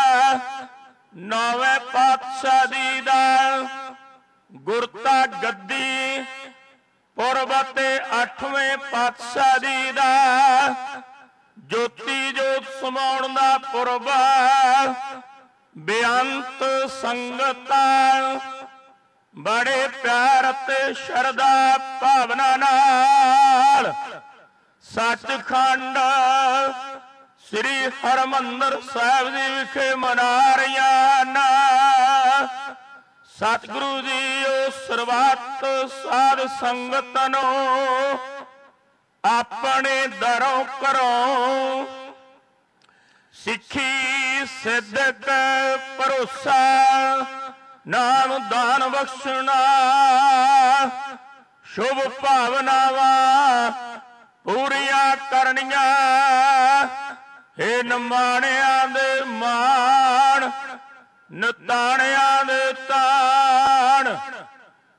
नौवें पातशाह जी दा गुरता गद्दी पुरब ते अठवें पातशाह जी दा ज्योति जोत समाउण दा पुरब। बेअंत संगता बड़े प्यार ते शरदा भावना नाल सचखंड श्री हरमंदिर साहिब जी विखे मना रहियां। सतगुरु जी ओ सरबत साध संगत नूं अपने दरों घरों सिखी सिद्धक भरोसा नाम दान बख्शना। शुभ भावनावां पूरियां करनियां। हे नमाणियां दे मान नताणियां दे ताण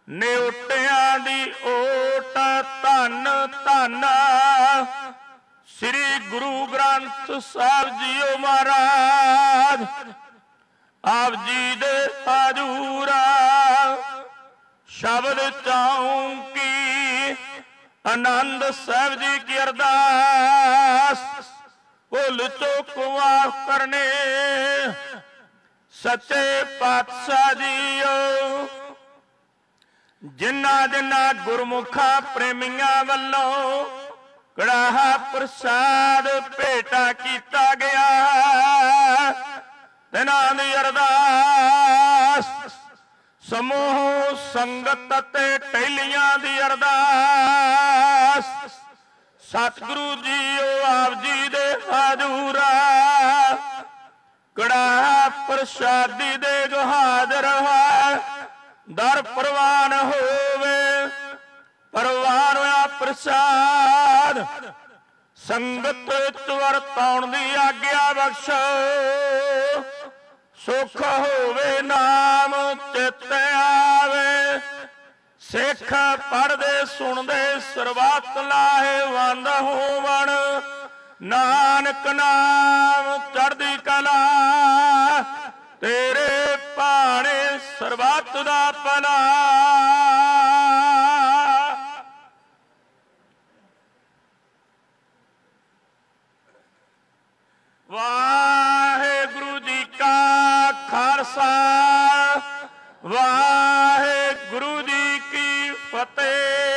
नेउटियां दी ओट धन धन। श्री गुरु ग्रंथ साहिब जीओ महाराज आप जी दे हजूरा शब्द चाऊं की आनंद साहिब जी की अरदास भुल चूक माफ करने सच्चे पातशाह जीओ जिन्ना जिन्ना गुरमुखा प्रेमिया वालों कड़ाहा प्रसाद भेटा किया गया तिन्हां दी अरदास समूह संगत ते टहलियां दी अरदास सतगुरु जीओ आप जी दे हजूरा कड़ाहा प्रसादी दे हाजर है दर प्रवान होवे परवान होया प्रसाद संगत वरताउण दी आग्या बख्शो सुख होवे नाम चित आवे सिख पढ़दे सुनदे सरबत लाहेवंद होवण नानक नाम चढ़दी कला तेरे भाणे सरबत दा भला वाहेगुरु जी का खालसा वाहेगुरु जी की फतेह।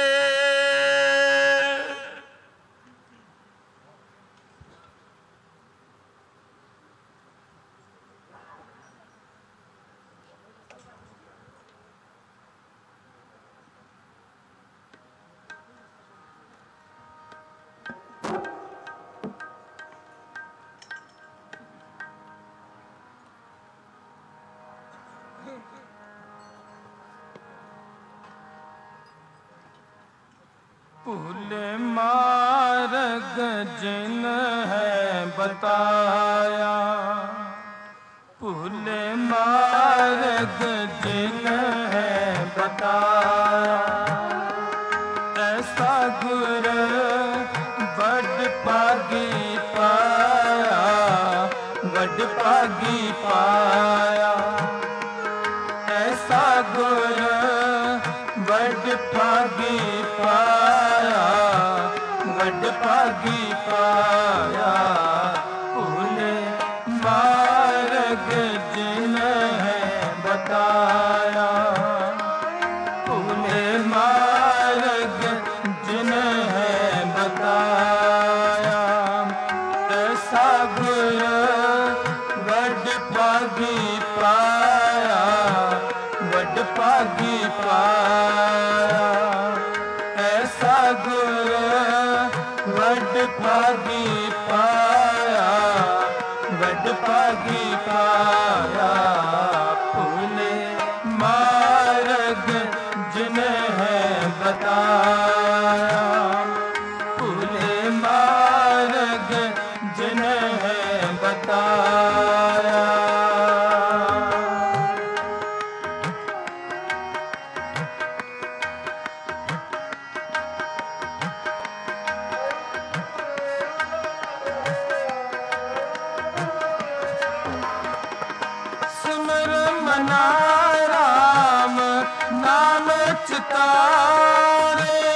भूले मार्ग जिन है बताया भूले मार्ग जिन है बताया ऐसा गुर बड़ पागी पाया बड़ पागी पाया ऐसा गुर बड़ पागी पाया बड़ पागी पाया भूले मार्ग जिन है बताया भूले मार्ग जिन है बताया ऐसा गुर बड़ पागी पाया बड़ पागी पाया ऐसा गुर बड़ पागी पाया बड़ पागी पाया भूले मार्ग जिन है बताया भूले मार्ग जिन है बताया। राम नाम चितारे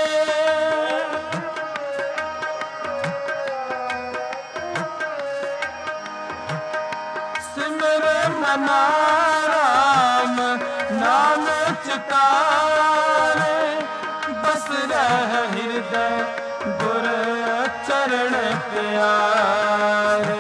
सिमर मना राम नाम चितारे बस रह हृदय गुर चरण प्यारे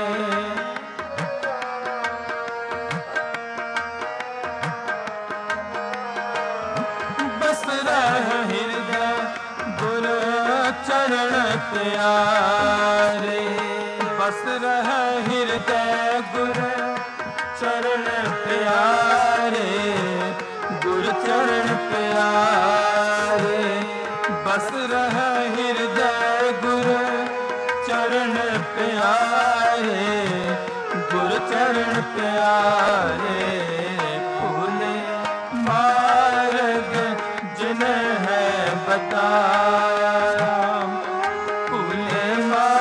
हृदय गुर चरण प्यारे बस रह हृदय गुर चरण प्यारे गुर चरण प्यारे बस रह हृदय गुर चरण प्यारे गुर चरण प्यारे भूले मार्ग जिन है बताया भूले मार्ग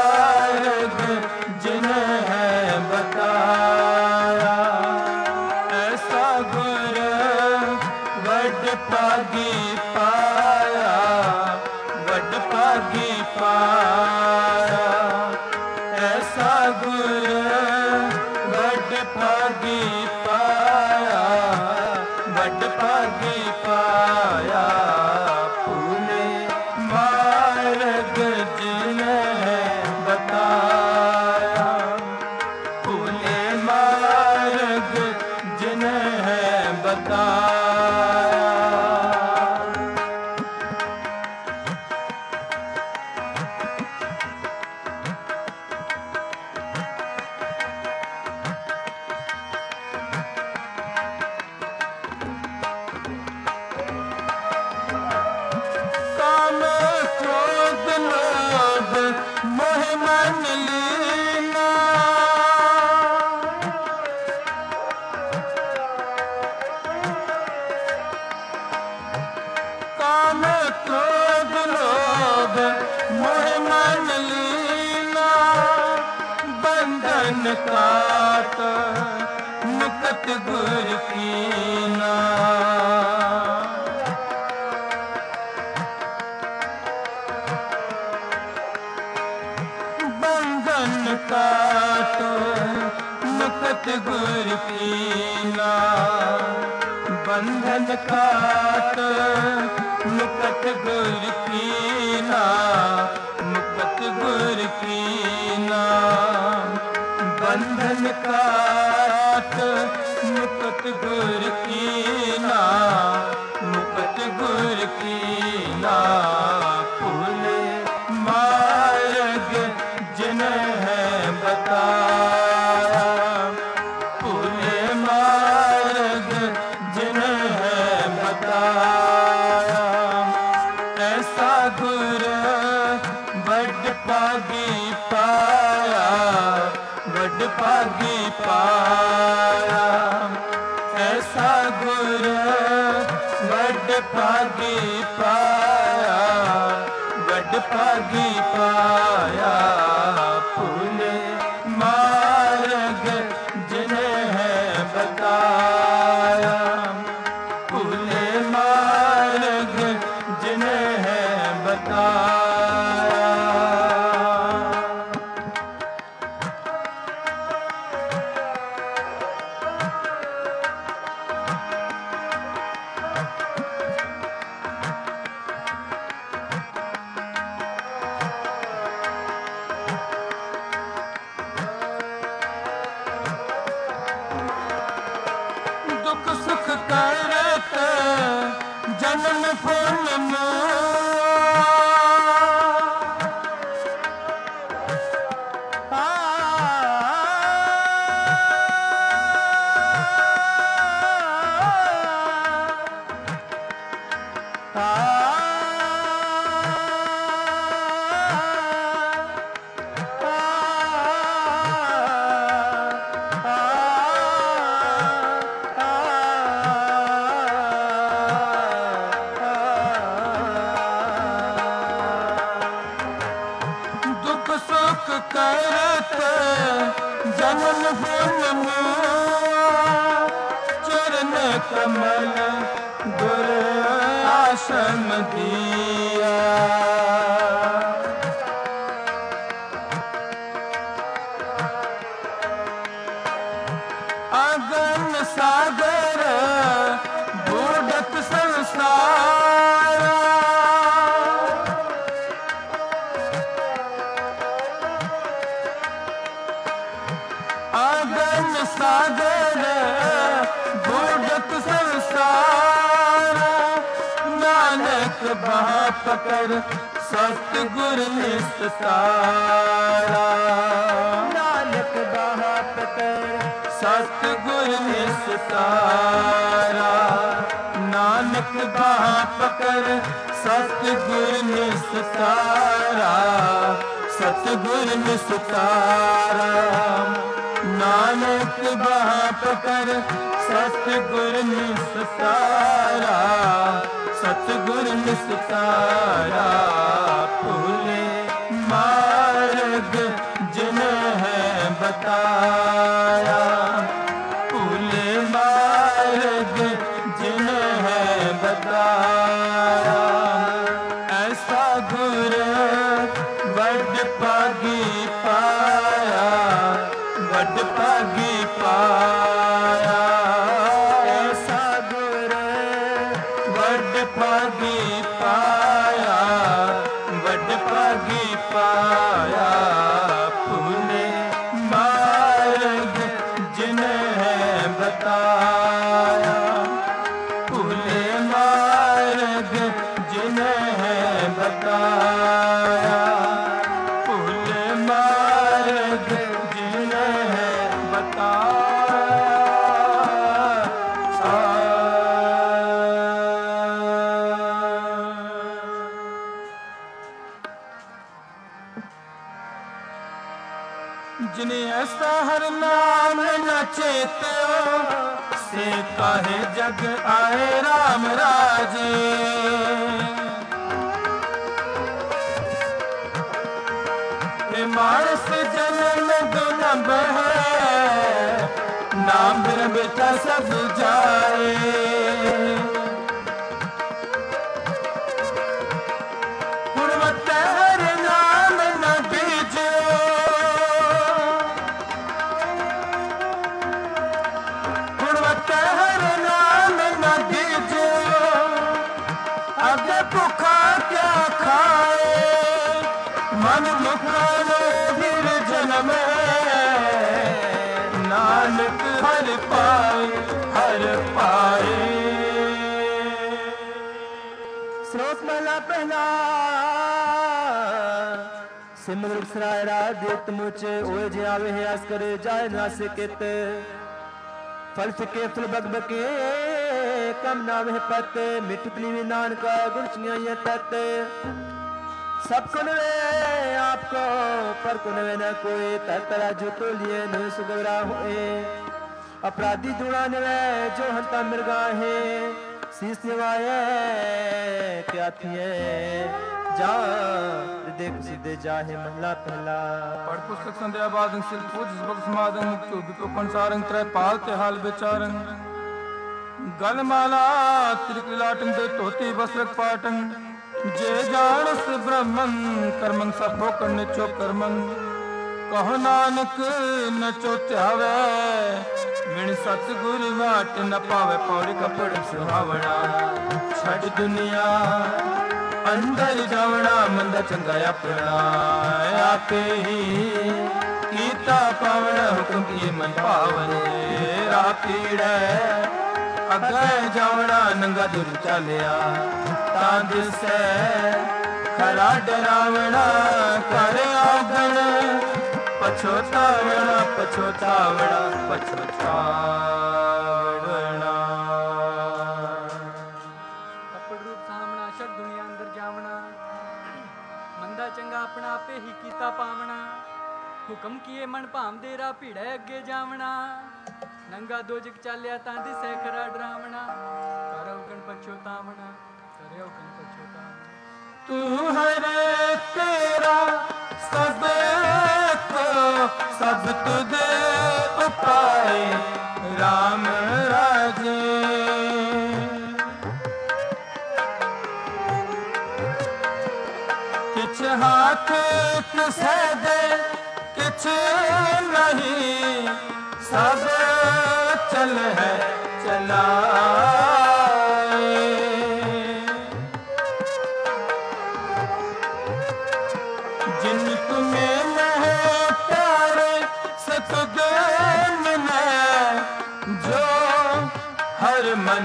काट मुकत गुर कीना। बंधन काट मुकत गुर कीना। बंधन काट मुकत गुर कीना। मुकत गुर कीना। बंधन काट मुकत गुर कीना। मुकत गुर कीना। फूले मार्ग जिन है बताया। फूले मार्ग जिन है बताया। ऐसा गुर बड़ पागी पाया। बड़ पागी पाया। ऐसा गुर बड़ पागी पाया। बड़ पागी पाया। फूले मार्ग जिन है बताया। फूले मार्ग जिन है बताया। दुख सुख करत जन्म फूल दुख सुख करत जन्म फूल चरण कमल गुर आश्रम दिया। अगन सागर बूढ़त संसार। अगन सागर बूढ़त संसार। नानक बाह पकड़ सतगुर निस्तारा। नानक बाह पकड़ सतगुर निस्तारा। नानक बाह पकड़ सतगुर निस्तारा। सतगुर निस्तारा। नानक बाह पकड़ सतगुर निस्तारा। सतगुर निस्तारा। फूले मार्ग जिन है बताया। फूले मार्ग जिन है बताया। ऐसा गुर बड़ पागी पाया। बड़ पागी पाया। ऐसा गुर बड़ पागी पाया। बड़ पागी पाया। फूले मार्ग जिन है बताया। फूले मार्ग जिन है बताया। फूले मार्ग जिन है जिन्हें ऐसा हर नाम न चेत्यो से काहे जग आए राम राजे। मानस जन्म दुना नाम है, नाम बिन बेटा सब जाए। गुणवत्ता हर नाम न बीजो, गुणवत्ता हर नाम न बीजो, आगे भूखा क्या खाए, मन मुखानो फिर जन्म, नानक हर पाए, हर पाए। श्लोक महला पहला। सिमर सराय रात मुझे ओए जे आवे है आस करे जाए ना से कित, फल फिके फल बगबके कम ना वह पत, मिठ पलीवी नानका गुण चिया तत। सब कुन वे आपको पर कुन वे न कोई, तरतरा जो तो लिए न सुगवरा होए। अपराधी धुणा नवे जो हंता मिर्गा है, शीस निवाए क्या थिए जा देख सिद्धे जाहे महला पहला। पढ़ पुस्तक संध्या बादं सिल पूज भक्त समादं मुक्तो विपोपन सारंग त्रय पाल ते हाल बेचारं। गल माला त्रिकलाटं दे तोती बसरक पाटं, जे जानस ब्रह्मं कर्मं सफो करने चो कर्मं। कहो नानक न चोत्यावे, मिण सतगुर वाट न पावे, पौड़ी कपड़ सुहावना। छड़ दुनिया अंदर जावना, मंदा चंगा अपना आपे ही कीता पावना। हुक्म किए मन पावन राह पीड़े, अगे जावना नंगा दुर चालिया। तां दिसै खरा डरावना, कर आगण पछोतावना, पछोतावना, पछोतावना। कपड़ रूप सामना, शक दुनिया अंदर जावना। मंदा चंगा अपना आपे ही कीता पावना। हुक्म किए मन भाम दे राह भीड़े अगे जावना। नंगा दोजक चालिया तां दिसै खरा डरावना। करो गण पछोतावना, करो गण पछोतावना। तू हर तेरा सब को सब तुझे उपाय, राम राजे। किछ हाथ किसे दे किछ नहीं, सब चल है चलाए। जिन तुम्हें लहे प्यारे सतगुण में, जो हर मन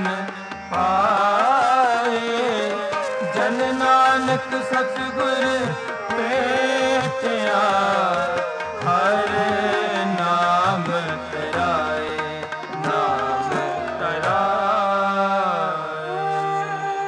पाए। जन नानक सतगुर पेटिया, हर नाम तराए, नाम तराए।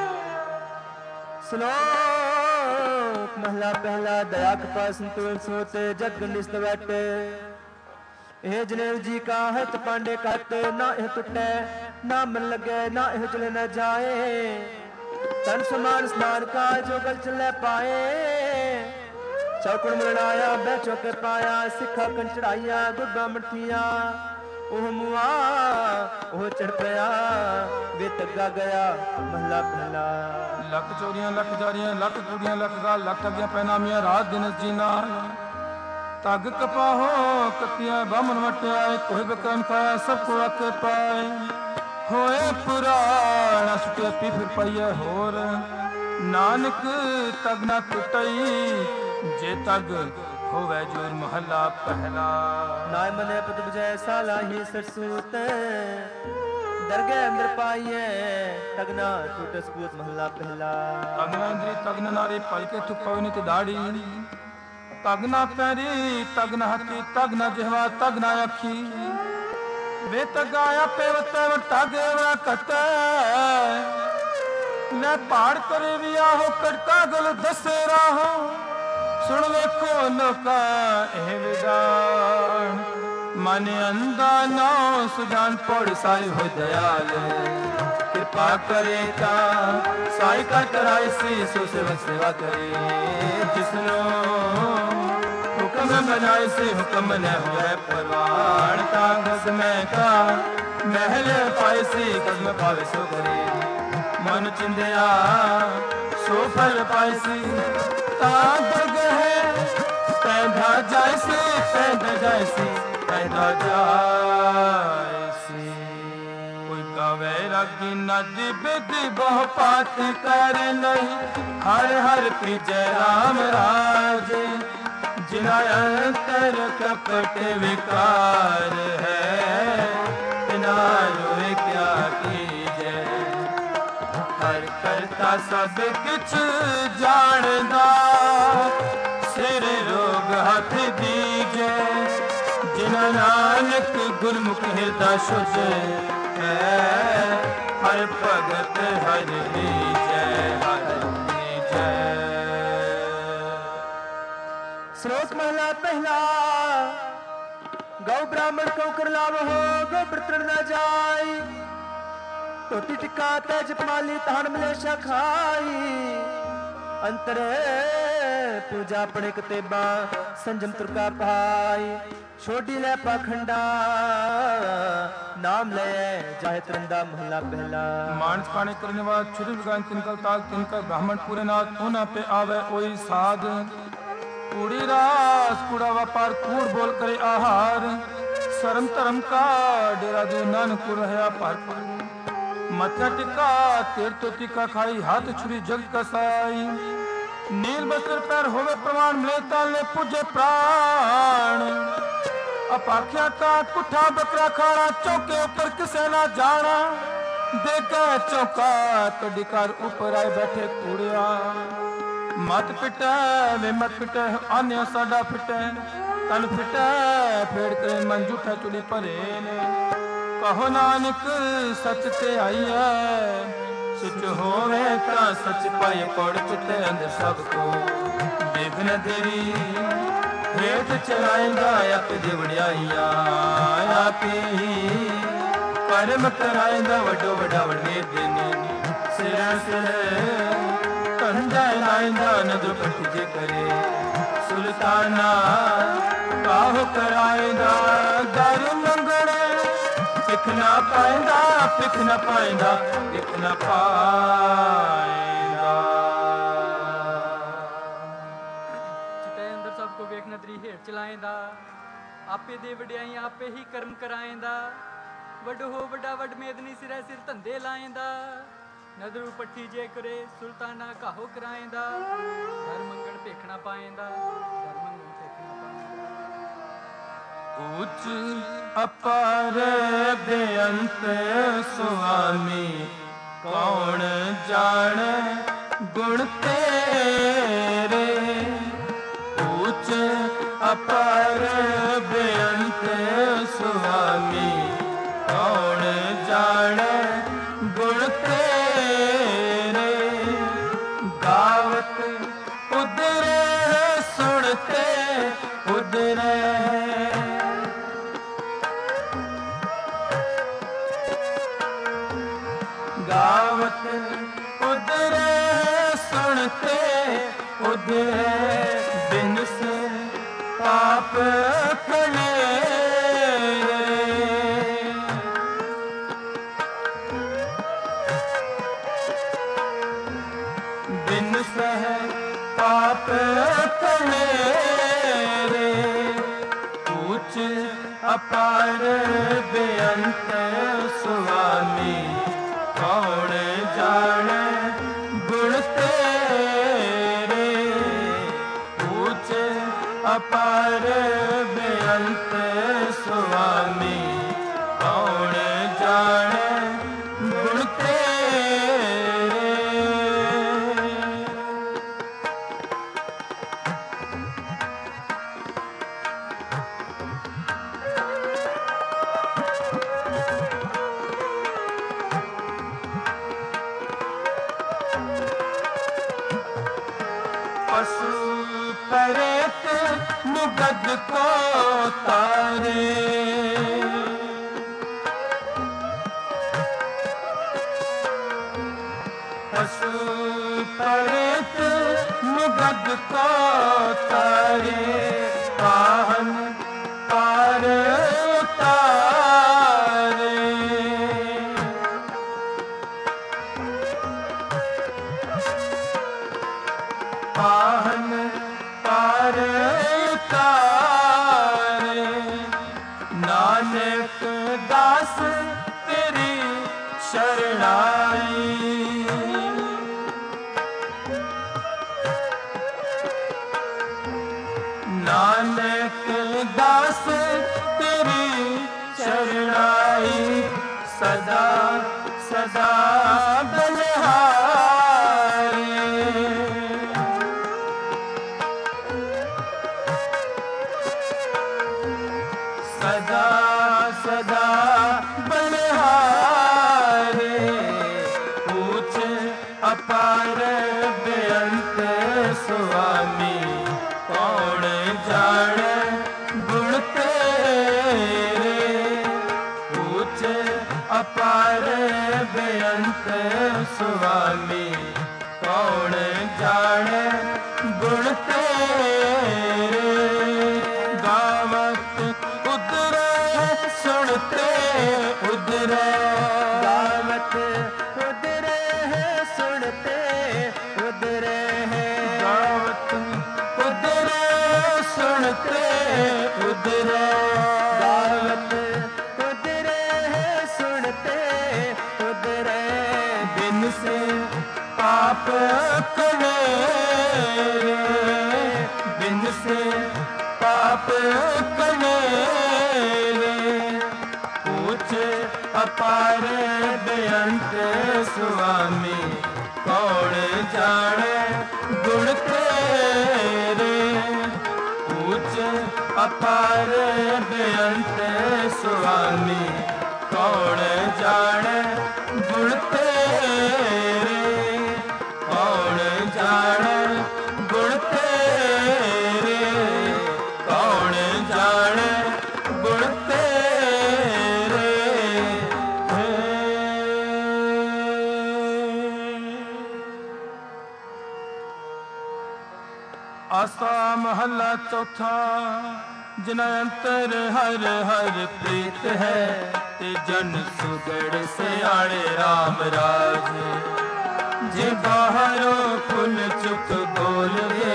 श्लोक महला पहला। दया कृपा संतोष सोते जग निस्त बैठे, ए जनेऊ जी का हथ पांडे कत। ना यह टुटे ना मन लगे, ना यह जले न जाए। तन समान स्नान का जो गल चले पाए। चौकड़ मरणाया बै चौके पाया, सिखा कन चढ़ाइया गुड़ बामण थिया। ओह मुआ ओह चढ़ पया, वे तग्गा गया महला पहला। लख चोरियां लख जारियां लख कुड़ियां लख गाल लख ठगियां पैनामियां रात दिन जीना। तग कपाहो कतियां बामन वटियाए, कोई बकरन खाया सबको आके पाए। होए पुराना सुटिया पी फिर पाइए होर, नानक तग ना टुटई, जे तग होवे जोर महला पहला। नाय मने पद बुझे साला ही सरसूत, दरगे अंदर पाइए तगना टूटस कूत महला पहला। तगना इंद्री तगना नारी पलके थुक पवनी ते दाढ़ी। तगना पैरी तगना हथी तगना जिहवा तगना अखी। वे तगाया पेवते तगे वा कते, न पहाड़ करे भी आहो कटका गल दसे राहो। सुन वेखो लोका ए विदान, मन अंधा नौ सुजान पौड़ साई हो दयाल। कृपा करे ता साई का कराए सी सो सेवा करे। जिसनो हुक्म में बनाए से हुक्म न होए परवान तांगस में का महल पाए से कदम पावे सो करे मन चिंदिया सो फल पाए से तांग है पैदा जाए से पैदा जाए से पैदा जाए से कोई गावे रागी नदी बिदी बहु पात कर नहीं हर हर प्रिजय राम राज जिना अंतर कपट विकार है बिना रोए क्या कीजे हर करता सब कुछ जानदा सिर रोग हाथ दीजे जिना नानक गुरमुख हृदय शुद्ध है हर भगत हर लीजै हर लीजै। श्लोक महला पहला गौ ब्राह्मण को कर लाभ हो गौ बर्तन न जाय टोटी टिक्का तेज माली तहन मिले खाई अंतरे पूजा अपने कतेबा संजम तुरका पाई छोटी ले पाखंडा नाम ले जाहे तरंदा महला पहला मानस पाने करने वाला छुरी विगान तिनकल ताक तिनकर ब्राह्मण पूरे नाथ होना पे आवे ओई साध कूड़ी रास कूड़ा व्यापार कूड़ बोल करे आहार शर्म धर्म का डेरा दो नानक रहा पार मथा टिका तेर तो टिका खाई हाथ छुरी जग कसाई नील बस्त्र पैर होवे प्रमाण मिले ताले पूजे प्राण अपाख्या का कुठा बकरा खाना चौके ऊपर किसे ना जाना देखा चौका कडिकार ऊपर आए बैठे कूड़िया मत पिटे वे मत पिटे अन्य साडा पिटे तन पिटे फेड़ करे मन जूठा चुली परे ने कहो नानक सच ते आई है सच होवे ता सच पाए पड़ चिते अंदर सबको देखने तेरी हेठ चलाएगा आप दिवड़ियाइया आपे ही कर्म कराएगा वडो वडा वडे देने सिर सिर कंधा लाएगा नदर पट्टी करे सुल्ताना काहो कराएगा घर मंगड़े पिख ना पाएगा पिख ना पाएगा पिख ना पाएगा। चिते अंदर सबको वेखना तरी हेठ चलाएंदा आपे दे वड्याई आपे ही कर्म कराएंदा वड हो वड्डा वड मेदनी सिरे सिर धंधे लाएंदा नदरू पट्टी जे करे सुल्ताना काहो कराएंदा घर मंगण पेखना पाएंदा घर मंगण पेखना पाएंदा। उच्च अपार बेअंत स्वामी कौन जाने गुण तेरे उच्च अपार बेअंत स्वामी कौन जाने गुण तेरे गावत उदरे सुनते उदरे गावत उदरे सुनते उदरे बिन से पाप खले बिन सह पाप खले रे ऊंच अपार बेअंत स्वामी कौन जाने गुण तेरे ऊंच अपार बेअंत स्वामी कौन जाने गुण तेरे। पशु परेत मुगद को तारे पशु परेत मुगद को तारे नानक दास तेरी शरणाई। नानक दास तेरी शरणाई, सदा सदा बलिहारी। सदा सदा बलिहारी, ऊंच अपार बेअंत स्वामी, कौन जाने गुण तेरे। ऊंच अपार बेअंत स्वामी, कौन जाने गुण तेरे। गावत उदरे सुनते उदरे, गावत उदरे सुनते उदरे, गावत उदरे सुनते उदरे। गावत उदरे सुनते उदरे, बिन से पाप करे, बिन से पाप करे। ऊंच अपार बेअंत स्वामी, कौन जाने गुण तेरे। ऊंच अपार बेअंत स्वामी, कौन जाने गुण तेरे। कौन जाने गुण तेरे, कौन जाने गुण तेरे। आसा महला चौथा, जिन अंतर हर हर प्रीत है, ते जन सुगड़ सियाणे राम राज। जे बाहरों फुल चुक बोलवे,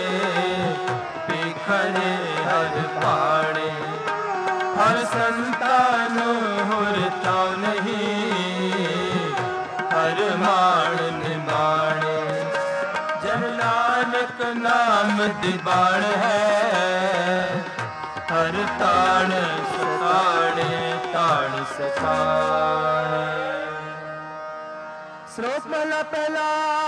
खड़े हर पाड़े। हर संतान हुर तो नहीं, हर मान निमाणे। जन नानक नाम दिबाण है, हर ताण सताणे ताण सताए। श्लोक महला पहला।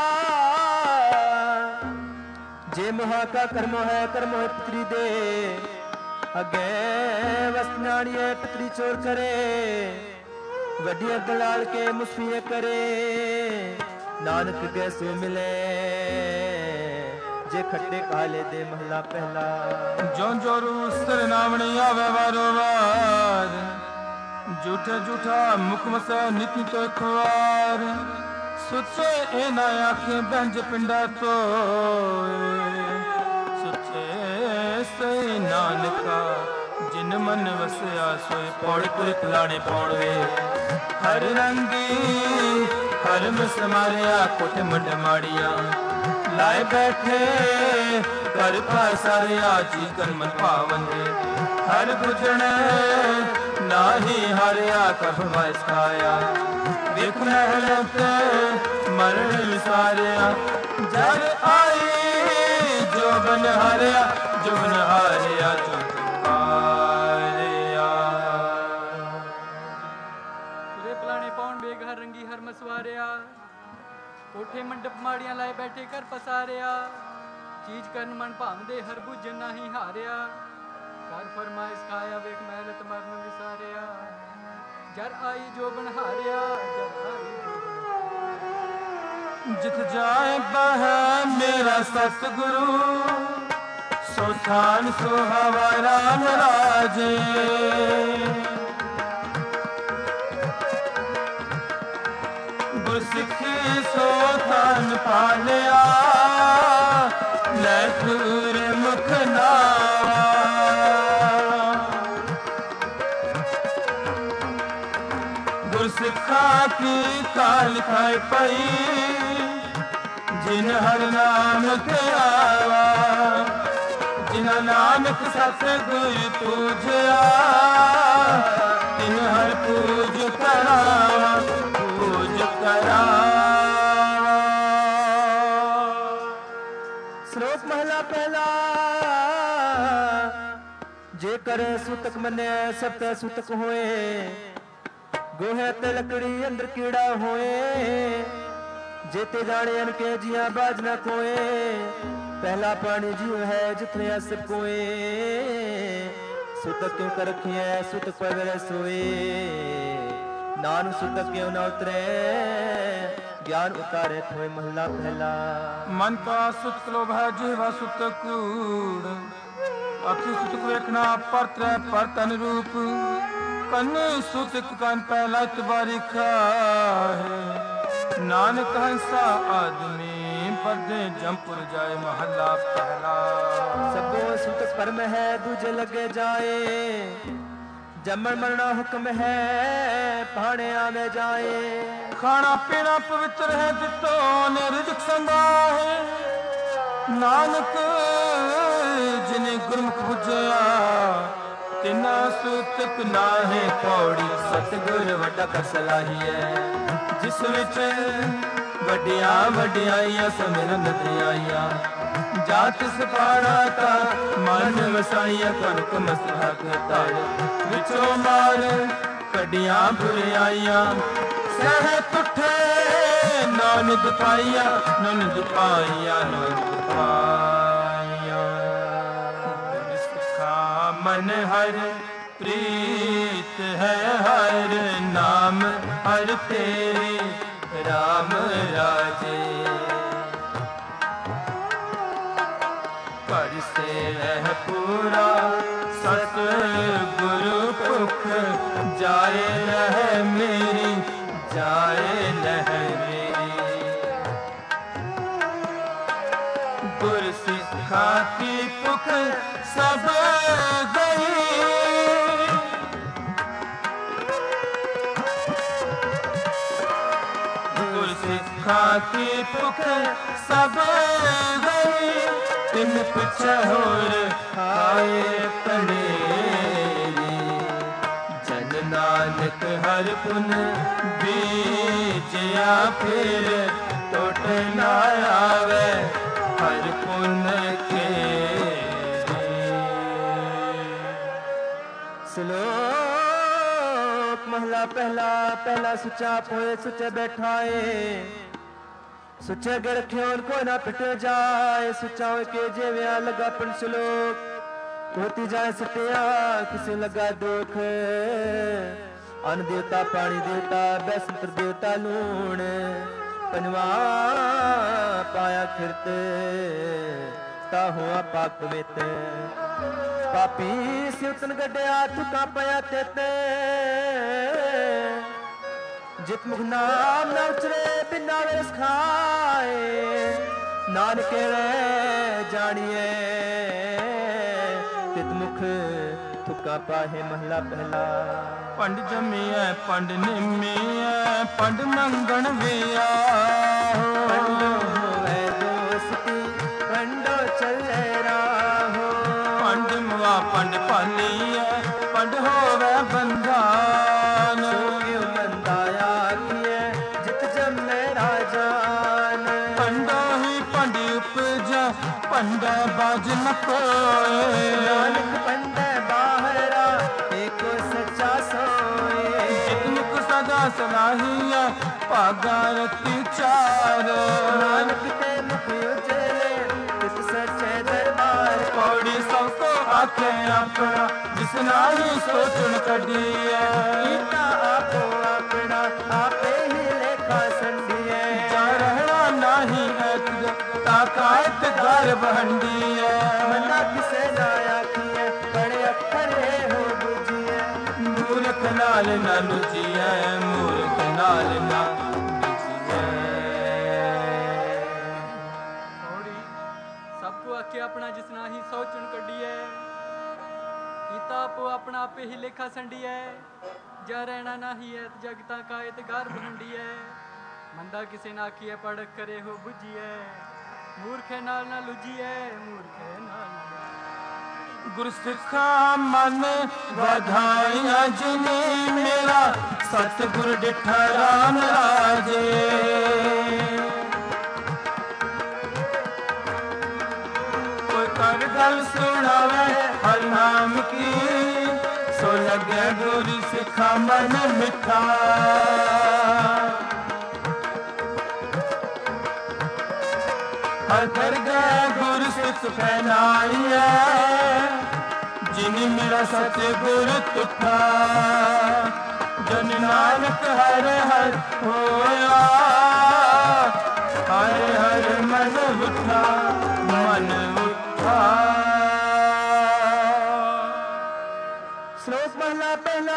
जे मोहा का कर्म है, कर्म है पितरी दे। अगे वसनाणिये पितरी चोर करे, वडिया दलाल के मुस्फिए करे। नानक कैसे मिले, जे खट्टे काले दे महला पहला। जो जोरू सिर नामणी आवे वारो वार, झूठे झूठा मुख मसा नित नित खुआर। सुचे ए ना आखे बंज पिंडा तो, सुचे सही नानका जिन मन वसया सोए। पौड़ पुर फलाने पौड़वे, हर रंगी हर मिस मारिया। कोठ मंड माड़िया लाए बैठे, कर पासारिया जी कर मन पावन। हर बुझण नाही हारिया, कफ माइस खाया। देख महलत मरण विसारिया, जर आई जो बन हारिया। जो बन हारिया जो हारिया। तुरे पलाने पौन बेग हर रंगी हर मसवारिया। कोठे मंडप माड़ियां लाए बैठे कर पसारिया। चीज करन मन भावदे हर बुझन नाही हारिया। कर फरमाइश खाया वेख महलत मरण विसारिया। जर आई जो बन हारिया, जर आई जो जित जाए बह मेरा सतगुरु, सो थान सुहावा राम राजे। गुरसिखी सो थान पालिया, लखुर मुख नावा। गुरसिखा की काल खाए पई, जिन हर नाम के आवा। बिना नानक सतगुर पूजया तिन हर पूज करा पूज करा। श्लोक महला पहला। जे करे सुतक मने सब ते सुतक होए, गोहे ते लकड़ी अंदर कीड़ा होए, जेते जाने अनके जिया बाज न कोए, पहला पानी जीव है जितने सब कोए, सुतक क्यों कर रखिए सुतक पर सोए, नान सुतक क्यों न उतरे ज्ञान उतारे थोए। महला पहला। मन का सुतक लोभ है जीवा सुतक कूड़, अखी सुतक वेखना परत्र परत अनुरूप, कन्ने सुतक कन पहला इतबारी खाए, नानक हंसा आदमी पदे जमपुर जाए। महला पहला। सबो सुतक परम है दूजे लगे जाए, जमन मरना हुक्म है भाने आवे जाए, खाना पीना पवित्र है दितो ने रिजक संभाए, नानक जिने गुरमुख बुझया तिना सुतक नाहे पौड़ी, सतगुर वड्डा कर सलाही है, जिस विच वड्डिया वड्डियाइयां सिमरन दरियाइयां, जात सपाड़ा ता मन वसाइया कनक मस्तक तार, विचों मार कडियां बुराइयां, सहत उठे नानक पाइया नानक पाइया नानक पाइया, सुखा मन हर प्रीत है हर नाम हर तेरे राम राजे, कर से रह पूरा सत गुरु पुख, जाए रह मेरी जाए लह मेरी, गुर सिखा की पुख सब गई, गुर सिखा की पुख सब गई, तिन पुछ होर आए पड़ेरी, जन नानक हर पुन बीजया फिर टोट न आवे हर पुन के। श्लोक महला पहला। पहला सुचा पोए सुचे बैठाए, सुचे के रखे उनको ना पिटे जाए, सुचा के जेव्या लगा पन श्लोक, होती जाए सत्या किसे लगा दुख, अन्न देवता पानी देवता बैसंतर देवता लूण, पंजवा पाया खिरत ता हुआ पाक पवित्र, पापी सिवतन गड्ढिया थुका पया तेते, जित मुख नाम न उचरे बिना रस खाए, नानक रे जानिए तित मुख थुका पाहे। महला पहला। पंड जमिया पंड निमिया पंड मंगण विया, पंडो होवे दोस्ती पंडो चले राहो, पंड मुआ पंड पालिया पंड होवे बंधान, बंदाया किए जित जमे राजान, पंडो ही पंड उपजा पंड बाज न कोए, नानक पंड बाहरा एक सच्चा सोए, जितमुख सदा सलाहिया पागा रति चार, नानक ते मुख उजले तिस सच्चे दरबार, पौड़ी सबको आखे अपना जिसना ही सोचन कढिए, ईता आपो अपना आपे ही लेखा संडिए, जा रहना नाही ऐत ताकात घर बहंडिए, मना किसे ना आखिए बड़े अखर हो बुझिए, मूर्ख नाल न लुझिए मूर्ख नाल न लुझिए। सबको आखे अपना जिसना ही सोचन कढिए, कीता आपो अपना आपे ही लेखा संडिए, जा रहना नाही है जगता का एतगार बहंडिए, मंदा किसे ना आखिए पढ़ करे हो बुझिए, मूर्ख नाल ना लुझिए मूर्ख नाल ਗੁਰਸਿੱਖਾ ਮਨ ਵਧਾਈਆਂ ਜਿਨੀ ਮੇਰਾ ਸਤਿਗੁਰ ਡਿਠਾ ਰਾਮ ਰਾਜੇ। ਕੋਈ ਕਰ ਗੱਲ ਸੁਣਾਵੇ ਹਰਿ ਨਾਮ ਕੀ ਸੋ ਲੱਗੇ ਗੁਰਸਿੱਖਾ ਮਨ ਮਿੱਠਾ। ਹਰ ਕਰ ਗਏ ਗੁਰਸਿੱਖ ਫੈਲਾਈਐ ਜਿਨੀ ਮੇਰਾ ਸਤਿਗੁਰ ਤੁਠਾ। ਜਨ ਨਾਨਕ ਹਰ ਹਰ ਹੋਇਆ ਹਰ ਹਰ ਮਨ ਉਠਾ ਮਨ ਉਠਾ। ਸ਼ਲੋਕ ਮਹਲਾ ਪਹਿਲਾ।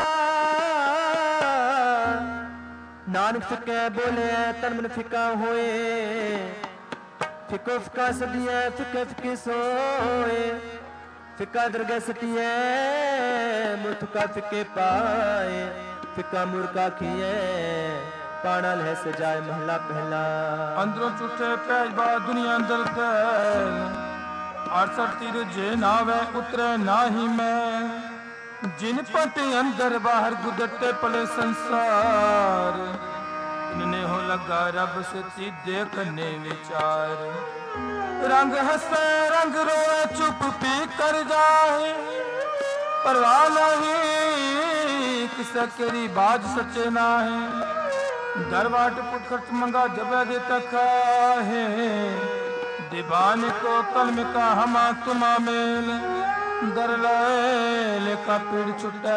ਨਾਨਕ ਫਿੱਕੇ ਬੋਲੇ ਤਨ ਮਨ ਫਿੱਕਾ ਹੋਏ। ਫਿੱਕੋ ਫਿੱਕਾ ਸਦੀਐ ਫਿੱਕੇ ਫਿੱਕੇ ਸੋਏ। ਫਿੱਕਾ ਦਰਗਹਿ ਸਟੀਐ ਮੁਰਤੁਕਾ ਫਿੱਕੇ ਪਾਏ। ਫਿੱਕਾ ਮੁਰਕਾ ਖੀਏ ਪਾਣਾ ਲਹਿ ਸਜਾਏ। ਮਹਲਾ ਪਹਿਲਾ। ਅੰਦਰੋਂ ਝੂਠੇ ਪੈਜਬਾ ਦੁਨੀਆ ਅੰਦਰ ਤੈਲ। 68 ਤੀਰ ਜੇ ਨਾਵੇ ਉਤਰੇ ਨਾਹੀ ਮੈਂ। ਜਿਨ ਪਟ ਅੰਦਰ ਬਾਹਰ ਗੁਦਰਤੇ ਪਲੇ ਸੰਸਾਰ। इनने हो लगा रब सची देखने विचार। रंग हंसे रंग रोए चुप पी कर जाए। परवाह नहीं किसे केरी बाज सचे ना है। दरबाट पुट खर्च मंगा जब देता है। दीवान को कलम का हमा तुमा मेल। दर ले का पीड़ छुटा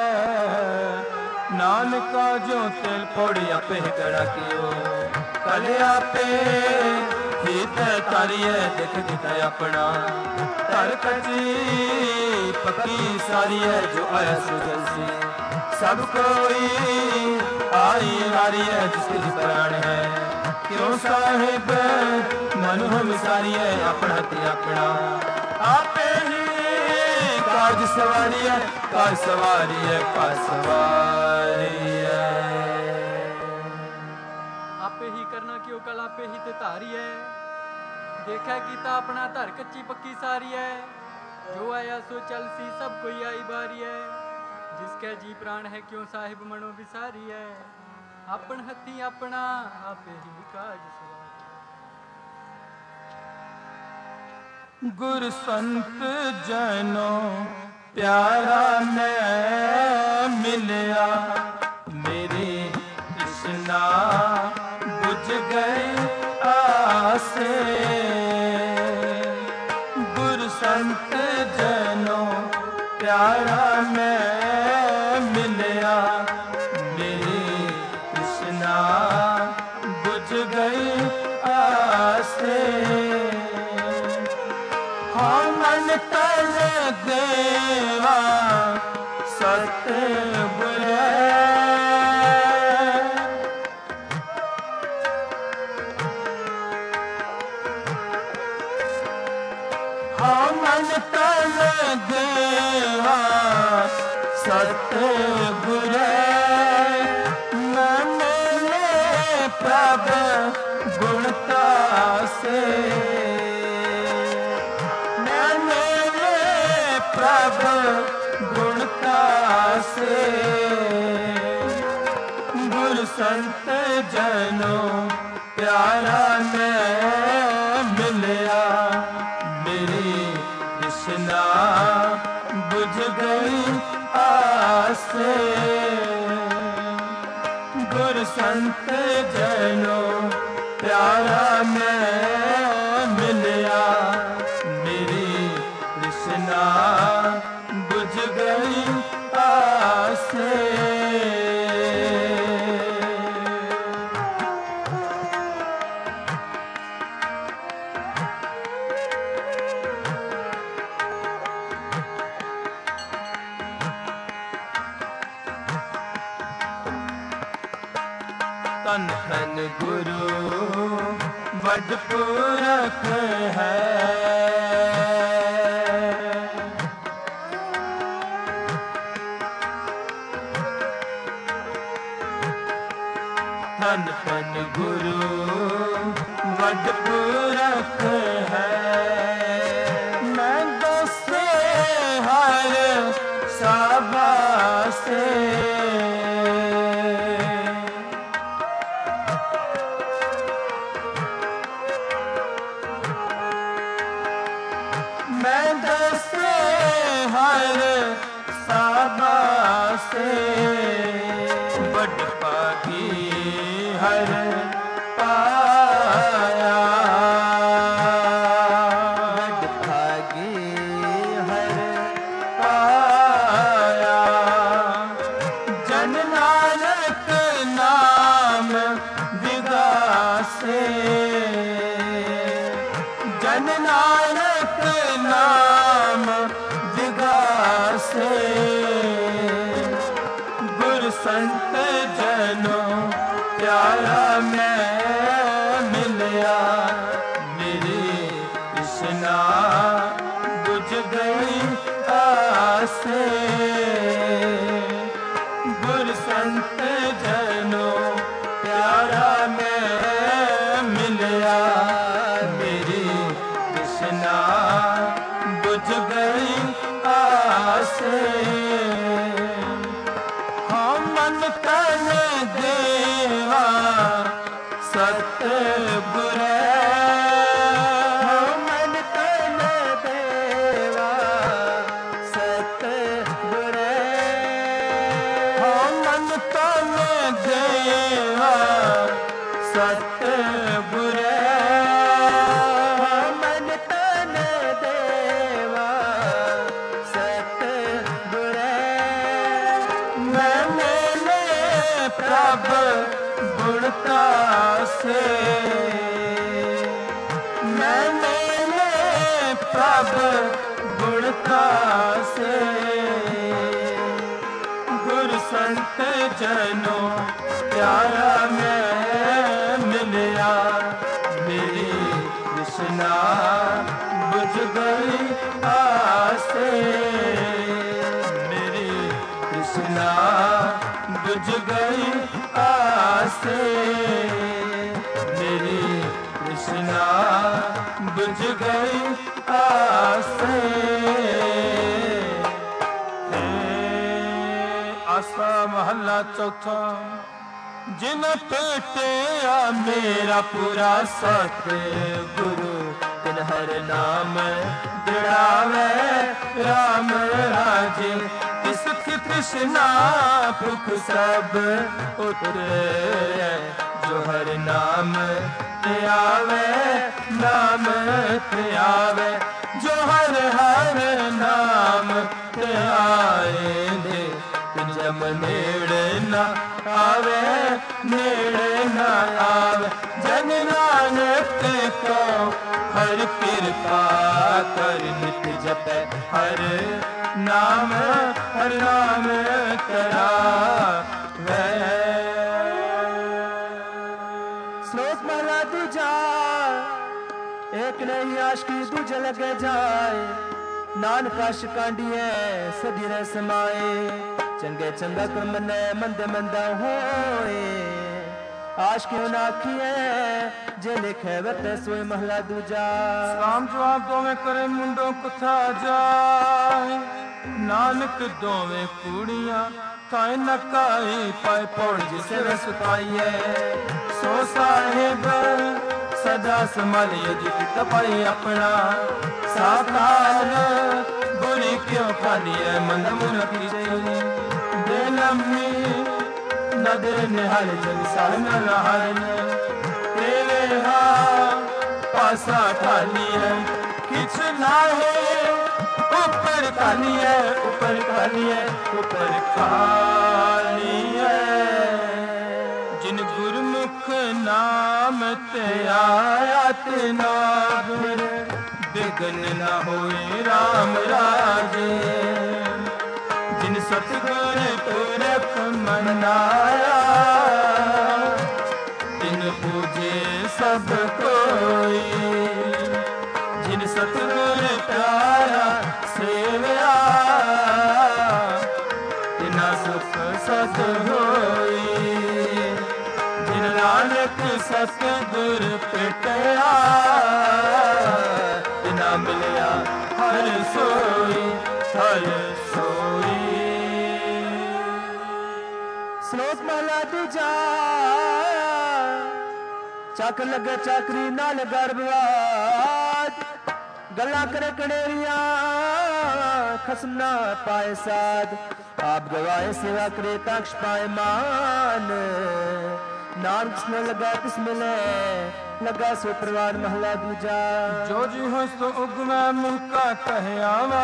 नानका जो तेल फोड़ी आपे कड़ा कियो। कल आपे ही तारिये देख दिता अपना। तर कची पक्की सारी है जो आया सुजल सी। सब कोई आई नारी है जिसकी प्राण है। क्यों साहिब मन हो विसारी है अपना ते अपना। आपे ही काज सवारी है कार सवारी है कार सवारी है। आपे ही करना क्यों कल आपे ही ते धारी है। देखा कीता अपना धर कच्ची पक्की सारी है। जो आया सो चल सी सब कोई आई बारी है। जिसके जी प्राण है क्यों साहिब मनो विसारी है। अपन हथी अपना आपे ही काज सवारी। गुर संत जनों प्यारा मैं मिलया। मेरी कृष्णा बुझ गई आसे। गुर संत जनों प्यारा मैं मिलया। मेरी कृष्णा बुझ गई आसे। मन तल देवा सतगुर। मन तल देवा सतगुर। मैंने प्रभ गुणता से। प्रभ गुणता से। गुर संत जनों प्यारा मैं मिलया। मेरी कृष्णा बुझ गई आसे। गुर संत जनों प्यारा मैं मिलया। मेरी कृष्णा बुझ गई आसे। तन तन गुरु बड़ पुरख है। धन धन गुरु वड पुरख है। मैं दसे हर साबासे मैं दसे हर साबासे बड़ पागी हर पाया बड़ पागी हर पाया जन नानक नाम विगासे जन नानक नाम विगासे गुर संत जनों प्यारा मैं मिलया मेरी कृष्णा बुझ गई आसे गुर संत जनों प्यारा मैं मिलया मेरी कृष्णा बुझ गई आसे हम मन तन देवा सत बुरे हम मन तन देवा सत बुरे हम मन तन देवा सत बुरे मन तन देवा सत बुरे मैं मेले प्रभ गुणता से मैं मेले प्रभ गुणता से गुरु संत जनों प्यारा मैं मिलया मेरी कृष्णा बुझ गई आसे मेरी कृष्णा बुझ गई आसे मेरी कृष्णा बुझ गई आसे आसा महला चौथा जिन पेटिया मेरा पूरा सत गुरु तिन हर नाम दृढ़ावे राम राजे तिसकी तृष्णा भूख सब उतरे जो हर नाम ते आवे नाम ते आवे जो हर हर नाम ते आए दे जम नेड़े न आवे नेड़े न आवे जन नानक को हर कृपा कर नित जपे हर नाम करा श्लोक महला दूजा एक नहीं आशिकी दूजा लगे जाए नानक आशिकांडिए सदी रे समाए चंगे चंगा कर्म ने मंदे मंदा होए आशिकी नाखिए जे लिखे वते सोए महला दूजा सलाम जवाब दोवें करे मुंडों कथा जाए नानक दोवें कुड़ियां थाए नकाई पाए पौड़ जिसे रस पाइए सो साहिब सदा संभालिए जित तपाई अपना साकार बुरी क्यों खालिए मन मुन की चली दे लम्मी नदर निहाल जग सहन रहान तेरे हा पासा ठाली है किछ ना है ऊपर खाली है ऊपर खाली है ऊपर खाली है जिन गुरमुख नाम ते आया ते नाम बिघन न होए राम राजे जिन सतगुर पुरख मनाया तिन पूजे सब कोई जिन सतगुर प्यारा सेवया तिना सुख सद होई जिन नानक सतगुर पिटया तिना मिलया हर सोई हर श्लोक महला दूजा ਚੱਕ ਲੱਗੇ ਚਾਕਰੀ ਨਾਲ ਗਰਭਵਾਜ ਗੱਲਾਂ ਕਰੇ ਕਣੇਰੀਆਂ ਖਸਮ ਨਾ ਪਾਏ ਸਾਧ ਆਪ ਗਵਾਏ ਸੇਵਾ ਕਰੇ ਤਖਸ਼ ਪਾਏ ਮਾਨ ਨਾਨਕ ਨ ਲਗਾ ਤਿਸ ਮਿਲੇ ਲਗਾ ਸੋ ਪ੍ਰਵਾਨ ਮਹਲਾ ਦੂਜਾ ਜੋ ਜੀ ਹੋ ਸੋ ਉਗਮੈ ਮੁਕਾ ਕਹਿਆ ਵਾ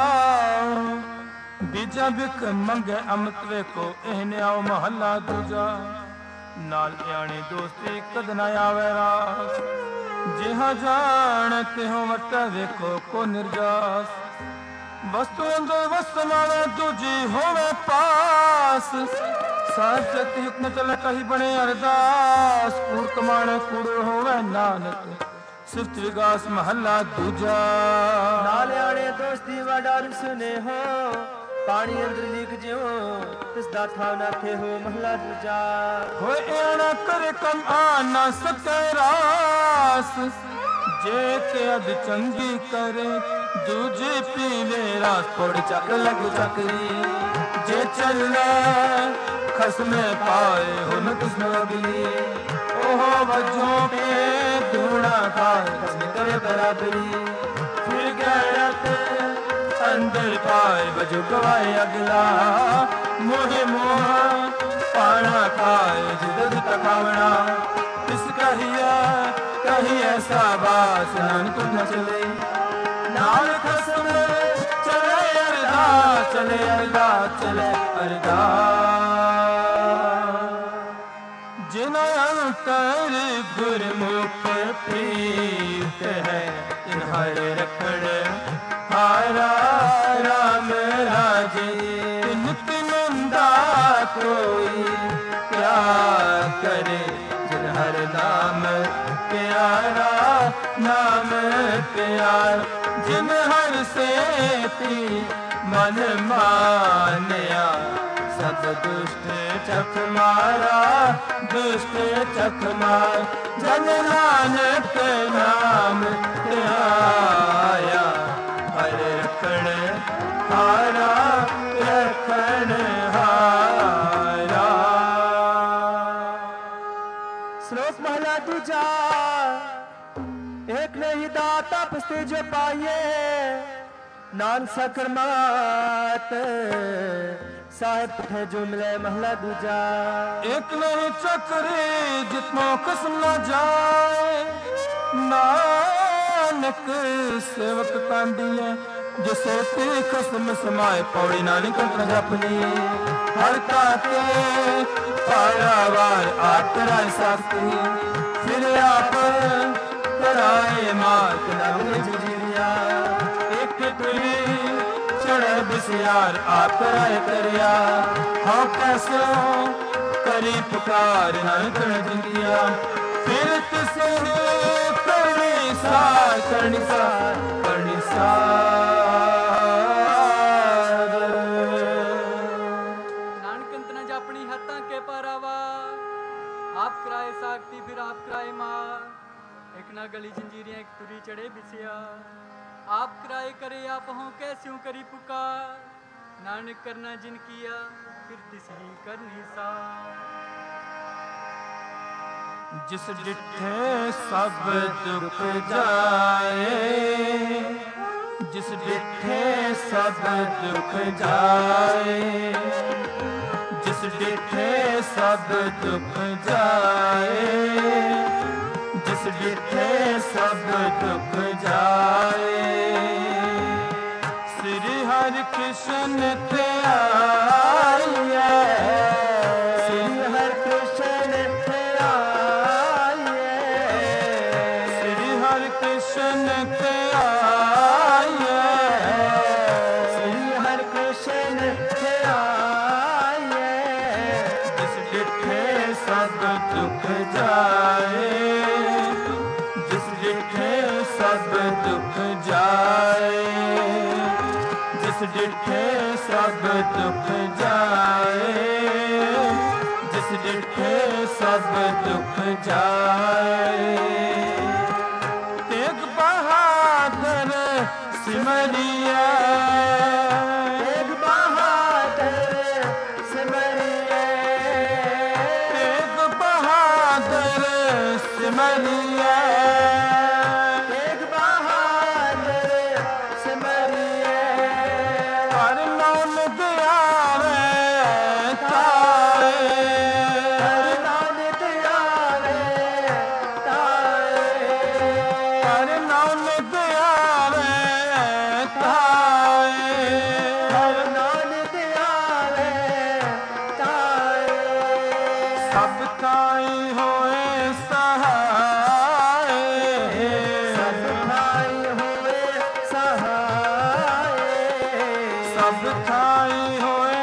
ਬੀਜਾ ਬਿਕ ਮੰਗੇ ਅੰਮ੍ਰਿਤ ਵੇਖੋ ਇਹਨੇ ਆਓ ਮਹਲਾ ਦੂਜਾ ਨਾਲ ਆਣੇ ਦੋਸਤੀ ਕਦ ਨਾ ਆਵੇ ਰਾਸ ਜਿਹਾ ਜਾਣ ਤਿਹੋ ਵਟ ਵੇਖੋ ਕੋ ਨਿਰਜਾਸ ਵਸਤੂ ਅੰਦਰ ਵਸਤ ਵਾਲੇ ਦੂਜੀ ਹੋਵੇ ਪਾਸ ਸਾਜਤ ਹੁਕਮ ਚਲੇ ਕਹੀ ਬਣੇ ਅਰਦਾਸ ਕੂੜ ਕਮਾਣੇ ਕੂੜ ਹੋਵੇ ਨਾਨਕ ਸਿਫਤ ਵਿਗਾਸ ਮਹੱਲਾ ਦੂਜਾ ਨਾਲ ਆਣੇ ਦੋਸਤੀ ਵਡਾਰ ਸੁਨੇ ਹੋ ਪਾਣੀ ਅੰਦਰ ਲੀਕ ਜਿਉ ਤਿਸ ਦਾ ਥਾਂ ਨਾ ਥੇ ਹੋ ਮਹਲਾ ਦੂਜਾ ਹੋਏ ਆਣਾ ਕਰ ਕਮ ਆ ਨਾ ਸਕੇ ਰਾਸ ਜੇ ਕੇ ਅਦ ਚੰਗੀ ਕਰੇ ਦੂਜੇ ਪੀਵੇ ਰਾਸ ਪੋੜ ਚੱਕ ਲੱਗ ਚੱਕਰੀ ਜੇ ਚੱਲੇ ਖਸਮੇ ਪਾਏ ਹੁਣ ਕਿਸ ਨੂੰ ਅਗਲੀ ਉਹ ਵਜੋਂ ਪੇ ਦੂਣਾ ਖਾਏ ਖਸਮੇ ਕਰੇ ਬਰਾਬਰੀ ਫਿਰ ਗੈਰਤ ਅੰਦਰ ਪਾਏ ਵਜੋ ਗਵਾਏ ਅਗਲਾ ਮੋਹੇ ਮੋਹ ਪਾਣਾ ਖਾਏ ਜਿਦ ਤਕਾਵਣਾ ਇਸ ਕਹੀ ਐਸਾ ਬਾਸ ਨਾਨਕ ਨ ਚਲੇ ਨਾਲ ਖਸਮ ਚਲੇ ਅਰਦਾਸ ਚਲੇ ਅਰਦਾਸ ਚਲੇ ਅਰਦਾਸ ਜਿਨ ਅੰਤਰ ਗੁਰਮੁਖ ਪ੍ਰੀਤ ਹੈ ਤਿਨ ਹਰ ਰਖਣ ਹਾਰਾ ਰਾਮ ਰਾਜੇ ਤਿਨ ਤਿਨੰਦਾ ਕੋਈ ਕਿਆ ਕਰੇ ਜਿਨ ਹਰ ਨਾਮ ਪਿਆਰਾ ਨਾਮ ਪਿਆਰ ਜਿਨ ਹਰ ਸੇਤੀ ਮਨ ਮਾਨਿਆ ਸਤ ਦੁਸ਼ਟ ਚਖ ਮਾਰਾ ਦੁਸ਼ਟ ਚਖ ਮਾਰ ਜਨ ਨਾਨਕ ਨਾਮ ਧਿਆਇਆ ਹਰ ਰਖਣ ਹਾਰਾ ਰਖਣ ਹਾਰਾ श्लोक महला दूजा एक नहीं दाता पस्ते जो पाइए नान सकर मात साहिब थे जो मिले महला दूजा एक नहीं चक्रे जितनो कसम न जाए नानक सेवक कांडिए जिसे ते कसम समाए पौड़ी नानक न जपनी हर के पारावार आप कराए साथी फिर आप कराए मात नवल जुजिया एक टुरी चढ़े बिसियार आप कराए करिया हाँ कैसो करी पुकार नानक न जिंदिया फिर तिसे करनी सार करनी सार करनी सार आप कराए सागती फिर आप कराए मार एक ना गली जंजीरियां एक तुरी चढ़े बिसिया आप कराए करे आप हों कैस्यों करी पुकार नानक करना जिन किया फिर तिसही करनी सा जिस डिठे सब दुख जाए जिस डिठे सब दुख जाए जिस डिठे सब दुख जाए जिस डिठे सब दुख जाए श्री हरि कृष्ण ते आइए श्री हरि कृष्ण ते आइए श्री हरि कृष्ण ते आइए श्री हरि कृष्ण ते सब दुख जाए जिस डिठे सब दुख जाए जिस डिठे सब दुख जाए जिस डिठे सब दुख जाए तेग बहादुर सिमरिया तेग बहादुर सिमरिया सिमरिए तेग बहादुर सिमरिए हर नानक आवे ताए हर नानक आवे ताए हर नानक आवे ताए हर नानक आवे ताए सब थाई होए सहाय सब भाई होए सहाय सब थाई होए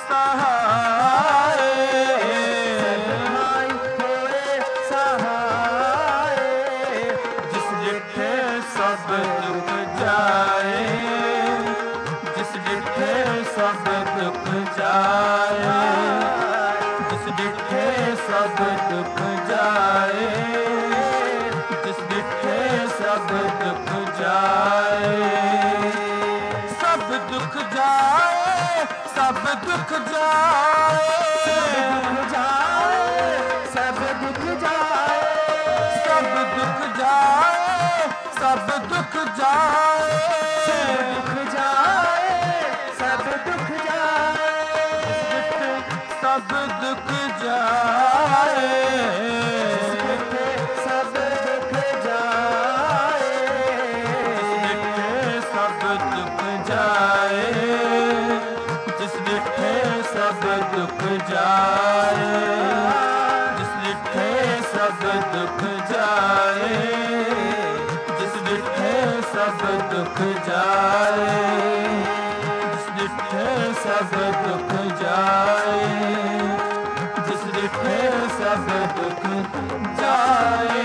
सहाय भाई होए सहाय जिस डिठे सब दुख जाए जिस डिठे सब दुख जाए जिस डिठे सब दुख जाए जिस डिठे सब दुख जाए सब दुख जाए सब दुख जाए जाए सब दुख जाए सब दुख जाए सब दुख जाए दुख जाए सब दुख जाए सब दुख जाए सब दुख जाए सब दुख जाए जिस डिठे सब दुख जाए जिस डिठे सब दुख जाए जिस डिठे सब दुख जाए जिस डिठे सब दुख जाए जिस डिठे सब दुख जाए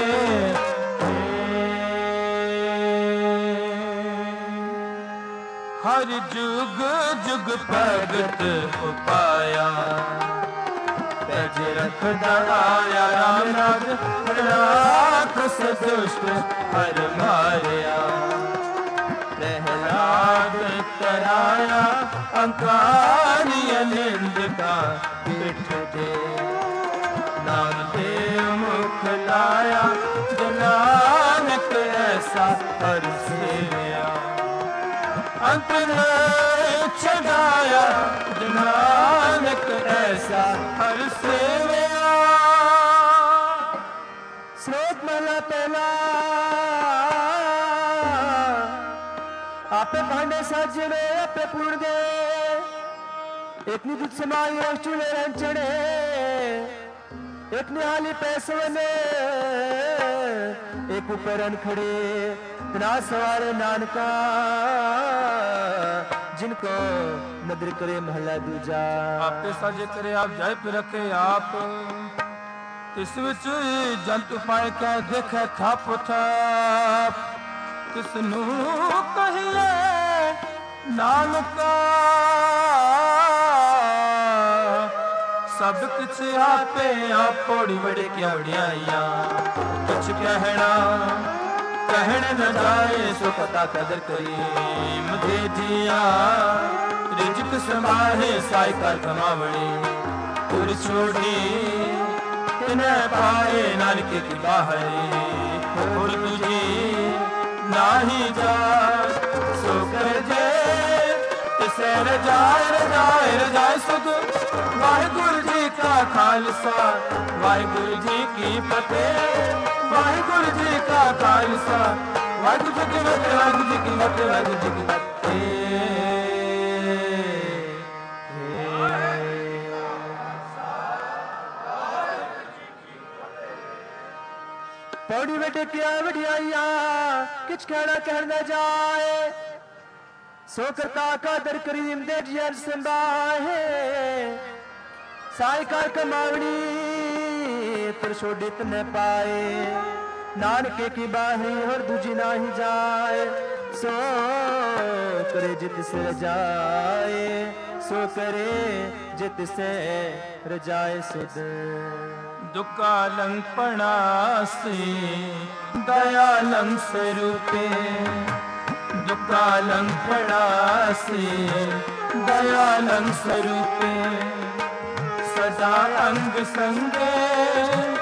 हर जुग जुग भगत उपाया तज रख दवाया राम राज राखस दुष्ट हर मारिया प्रहलाद तराया अंकारिय निंद का पिठ दे नाम दे मुख लाया नानक ऐसा हर सेविया अंत में छड़ाया नानक ऐसा हर सेविया स्रोत मला पहला आपे भांडे साजने आपे पूर्ण दे एक निधुत समाई अष्टुले रंचने एक निहाली पैसवने एक ऊपर खड़े तना सवारे नानका जिनको नदर करे महला दूजा आपे साजे करे आप जाय पे रखे आप तिस विच जंतु पाए क्या देखे थाप थाप किसनू कहिए नानका सब कुछ आपे आप पौड़ी बड़े क्या बड़ियाइया कुछ कहना कहने न जाए सो पता कदर करीम दे दिया रिजक समाहे साई कर कमावड़ी पुर छोड़ी तिन्हें पाए नानके की बाहरी फूल तुझी नाही जा सो कर जे तिसे रजाए रजाए रजाए सुध वाहिगुरु जी का खालसा वाहिगुरु जी की फतेह वाहिगुरु जी का खालसा वाहिगुरु जी की फतेह वाहिगुरु जी की फतेह वाहिगुरु जी की फतेह पौड़ी बेटे क्या बढ़िया किच कहना जाए सो करता का दर करीम दे जर संभाहे साई कार कमावड़ी पर छोड़ित न पाए नानके की बाही और दूजी ना ही जाए सो करे जित से रजाए सो करे जित से रजाए सुध दुकालं पणासी दयालं स्वरूपे दुकालं पणासी दयालं स्वरूपे सदा अंग संगे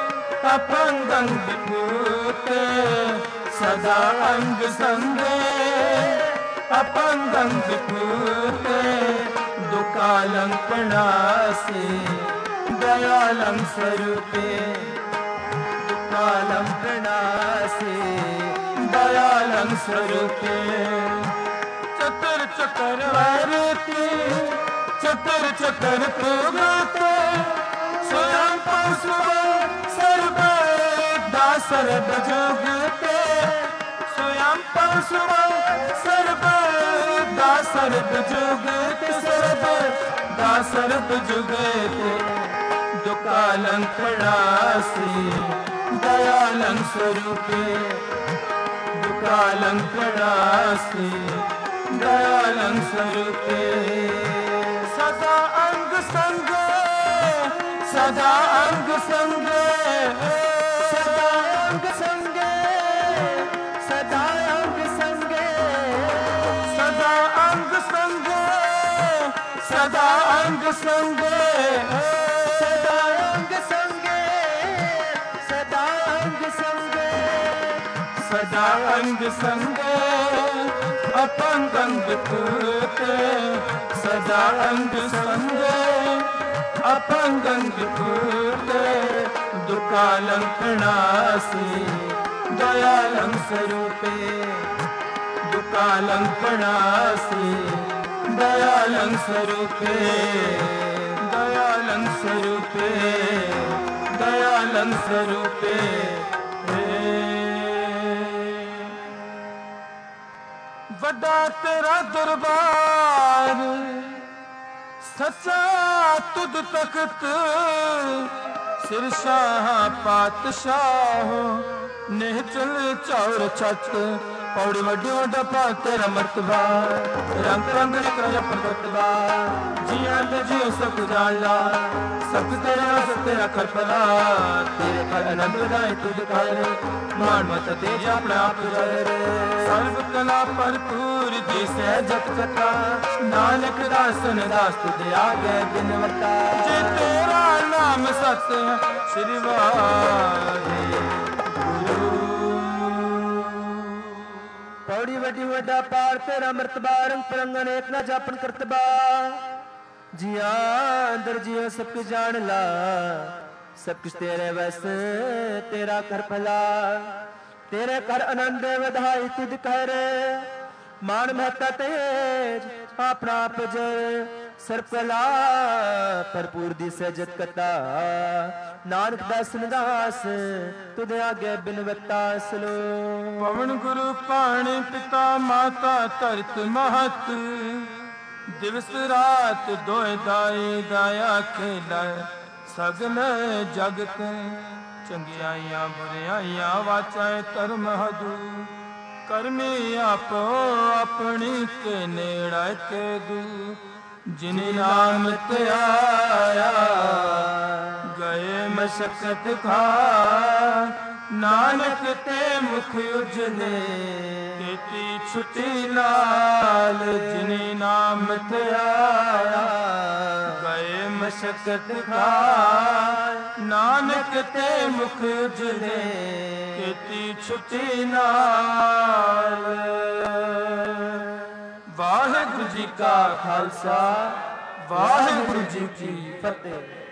अपंगं विभूते सदा अंग संगे अपंगं विभूते दुकालं प्रणासे दयालं स्वरूपे दुकालं प्रणासे दयालं स्वरूपे चतुर चक्रवर्ती चतुर चतर प्रगाते स्वयं पशुवं सर्व दासरद जुगते स्वयं पशुवं सर्व दासरद जुगते सर्व दासरद जुगते दुकालं प्रणासी दयालं स्वरूपे दुकालं प्रणासी दयालं स्वरूपे सदा अंग संगे सदा अंग संगे सदा अंग संगे सदा अंग संगे सदा अंग संगे सदा अंग संगे सदा अंग संगे सदा अंग संगे सदा अंग संगे अपंगं विभूते सदा अंग संगे अपंगं विभूते दुकालं प्रणासी दयालं स्वरूपे दुकालं प्रणासी दयालं स्वरूपे दयालं स्वरूपे दयालं स्वरूपे वड्डा तेरा दरबार सच्चा तुद तख्त सिर शाह पातशाह निहचल चौर छत पौड़ी वड्डी वड्डा पा तेरा मर्तबा रंग रंग कर प्रगटबा जिया ते जियो सब जानला सब तेरा सब तेरा करपला तेरे कर आनंद दाए तुझ कर मान मत तेज अपना आप जर सर्व कला भरपूर जी सहजत कथा नानक दासन दास तुझे आगे बिनवता जे तेरा नाम सत श्री वाहे पौड़ी वड्डी वड्डा पार तेरा मर्तबा रंग परंगन एक ना जापन करतबा जिया अंदर जियो सब कुछ जान ला सब कुछ तेरे बस तेरा कर भला तेरे कर आनंद वधाई तुझ कर मान महता तेज अपना आप जय सर्व कला भरपूर दी सहजत कथा नानक दासन दास तुझे आगे बिनवता सलो पवन गुरु पाणी पिता माता धरत महत दिवस रात दोए दाई दाया खेला सगल जगत चंगियाइयां बुरियाइयां वाचाए धर्म हदू करमी आपो अपनी के नेड़ा के दू जिन नाम ते आया गए मशक्कत खा नानक ते मुख उजले तेती छुटी लाल जिन नाम ते आया गए मशक्कत खा नानक ते मुख उजले तेती छुटी लाल वाहिगुरु जी का खालसा वाहिगुरु जी की फतेह।